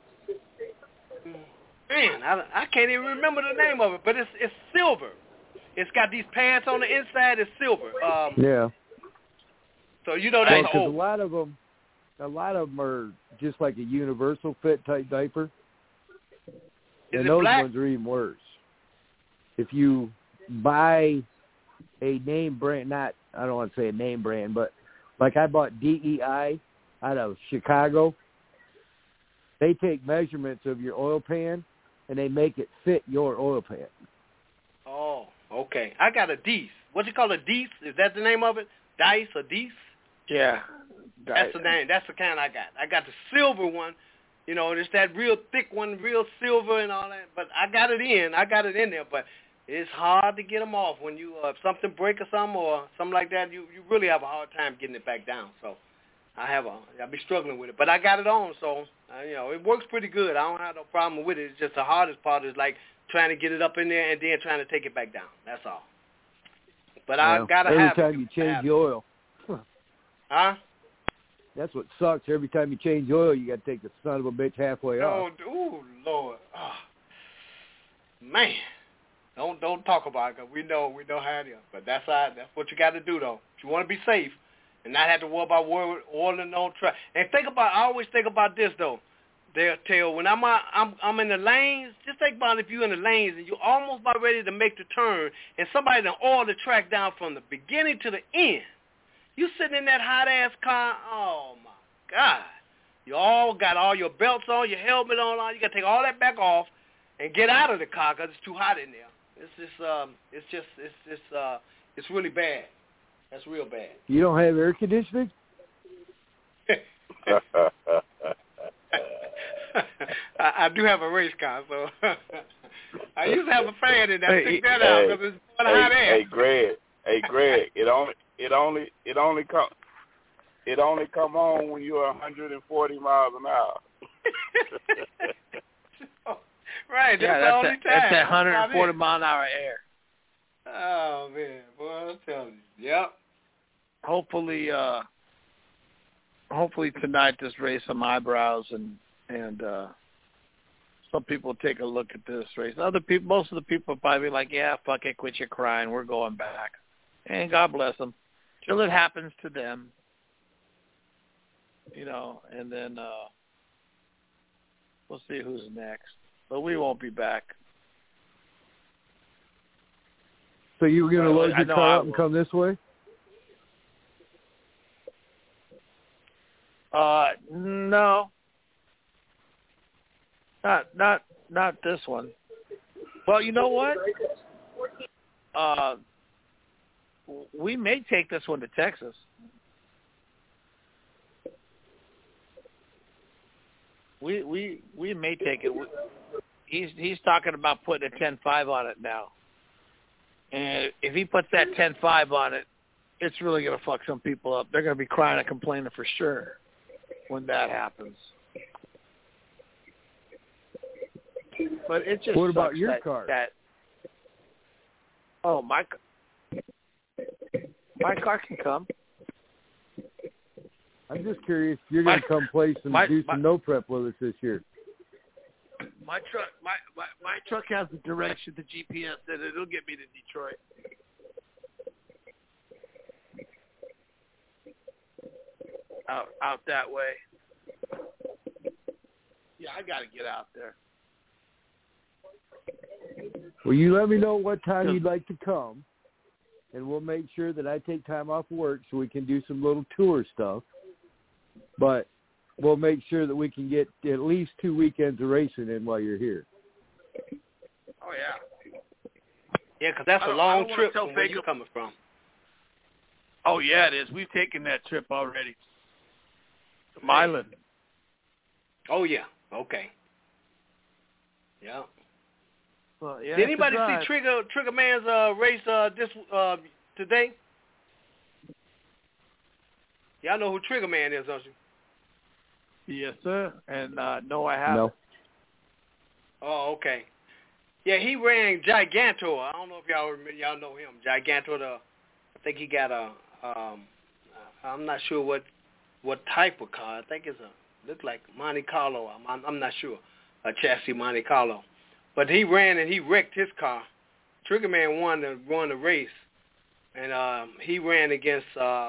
man, I can't even remember the name of it. But it's silver. It's got these pads on the inside. It's silver.
Yeah.
So you know that's old.
A lot of them are just like a universal fit type diaper.
Is
and
it
those
black?
ones are even worse. If you buy a name brand, I don't want to say a name brand, but like I bought DEI out of Chicago. They take measurements of your oil pan and they make it fit your oil pan.
Oh, okay. I got a Dees. What you call a Dees? Is that the name of it? Dice or Dees?
Yeah.
That's the name. That's the kind I got. I got the silver one. You know, it's that real thick one, real silver and all that. But I got it in there. But it's hard to get them off when you if something break or something like that. You really have a hard time getting it back down. So I'll be struggling with it. But I got it on, so you know, it works pretty good. I don't have no problem with it. It's just the hardest part is like trying to get it up in there and then trying to take it back down. That's all. But I gotta have it.
Every time you change the oil.
Huh?
That's what sucks. Every time you change oil, you got to take the son of a bitch halfway off.
Oh, Lord. Oh. Man. Don't talk about it, because we know how it is. But that's what you got to do, though. If you want to be safe and not have to worry about oiling on track. And I always think about this, though. They'll tell when I'm in the lanes, just think about if you're in the lanes and you're almost about ready to make the turn and somebody done oil the track down from the beginning to the end. You sitting in that hot-ass car, oh, my God. You all got all your belts on, your helmet on. You got to take all that back off and get out of the car because it's too hot in there. It's really bad. That's real bad.
You don't have air conditioning?
I do have a race car, so I used to have a fan in there. I took that out because it's hot air.
Hey, Hey, Greg, it only come on when you're 140 miles an hour.
Right, that's the only time.
That's that 140 mile an hour air.
Oh man, boy, I'm telling you. Yep.
Hopefully tonight this raised some eyebrows and some people take a look at this race. Other people, most of the people will probably be like, yeah, fuck it, quit your crying, we're going back. And God bless them. Till it happens to them. You know, and then we'll see who's next. But we won't be back.
So you were going to load your car up and come this way?
No. Not this one. Well, you know what? We may take this one to Texas. We may take it. He's talking about putting a 10.5 on it now. And if he puts that 10.5 on it, it's really going to fuck some people up. They're going to be crying and complaining for sure when that happens. But it just
what about
sucks
your car?
My car can come.
I'm just curious if you're going to come play some do some no prep with us this year.
My truck has the direction, the GPS that it'll get me to Detroit. Out that way. Yeah, I got to get out there.
Well, you let me know what time you'd like to come, and we'll make sure that I take time off work so we can do some little tour stuff. But we'll make sure that we can get at least 2 weekends of racing in while you're here.
Oh, yeah. Yeah, because that's a long trip from where you're coming from.
Oh, yeah, it is. We've taken that trip already. To Milan.
Oh, yeah. Okay. Yeah.
Well, yeah.
Did anybody see Trigger Man's race this today? Y'all know who Trigger Man is, don't you?
Yes, sir. And no, I haven't.
No.
Oh, okay. Yeah, he ran Gigantor. I don't know if y'all know him. Gigantor. I think he got a. I'm not sure what type of car. I think it's looked like Monte Carlo. I'm not sure. A chassis Monte Carlo. But he ran and he wrecked his car. Trigger Man won the race, and he ran against.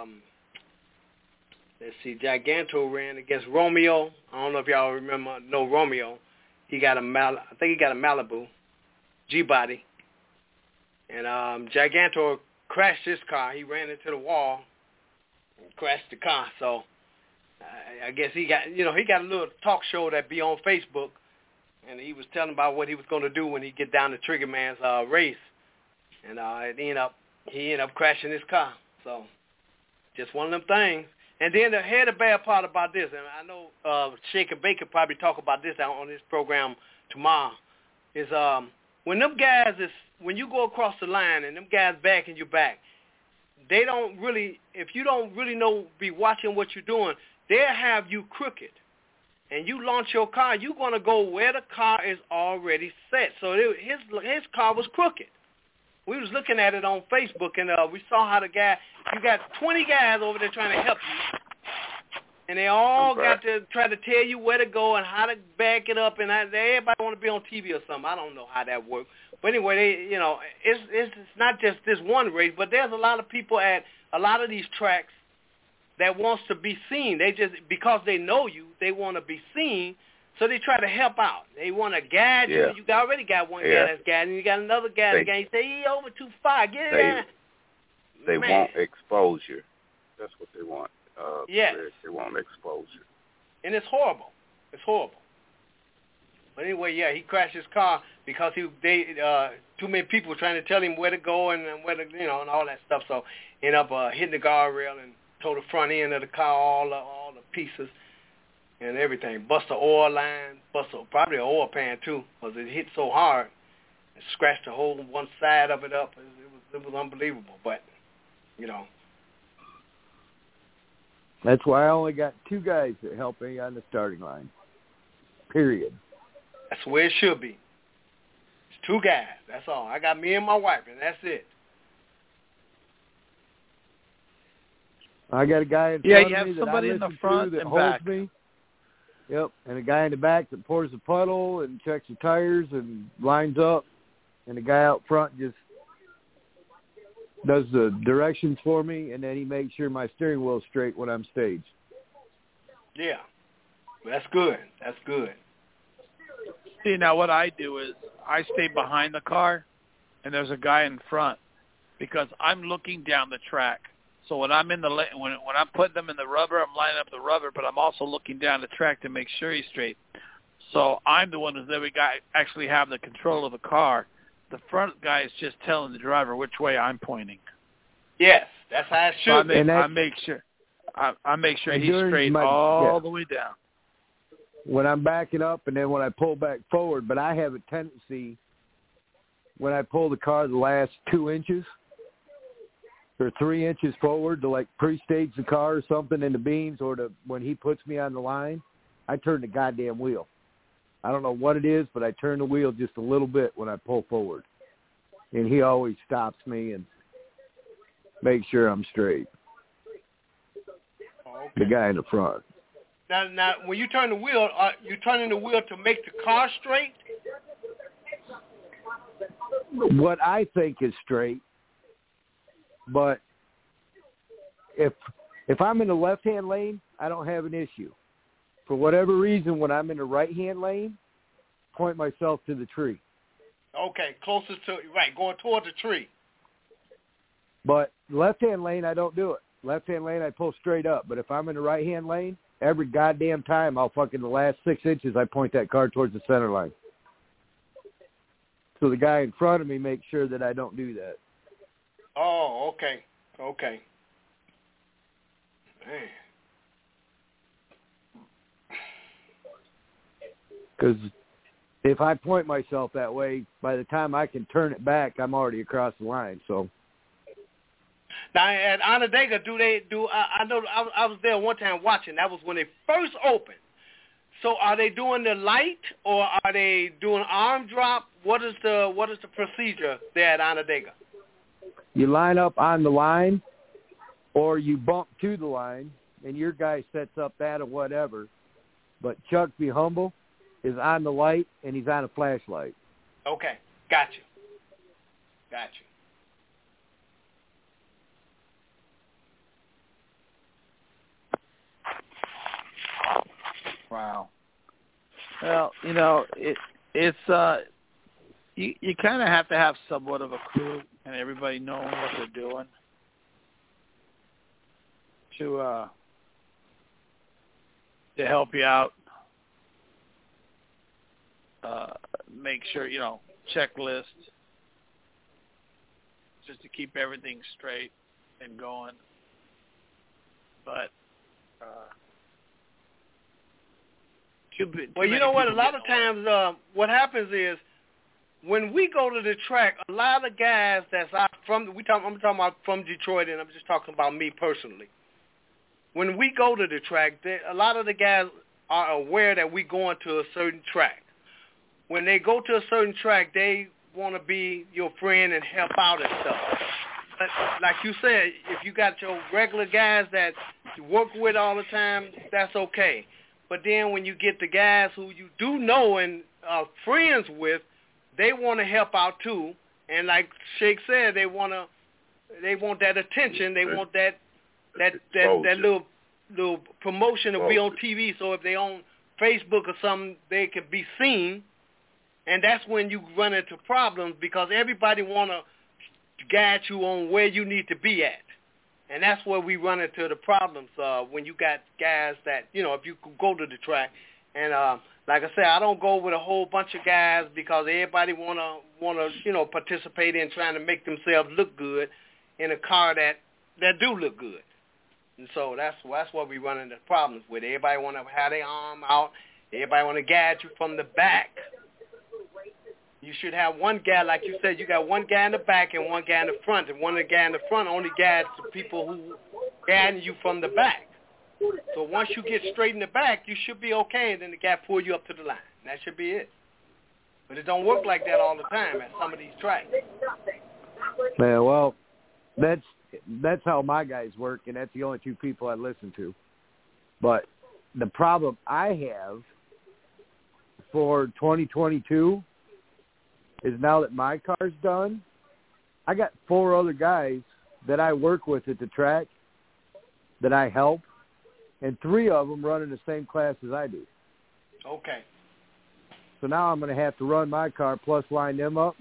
Let's see, Giganto ran against Romeo. I don't know if y'all know Romeo. I think he got a Malibu G-body. And Giganto crashed his car. He ran into the wall and crashed the car. So I guess he got a little talk show that be on Facebook, and he was telling about what he was going to do when he get down to Trigger Man's race. And he ended up crashing his car. So just one of them things. And then the bad part about this, and I know Shake and Baker probably talk about this on this program tomorrow, is when you go across the line and them guys backing you back, they don't really, if you don't really be watching what you're doing, they'll have you crooked. And you launch your car, you're going to go where the car is already set. So his car was crooked. We was looking at it on Facebook, and we saw how you got 20 guys over there trying to help you, and they all got to try to tell you where to go and how to back it up, and everybody want to be on TV or something. I don't know how that works. But anyway, it's not just this one race, but there's a lot of people at a lot of these tracks that wants to be seen. They just, because they know you, they want to be seen. So they try to help out. They want to guide you. You already got one guy that's guiding. You got another guy that's guiding. You say, he over too far. Get it in.
They want exposure. That's what they want.
Yes.
They want exposure.
And it's horrible. It's horrible. But anyway, yeah, he crashed his car because too many people were trying to tell him where to go and where to, and all that stuff. So ended up hitting the guardrail and tore the front end of the car, all the pieces. And everything. Bust the oil line, probably an oil pan too, because it hit so hard. It scratched the whole one side of it up. It was unbelievable. But You know.
That's why I only got 2 guys that help me on the starting line. Period.
That's the way it should be. It's 2 guys. That's all. I got me and my wife, and that's it.
I got a guy in front
you
of
have
me that
somebody
I
in the
listen
front
to that
and
holds
back.
me. Yep, and a guy in the back that pours the puddle and checks the tires and lines up, and the guy out front just does the directions for me, and then he makes sure my steering wheel's straight when I'm staged.
Yeah. That's good. That's good.
See, now what I do is I stay behind the car, and there's a guy in front because I'm looking down the track. So when I'm in the when I'm putting them in the rubber, I'm lining up the rubber, but I'm also looking down the track to make sure he's straight. So I'm the one who's every guy actually have the control of the car. The front guy is just telling the driver which way I'm pointing.
Yes, that's how it should be.
I make sure he's straight all the way down.
When I'm backing up and then when I pull back forward, but I have a tendency when I pull the car the last 2 inches or 3 inches forward to like pre-stage the car or something in the beams, or to when he puts me on the line, I turn the goddamn wheel. I don't know what it is, but I turn the wheel just a little bit when I pull forward. And he always stops me and makes sure I'm straight.
Oh, okay.
The guy in the front.
Now, when you turn the wheel, you turning the wheel to make the car straight?
What I think is straight, but if I'm in the left-hand lane, I don't have an issue. For whatever reason, when I'm in the right-hand lane, point myself to the tree.
Okay, closest to, right, going toward the tree.
But left-hand lane, I don't do it. Left-hand lane, I pull straight up. But if I'm in the right-hand lane, every goddamn time, I'll fucking the last 6 inches, I point that car towards the center line. So the guy in front of me makes sure that I don't do that.
Oh, okay. Okay. Man.
Because if I point myself that way, by the time I can turn it back, I'm already across the line. So
now at Onondaga, I know I was there one time watching. That was when they first opened. So are they doing the light or are they doing arm drop? What is the procedure there at Onondaga?
You line up on the line, or you bump to the line, and your guy sets up that or whatever. But Chuck Be Humble is on the light, and he's on a flashlight.
Okay, got you.
Wow. Well, you know, it's you kind of have to have somewhat of a crew and everybody knowing what they're doing to help you out. Make sure, you know, checklist just to keep everything straight and going. But
well, you know what? A lot of times, what happens is when we go to the track, a lot of guys I'm talking about from Detroit, and I'm just talking about me personally. When we go to the track, a lot of the guys are aware that we're going to a certain track. When they go to a certain track, they want to be your friend and help out and stuff. But like you said, if you got your regular guys that you work with all the time, that's okay. But then when you get the guys who you do know and are friends with, they want to help out too. And like Shake said, they want that attention. They want that little promotion to be on TV. So if they on Facebook or something, they can be seen. And that's when you run into problems because everybody want to guide you on where you need to be at. And that's where we run into the problems when you got guys that, you know, if you could go to the track. And like I said, I don't go with a whole bunch of guys because everybody wanna you know, participate in trying to make themselves look good in a car that do look good. And so that's what we run into problems with. Everybody want to have their arm out. Everybody want to guide you from the back. you should have one guy, like you said, you got one guy in the back and one guy in the front, and one of the guy in the front only guides the people who guiding you from the back. So once you get straight in the back, you should be okay, and then the guy pull you up to the line. That should be it. But it don't work like that all the time at some of these tracks.
Yeah, well, that's how my guys work, and that's the only two people I listen to. But the problem I have for 2022 is now that my car's done, I got 4 other guys that I work with at the track that I help, and 3 of them run in the same class as I do.
Okay.
So now I'm going to have to run my car plus line them up.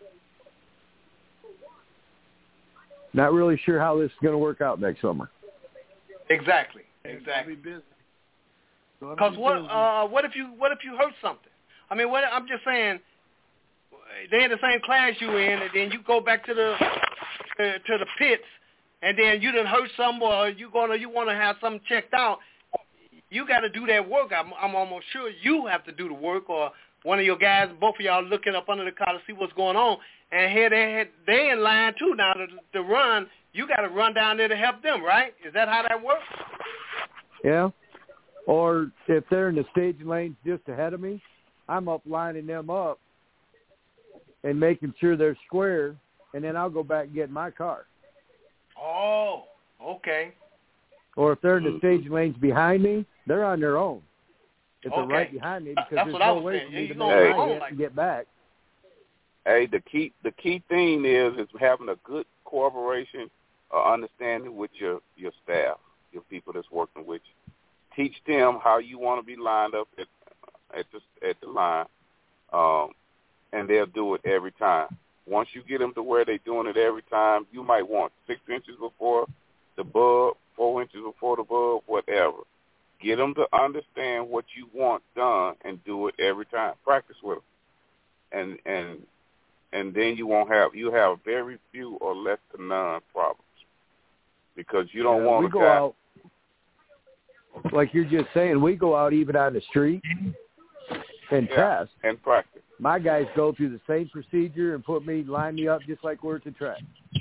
Not really sure how this is going to work out next summer.
Exactly.
I'll be busy.
Because what if you hurt something? I mean, I'm just saying, they're in the same class you in, and then you go back to the pits, and then you done hurt some, or you want to have something checked out. You got to do that work. I'm almost sure you have to do the work, or one of your guys, both of y'all looking up under the car to see what's going on. And here they in line too now to run. You got to run down there to help them, right? Is that how that works?
Yeah. Or if they're in the staging lanes just ahead of me, I'm up lining them up and making sure they're square, and then I'll go back and get my car.
Oh, okay.
Or if they're in the staging lanes behind me, they're on their own. If they're
Okay.
right behind me, because
That's
there's
what I
no
was
way
saying.
for me
You
to
gonna
make
go
my
like
and get back.
Hey, the key thing is having a good cooperation or understanding with your staff, your people that's working with you. Teach them how you want to be lined up at the line, and they'll do it every time. Once you get them to where they're doing it every time, you might want 6 inches before the bulb, 4 inches before the bulb, whatever. Get them to understand what you want done and do it every time. Practice with them, and then you have very few or less to none problems because you don't want
we
to
go out, like you're just saying, we go out even on the street and test
and practice.
My guys go through the same procedure and line me up just like we're at the track.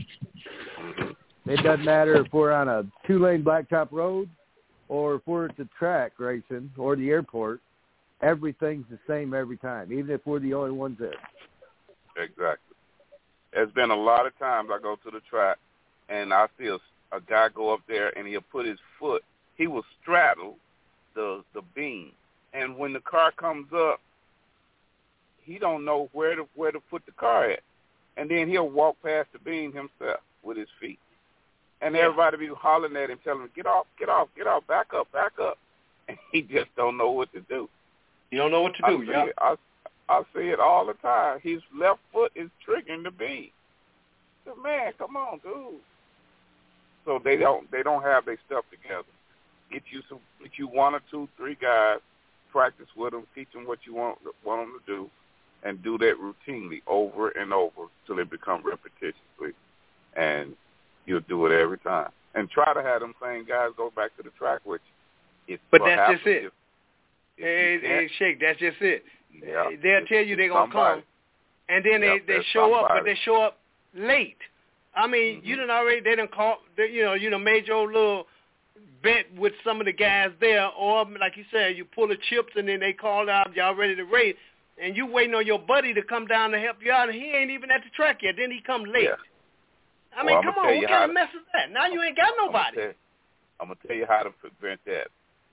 It doesn't matter if we're on a 2-lane blacktop road or if we're at the track racing or the airport. Everything's the same every time, even if we're the only ones there.
Exactly. There's been a lot of times I go to the track and I see a guy go up there and he'll put his foot, he will straddle the beam. And when the car comes up, he don't know where to put the car at. And then he'll walk past the beam himself with his feet. And everybody be hollering at him, telling him, get off, back up. And he just don't know what to do.
You don't know what to do, yeah.
I see it all the time. His left foot is triggering the beam. I said, man, come on, dude. So they don't have their stuff together. Get you 1 or 2, 3 guys, practice with them, teach them what you want them to do, and do that routinely over and over till it becomes repetitiously, and you'll do it every time. And try to have them same guys go back to the track with you.
But that's just it. Hey, Shake, that's just it.
Yeah.
They'll tell you they're going to come, and then they show up, but they show up late. I mean, you done already, they done call, you done made your little bet with some of the guys there, or like you said, you pull the chips and then they call out, y'all ready to race, and you waiting on your buddy to come down to help you out, and he ain't even at the track yet. Then he come late.
Yeah.
I mean, come on, what kind of mess is that? Now you ain't got nobody.
I'm going to tell you how to prevent that.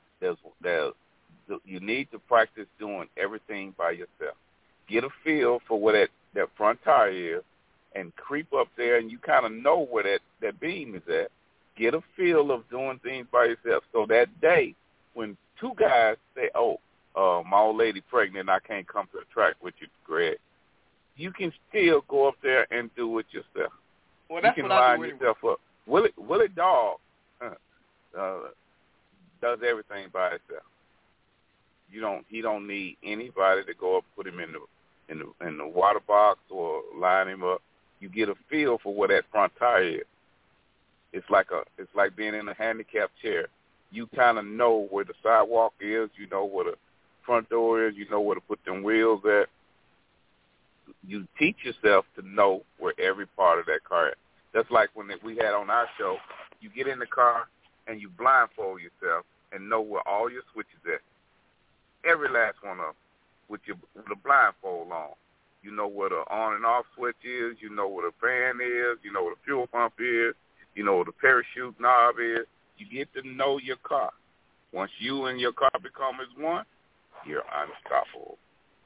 You need to practice doing everything by yourself. Get a feel for where that front tire is and creep up there, and you kind of know where that beam is at. Get a feel of doing things by yourself. So that day when 2 guys say, my old lady pregnant, I can't come to the track with you, Greg, you can still go up there and do it yourself.
Well, that's
you can
what I
line
do
yourself up. Willie Dog does everything by himself. He don't need anybody to go up, put him in the water box or line him up. You get a feel for where that front tire is. It's like being in a handicap chair. You kind of know where the sidewalk is. You know where the front door is. You know where to put them wheels at. you teach yourself to know where every part of that car is. That's like when we had on our show, you get in the car and you blindfold yourself and know where all your switches at. Every last one of them with a blindfold on. You know where the on and off switch is. You know where the fan is. You know where the fuel pump is. You know where the parachute knob is. You get to know your car. Once you and your car become as one, you're unstoppable.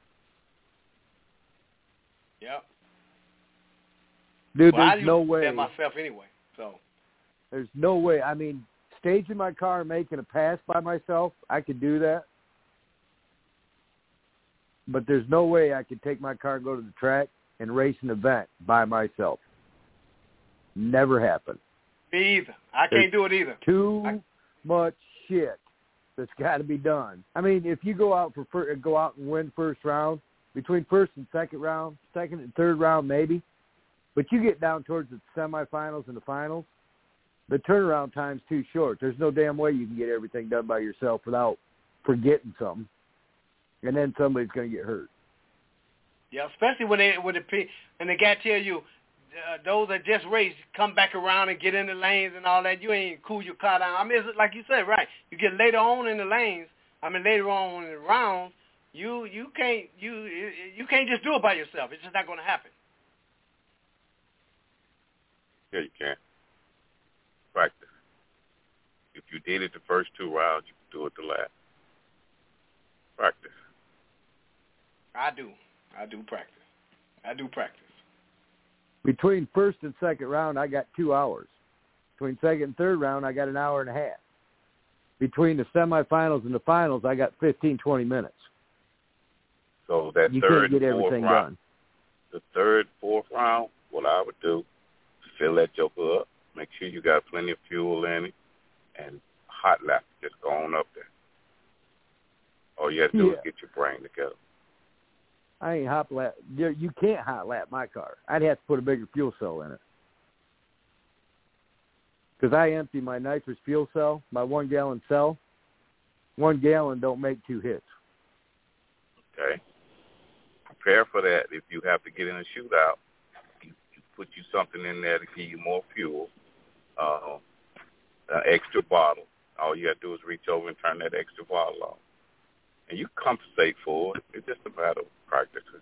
Yep.
Dude,
well,
there's no way.
Myself anyway, so.
There's no way. I mean, staging my car and making a pass by myself, I could do that. But there's no way I could take my car and go to the track and race an event by myself. Never happened.
Me either. I can't do it either.
Too much shit that's got to be done. I mean, if you go out and win first round, between first and second round, second and third round maybe, but you get down towards the semifinals and the finals, the turnaround time's too short. There's no damn way you can get everything done by yourself without forgetting something, and then somebody's going to get hurt.
Yeah, especially when the guy tell you those that just raced come back around and get in the lanes and all that. You ain't cool your car down. I mean, it's like you said, right? You get later on in the lanes. I mean, later on in the rounds, you can't just do it by yourself. It's just not going to happen.
Yeah, you can. Practice. If you did it the first two rounds, you can do it the last. Practice.
I do practice.
Between first and second round, I got 2 hours. Between second and third round, I got an hour and a half. Between the semifinals and the finals, I got 15, 20 minutes.
So that
you
third
can't get
and fourth
everything
round,
done.
The third, fourth round, what I would do, fill that joker up, make sure you got plenty of fuel in it, and hot lap, just go on up there. All you have to do is get your brain together.
I ain't hot lap. You can't hot lap my car. I'd have to put a bigger fuel cell in it. Because I empty my nitrous fuel cell, my 1 gallon cell. 1 gallon don't make 2 hits.
Okay. Prepare for that. If you have to get in a shootout, you put you something in there to give you more fuel, an extra bottle. All you have to do is reach over and turn that extra bottle on. And you compensate for it. It's just a matter of practicing,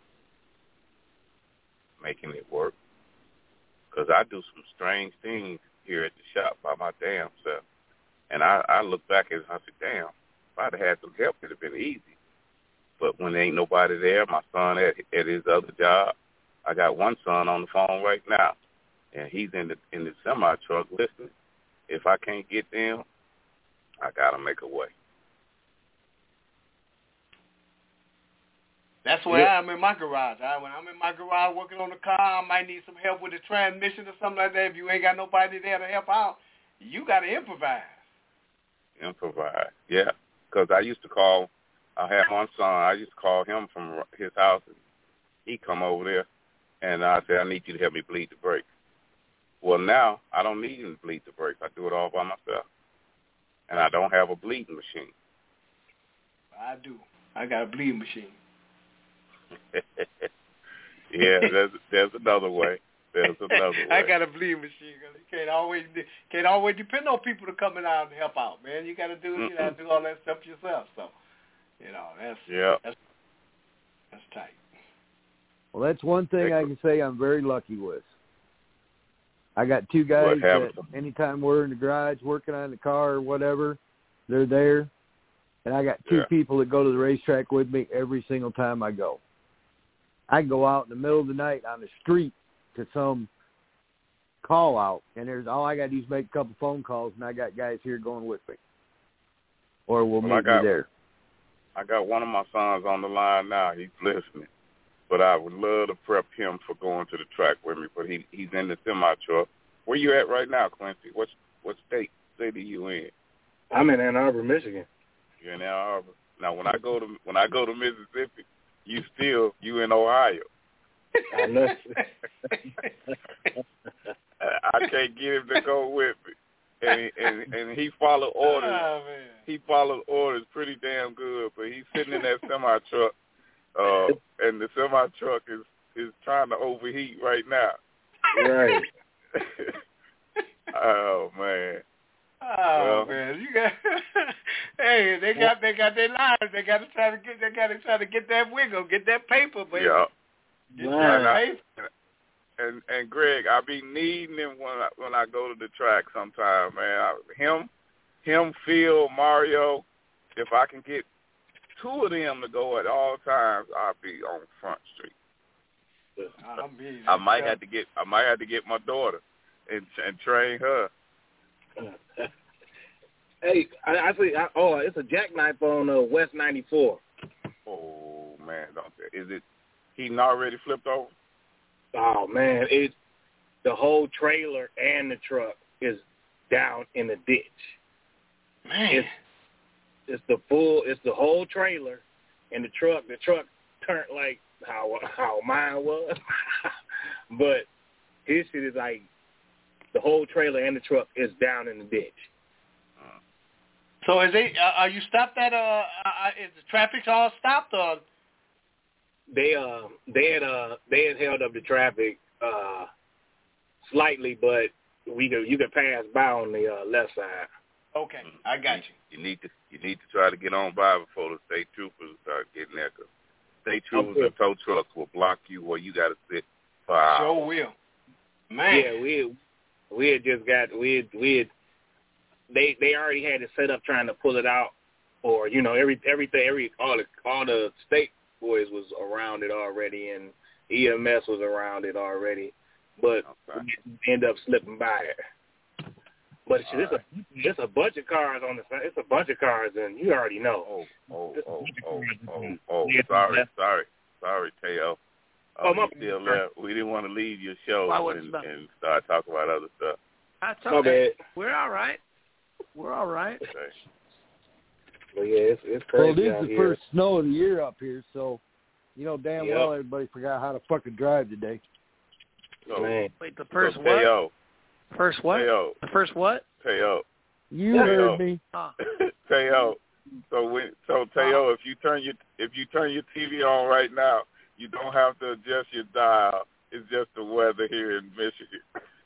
making it work. Because I do some strange things here at the shop by my damn self. And I look back and I say, damn, if I'd have had some help, it would have been easy. But when there ain't nobody there, my son at his other job, I got one son on the phone right now, and he's in the semi-truck listening. If I can't get them, I got to make a way.
That's where I am in my garage. When I'm in my garage working on the car, I might need some help with the transmission or something like that. If you ain't got nobody there to help out, you got to improvise.
Improvise, yeah. Because I used to call, I had one son, I used to call him from his house, and he'd come over there, and I said, I need you to help me bleed the brakes. Well, now I don't need him to bleed the brakes. I do it all by myself. And I don't have a bleeding machine.
I do. I got a bleeding machine.
Yeah, there's another way. There's another way.
I got a bleeding machine. You can't always depend on people to come in and help out, man. You got to do all that stuff yourself. So, that's tight.
Well, that's one thing I can say I'm very lucky with. I got 2 guys that anytime we're in the garage working on the car or whatever, they're there. And I got 2 people that go to the racetrack with me every single time I go. I can go out in the middle of the night on the street to some call out, and all I got to do is make a couple phone calls, and I got guys here going with me. Or we'll meet me there.
I got one of my sons on the line now. He's listening. But I would love to prep him for going to the track with me. But he's in the semi-truck. Where you at right now, Quincy? What state are you in?
I'm in Ann Arbor, Michigan.
You're in Ann Arbor. Now, when I go to Mississippi, you in Ohio.
I know.
I can't get him to go with me. And he followed orders.
Oh, man.
He followed orders pretty damn good. But he's sitting in that semi truck, and the semi truck is trying to overheat right now.
Right.
Oh man.
Oh
Well,
man, you got hey, they got their lives. They got to try to get that wiggle, get that paper, baby.
yeah.
Get
Right.
that paper.
And Greg, I be needing him when I go to the track sometime, man. Him, Phil, Mario. If I can get two of them to go at all times, I'll be on Front Street. I might have to get my daughter and train her.
Hey, I see. It's a jackknife on West 94.
Oh man, is it? He already flipped over.
Oh man, the whole trailer and the truck is down in the ditch.
Man,
it's the whole trailer and the truck. The truck turned like how mine was, but his shit is like the whole trailer and the truck is down in the ditch.
so are you stopped at is the traffic's all stopped or?
They had held up the traffic slightly, but you could pass by on the left side.
Okay, I got you.
You need to try to get on by before the state troopers start getting there. 'Cause state troopers and tow trucks will block you where you got to sit for hours.
Sure will. Man.
Yeah, we had just got they already had it set up trying to pull it out, or all the state boys was around it already, and EMS was around it already, but we end up slipping by it. But it's a bunch of cars on the side. It's a bunch of cars, and you already know.
Sorry, Teo. You still there? We didn't want to leave your show and start talking about other stuff.
That's
My
okay.
bad.
We're all right.
Okay.
But yeah, it's crazy.
Well, this is the first snow of the year up here, so you know damn well everybody forgot how to fucking drive today.
So,
Man.
Wait, the first
so
what?
Teo,
First what?
Teo,
The first what?
Teo.
You
Yeah.
heard me.
Teo. So Teo, if you turn your TV on right now, you don't have to adjust your dial. It's just the weather here in Michigan.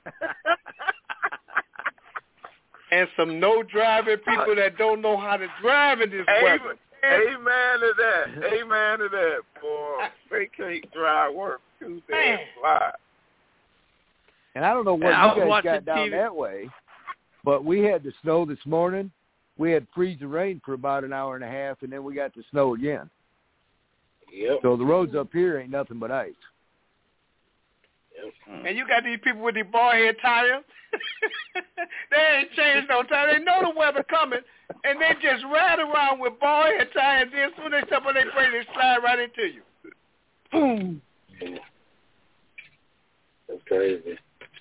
And some no-driving people that don't know how to drive in this weather.
Amen to that. Boy, they can't drive work Tuesday and fly.
And I don't know what you guys got down that way, but we had the snow this morning. We had freezing rain for about an hour and a half, and then we got the snow again.
Yep.
So the roads up here ain't nothing but ice.
And you got these people with the bald head tires. They ain't changed no tire. They know the weather coming, and they just ride around with bald head tires. And as soon as they step on their brake, they slide right into you.
Boom.
That's crazy.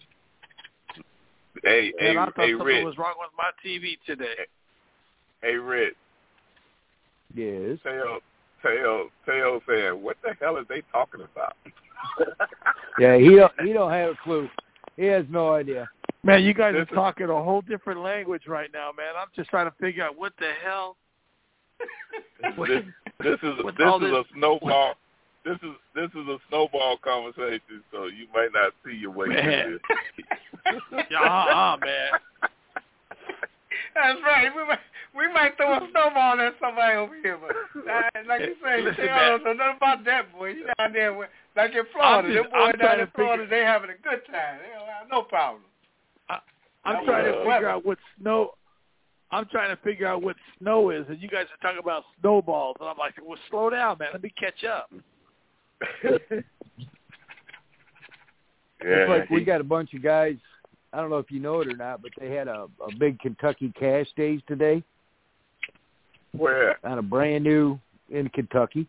Hey,
I thought something
Rich.
was wrong with my TV today.
Hey, Rich.
Yes.
Teo saying, what the hell are they talking about?
Yeah, he don't have a clue. He has no idea.
Man, you guys are talking a whole different language right now, man. I'm just trying to figure out what the hell.
This is a snowball. This is a snowball conversation, so you might not see your way through this.
Man.
That's right. We might throw a snowball at somebody over here, but like you say,
Listen,
I don't know nothing about that boy. You down there like in Florida. Them boys down in Florida, they having a good time. They don't have no problem.
I'm trying to figure out what snow. I'm trying to figure out what snow is, and you guys are talking about snowballs, and I'm like, well, slow down, man. Let me catch up.
It's like we got a bunch of guys. I don't know if you know it or not, but they had a big Kentucky Cash Days today.
Where?
On a brand new in Kentucky.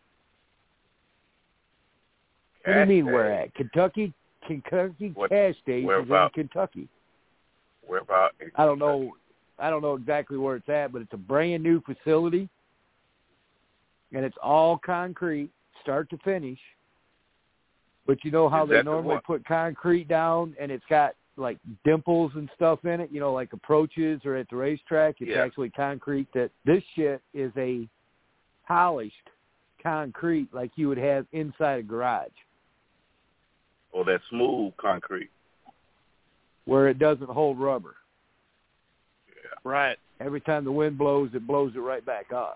What do you mean where at? Kentucky Cash Days is in Kentucky.
Where about?
I don't know exactly where it's at, but it's a brand new facility, and it's all concrete, start to finish. But you know how they normally put concrete down, and it's got like dimples and stuff in it, you know, like approaches or at the racetrack. It's actually concrete. That this shit is a polished concrete like you would have inside a garage.
or that smooth concrete.
Where it doesn't hold rubber.
Yeah.
Right.
Every time the wind blows it right back off.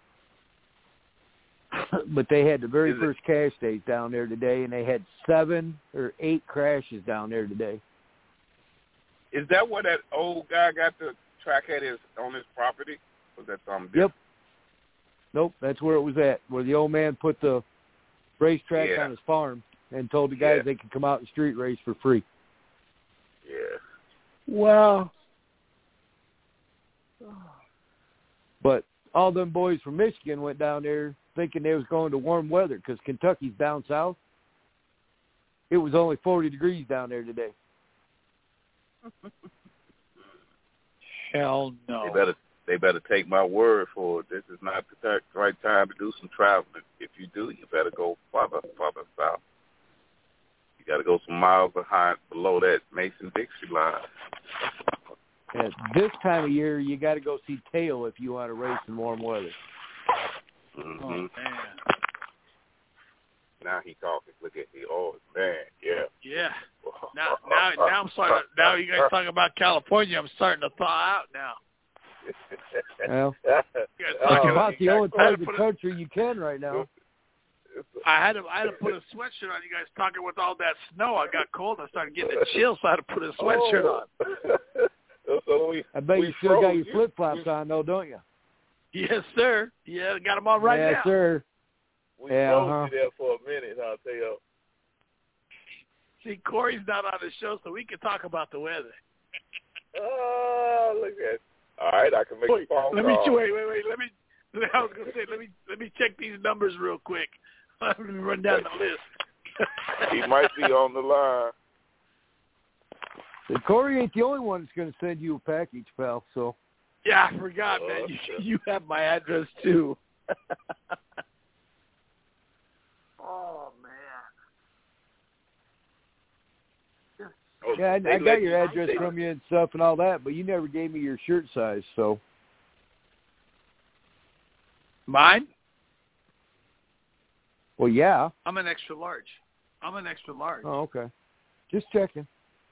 But they had the very first cash days down there today, and they had 7 or 8 crashes down there today.
Is that where that old guy got the track at on his property? Was that something different?
Yep. Nope, that's where it was at, where the old man put the racetrack on his farm and told the guys they could come out and street race for free.
Yeah.
Well.
But all them boys from Michigan went down there thinking they was going to warm weather because Kentucky's down south. It was only 40 degrees down there today.
Hell no.
They better take my word for it. This is not the right time to do some traveling. If you do, you better go farther south. You got to go some miles below that Mason-Dixie line.
At this time of year, you got to go see Tail if you want to race in warm weather.
Mm-hmm.
Oh, man.
Now he talking. Look at the old man. Yeah.
Yeah. Now I'm starting. Now you guys talking about California. I'm starting to thaw out now.
Well, it's about the only part of the country you can right now.
I had to put a sweatshirt on. You guys talking with all that snow. I got cold. I started getting a chill, so I had to put a sweatshirt on.
So
I bet you still got your flip-flops on, though, don't you?
Yes, sir. Yeah, got them on right now.
Yes, sir.
We froze you there for a minute, I'll tell you.
See, Corey's not on the show, so we can talk about the weather.
Oh, look at it. All right, I can make a phone call.
Wait. I was gonna say, let me check these numbers real quick. Let me run down the list.
He might be on the line.
And Corey ain't the only one that's going to send you a package, pal. So.
Yeah, I forgot, man. You have my address too. Oh man.
Yeah, I got your address from you and stuff and all that, but you never gave me your shirt size, so.
Mine?
Well, yeah.
I'm an extra large.
Oh, okay. Just checking.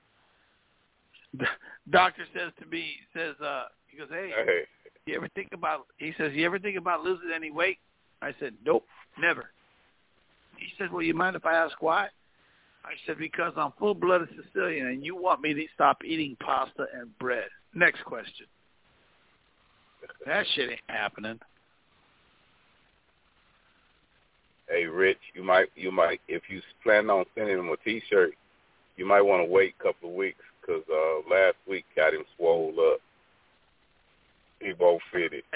Doctor says to me, he goes, hey, you ever think about losing any weight? I said, nope, never. He said, well, you mind if I ask why? I said, because I'm full-blooded Sicilian and you want me to stop eating pasta and bread. Next question. That shit ain't happening.
Hey, Rich, you might, if you plan on sending him a T-shirt, you might want to wait a couple of weeks because last week got him swole up. He won't fit it.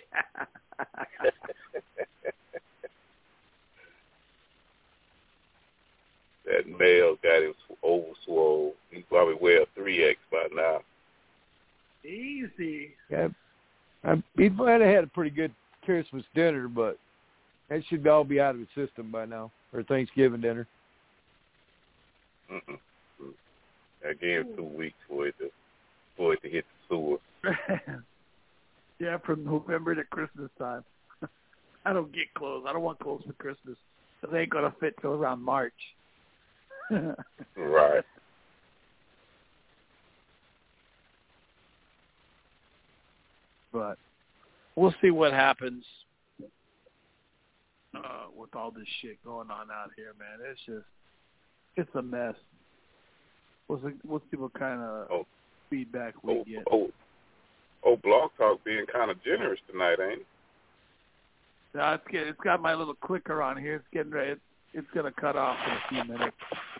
That male got him over swole. He probably wear a 3X by now.
Easy.
Yeah, he might have had a pretty good Christmas dinner, but that should all be out of his system by now, or Thanksgiving dinner.
Mm-mm. I gave him 2 weeks for it to hit the sewer.
Yeah, from November to Christmas time. I don't get clothes. I don't want clothes for Christmas. They ain't going to fit till around March.
Right.
But we'll see what happens with all this shit going on out here, man. It's a mess. We'll see what kind of feedback we get.
Blog Talk being kind of generous tonight, ain't it?
No, it's got my little clicker on here. It's getting ready. It's going to cut off in a few minutes.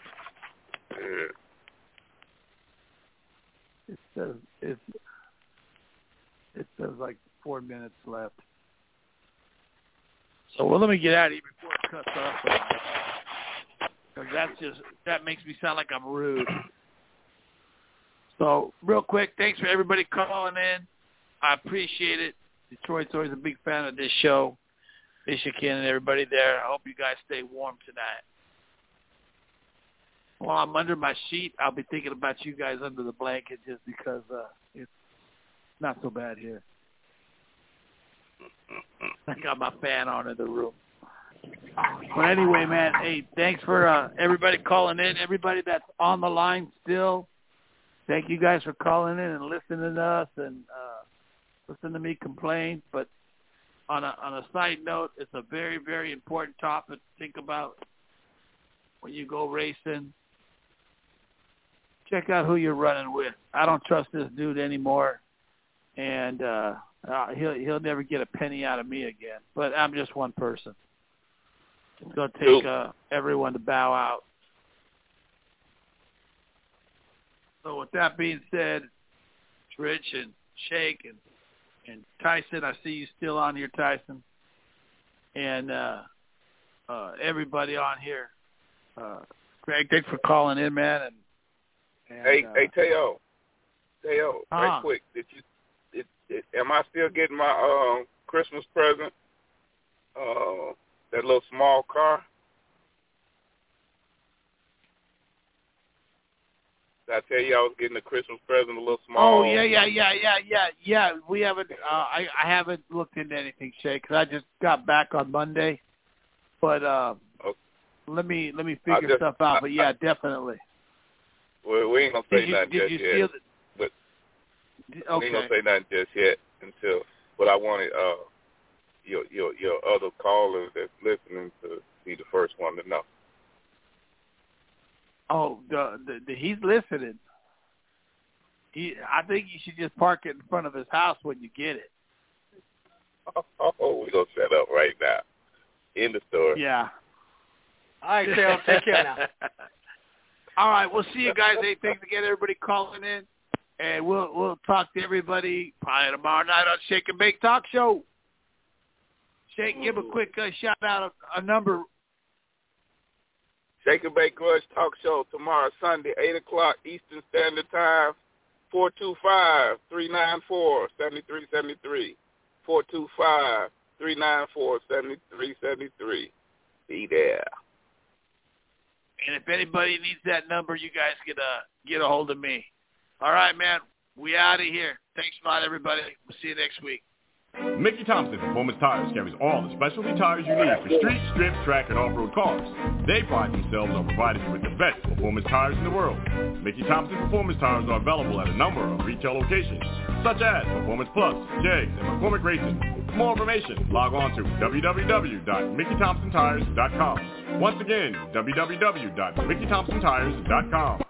Yeah.
It says like 4 minutes left. So let me get out of here before it cuts off. Because that makes me sound like I'm rude. So real quick, thanks for everybody calling in. I appreciate it. Detroit's always a big fan of this show. Michigan and everybody there. I hope you guys stay warm tonight. While I'm under my sheet, I'll be thinking about you guys under the blanket just because it's not so bad here. I got my fan on in the room. But anyway, man, hey, thanks for everybody calling in, everybody that's on the line still. Thank you guys for calling in and listening to us and listening to me complain. But on a side note, it's a very, very important topic to think about when you go racing. Check out who you're running with. I don't trust this dude anymore, and he'll never get a penny out of me again. But I'm just one person. It's going to take everyone to bow out. So with that being said, Rich and Shake and Tyson, I see you still on here, Tyson, and everybody on here. Greg, thanks for calling in, man. And
hey, Teo, right quick, am I still getting my Christmas present? That little small car. Did I tell you I was getting a Christmas present, a little small?
Oh yeah. We haven't. I haven't looked into anything, Shay, because I just got back on Monday. But
okay.
let me figure stuff out. But yeah, definitely.
Well, we ain't gonna say nothing just yet. But
okay.
we ain't gonna say nothing just yet until. But I wanted your other callers that's listening to be the first one to know.
Oh, he's listening. I think you should just park it in front of his house when you get it.
Oh, we're going to set up right now. In the store.
Yeah.
All right, Phil, take care now.
All right, we'll see you guys. Hey, thanks again, everybody calling in. And we'll talk to everybody probably tomorrow night on Shake and Bake Talk Show. Shake, give a quick shout-out, a number.
Shake and Bake Crush Talk Show tomorrow, Sunday, 8 o'clock Eastern Standard Time, 425-394-7373. 425-394-7373. Be there.
And if anybody needs that number, you guys can get a hold of me. All right, man. We out of here. Thanks a lot, everybody. We'll see you next week.
Mickey Thompson Performance Tires carries all the specialty tires you need for street, strip, track, and off-road cars. They pride themselves on providing you with the best performance tires in the world. Mickey Thompson Performance Tires are available at a number of retail locations, such as Performance Plus, JEGS, and McCormick Racing. For more information, log on to www.MickeyThompsonTires.com. Once again, www.MickeyThompsonTires.com.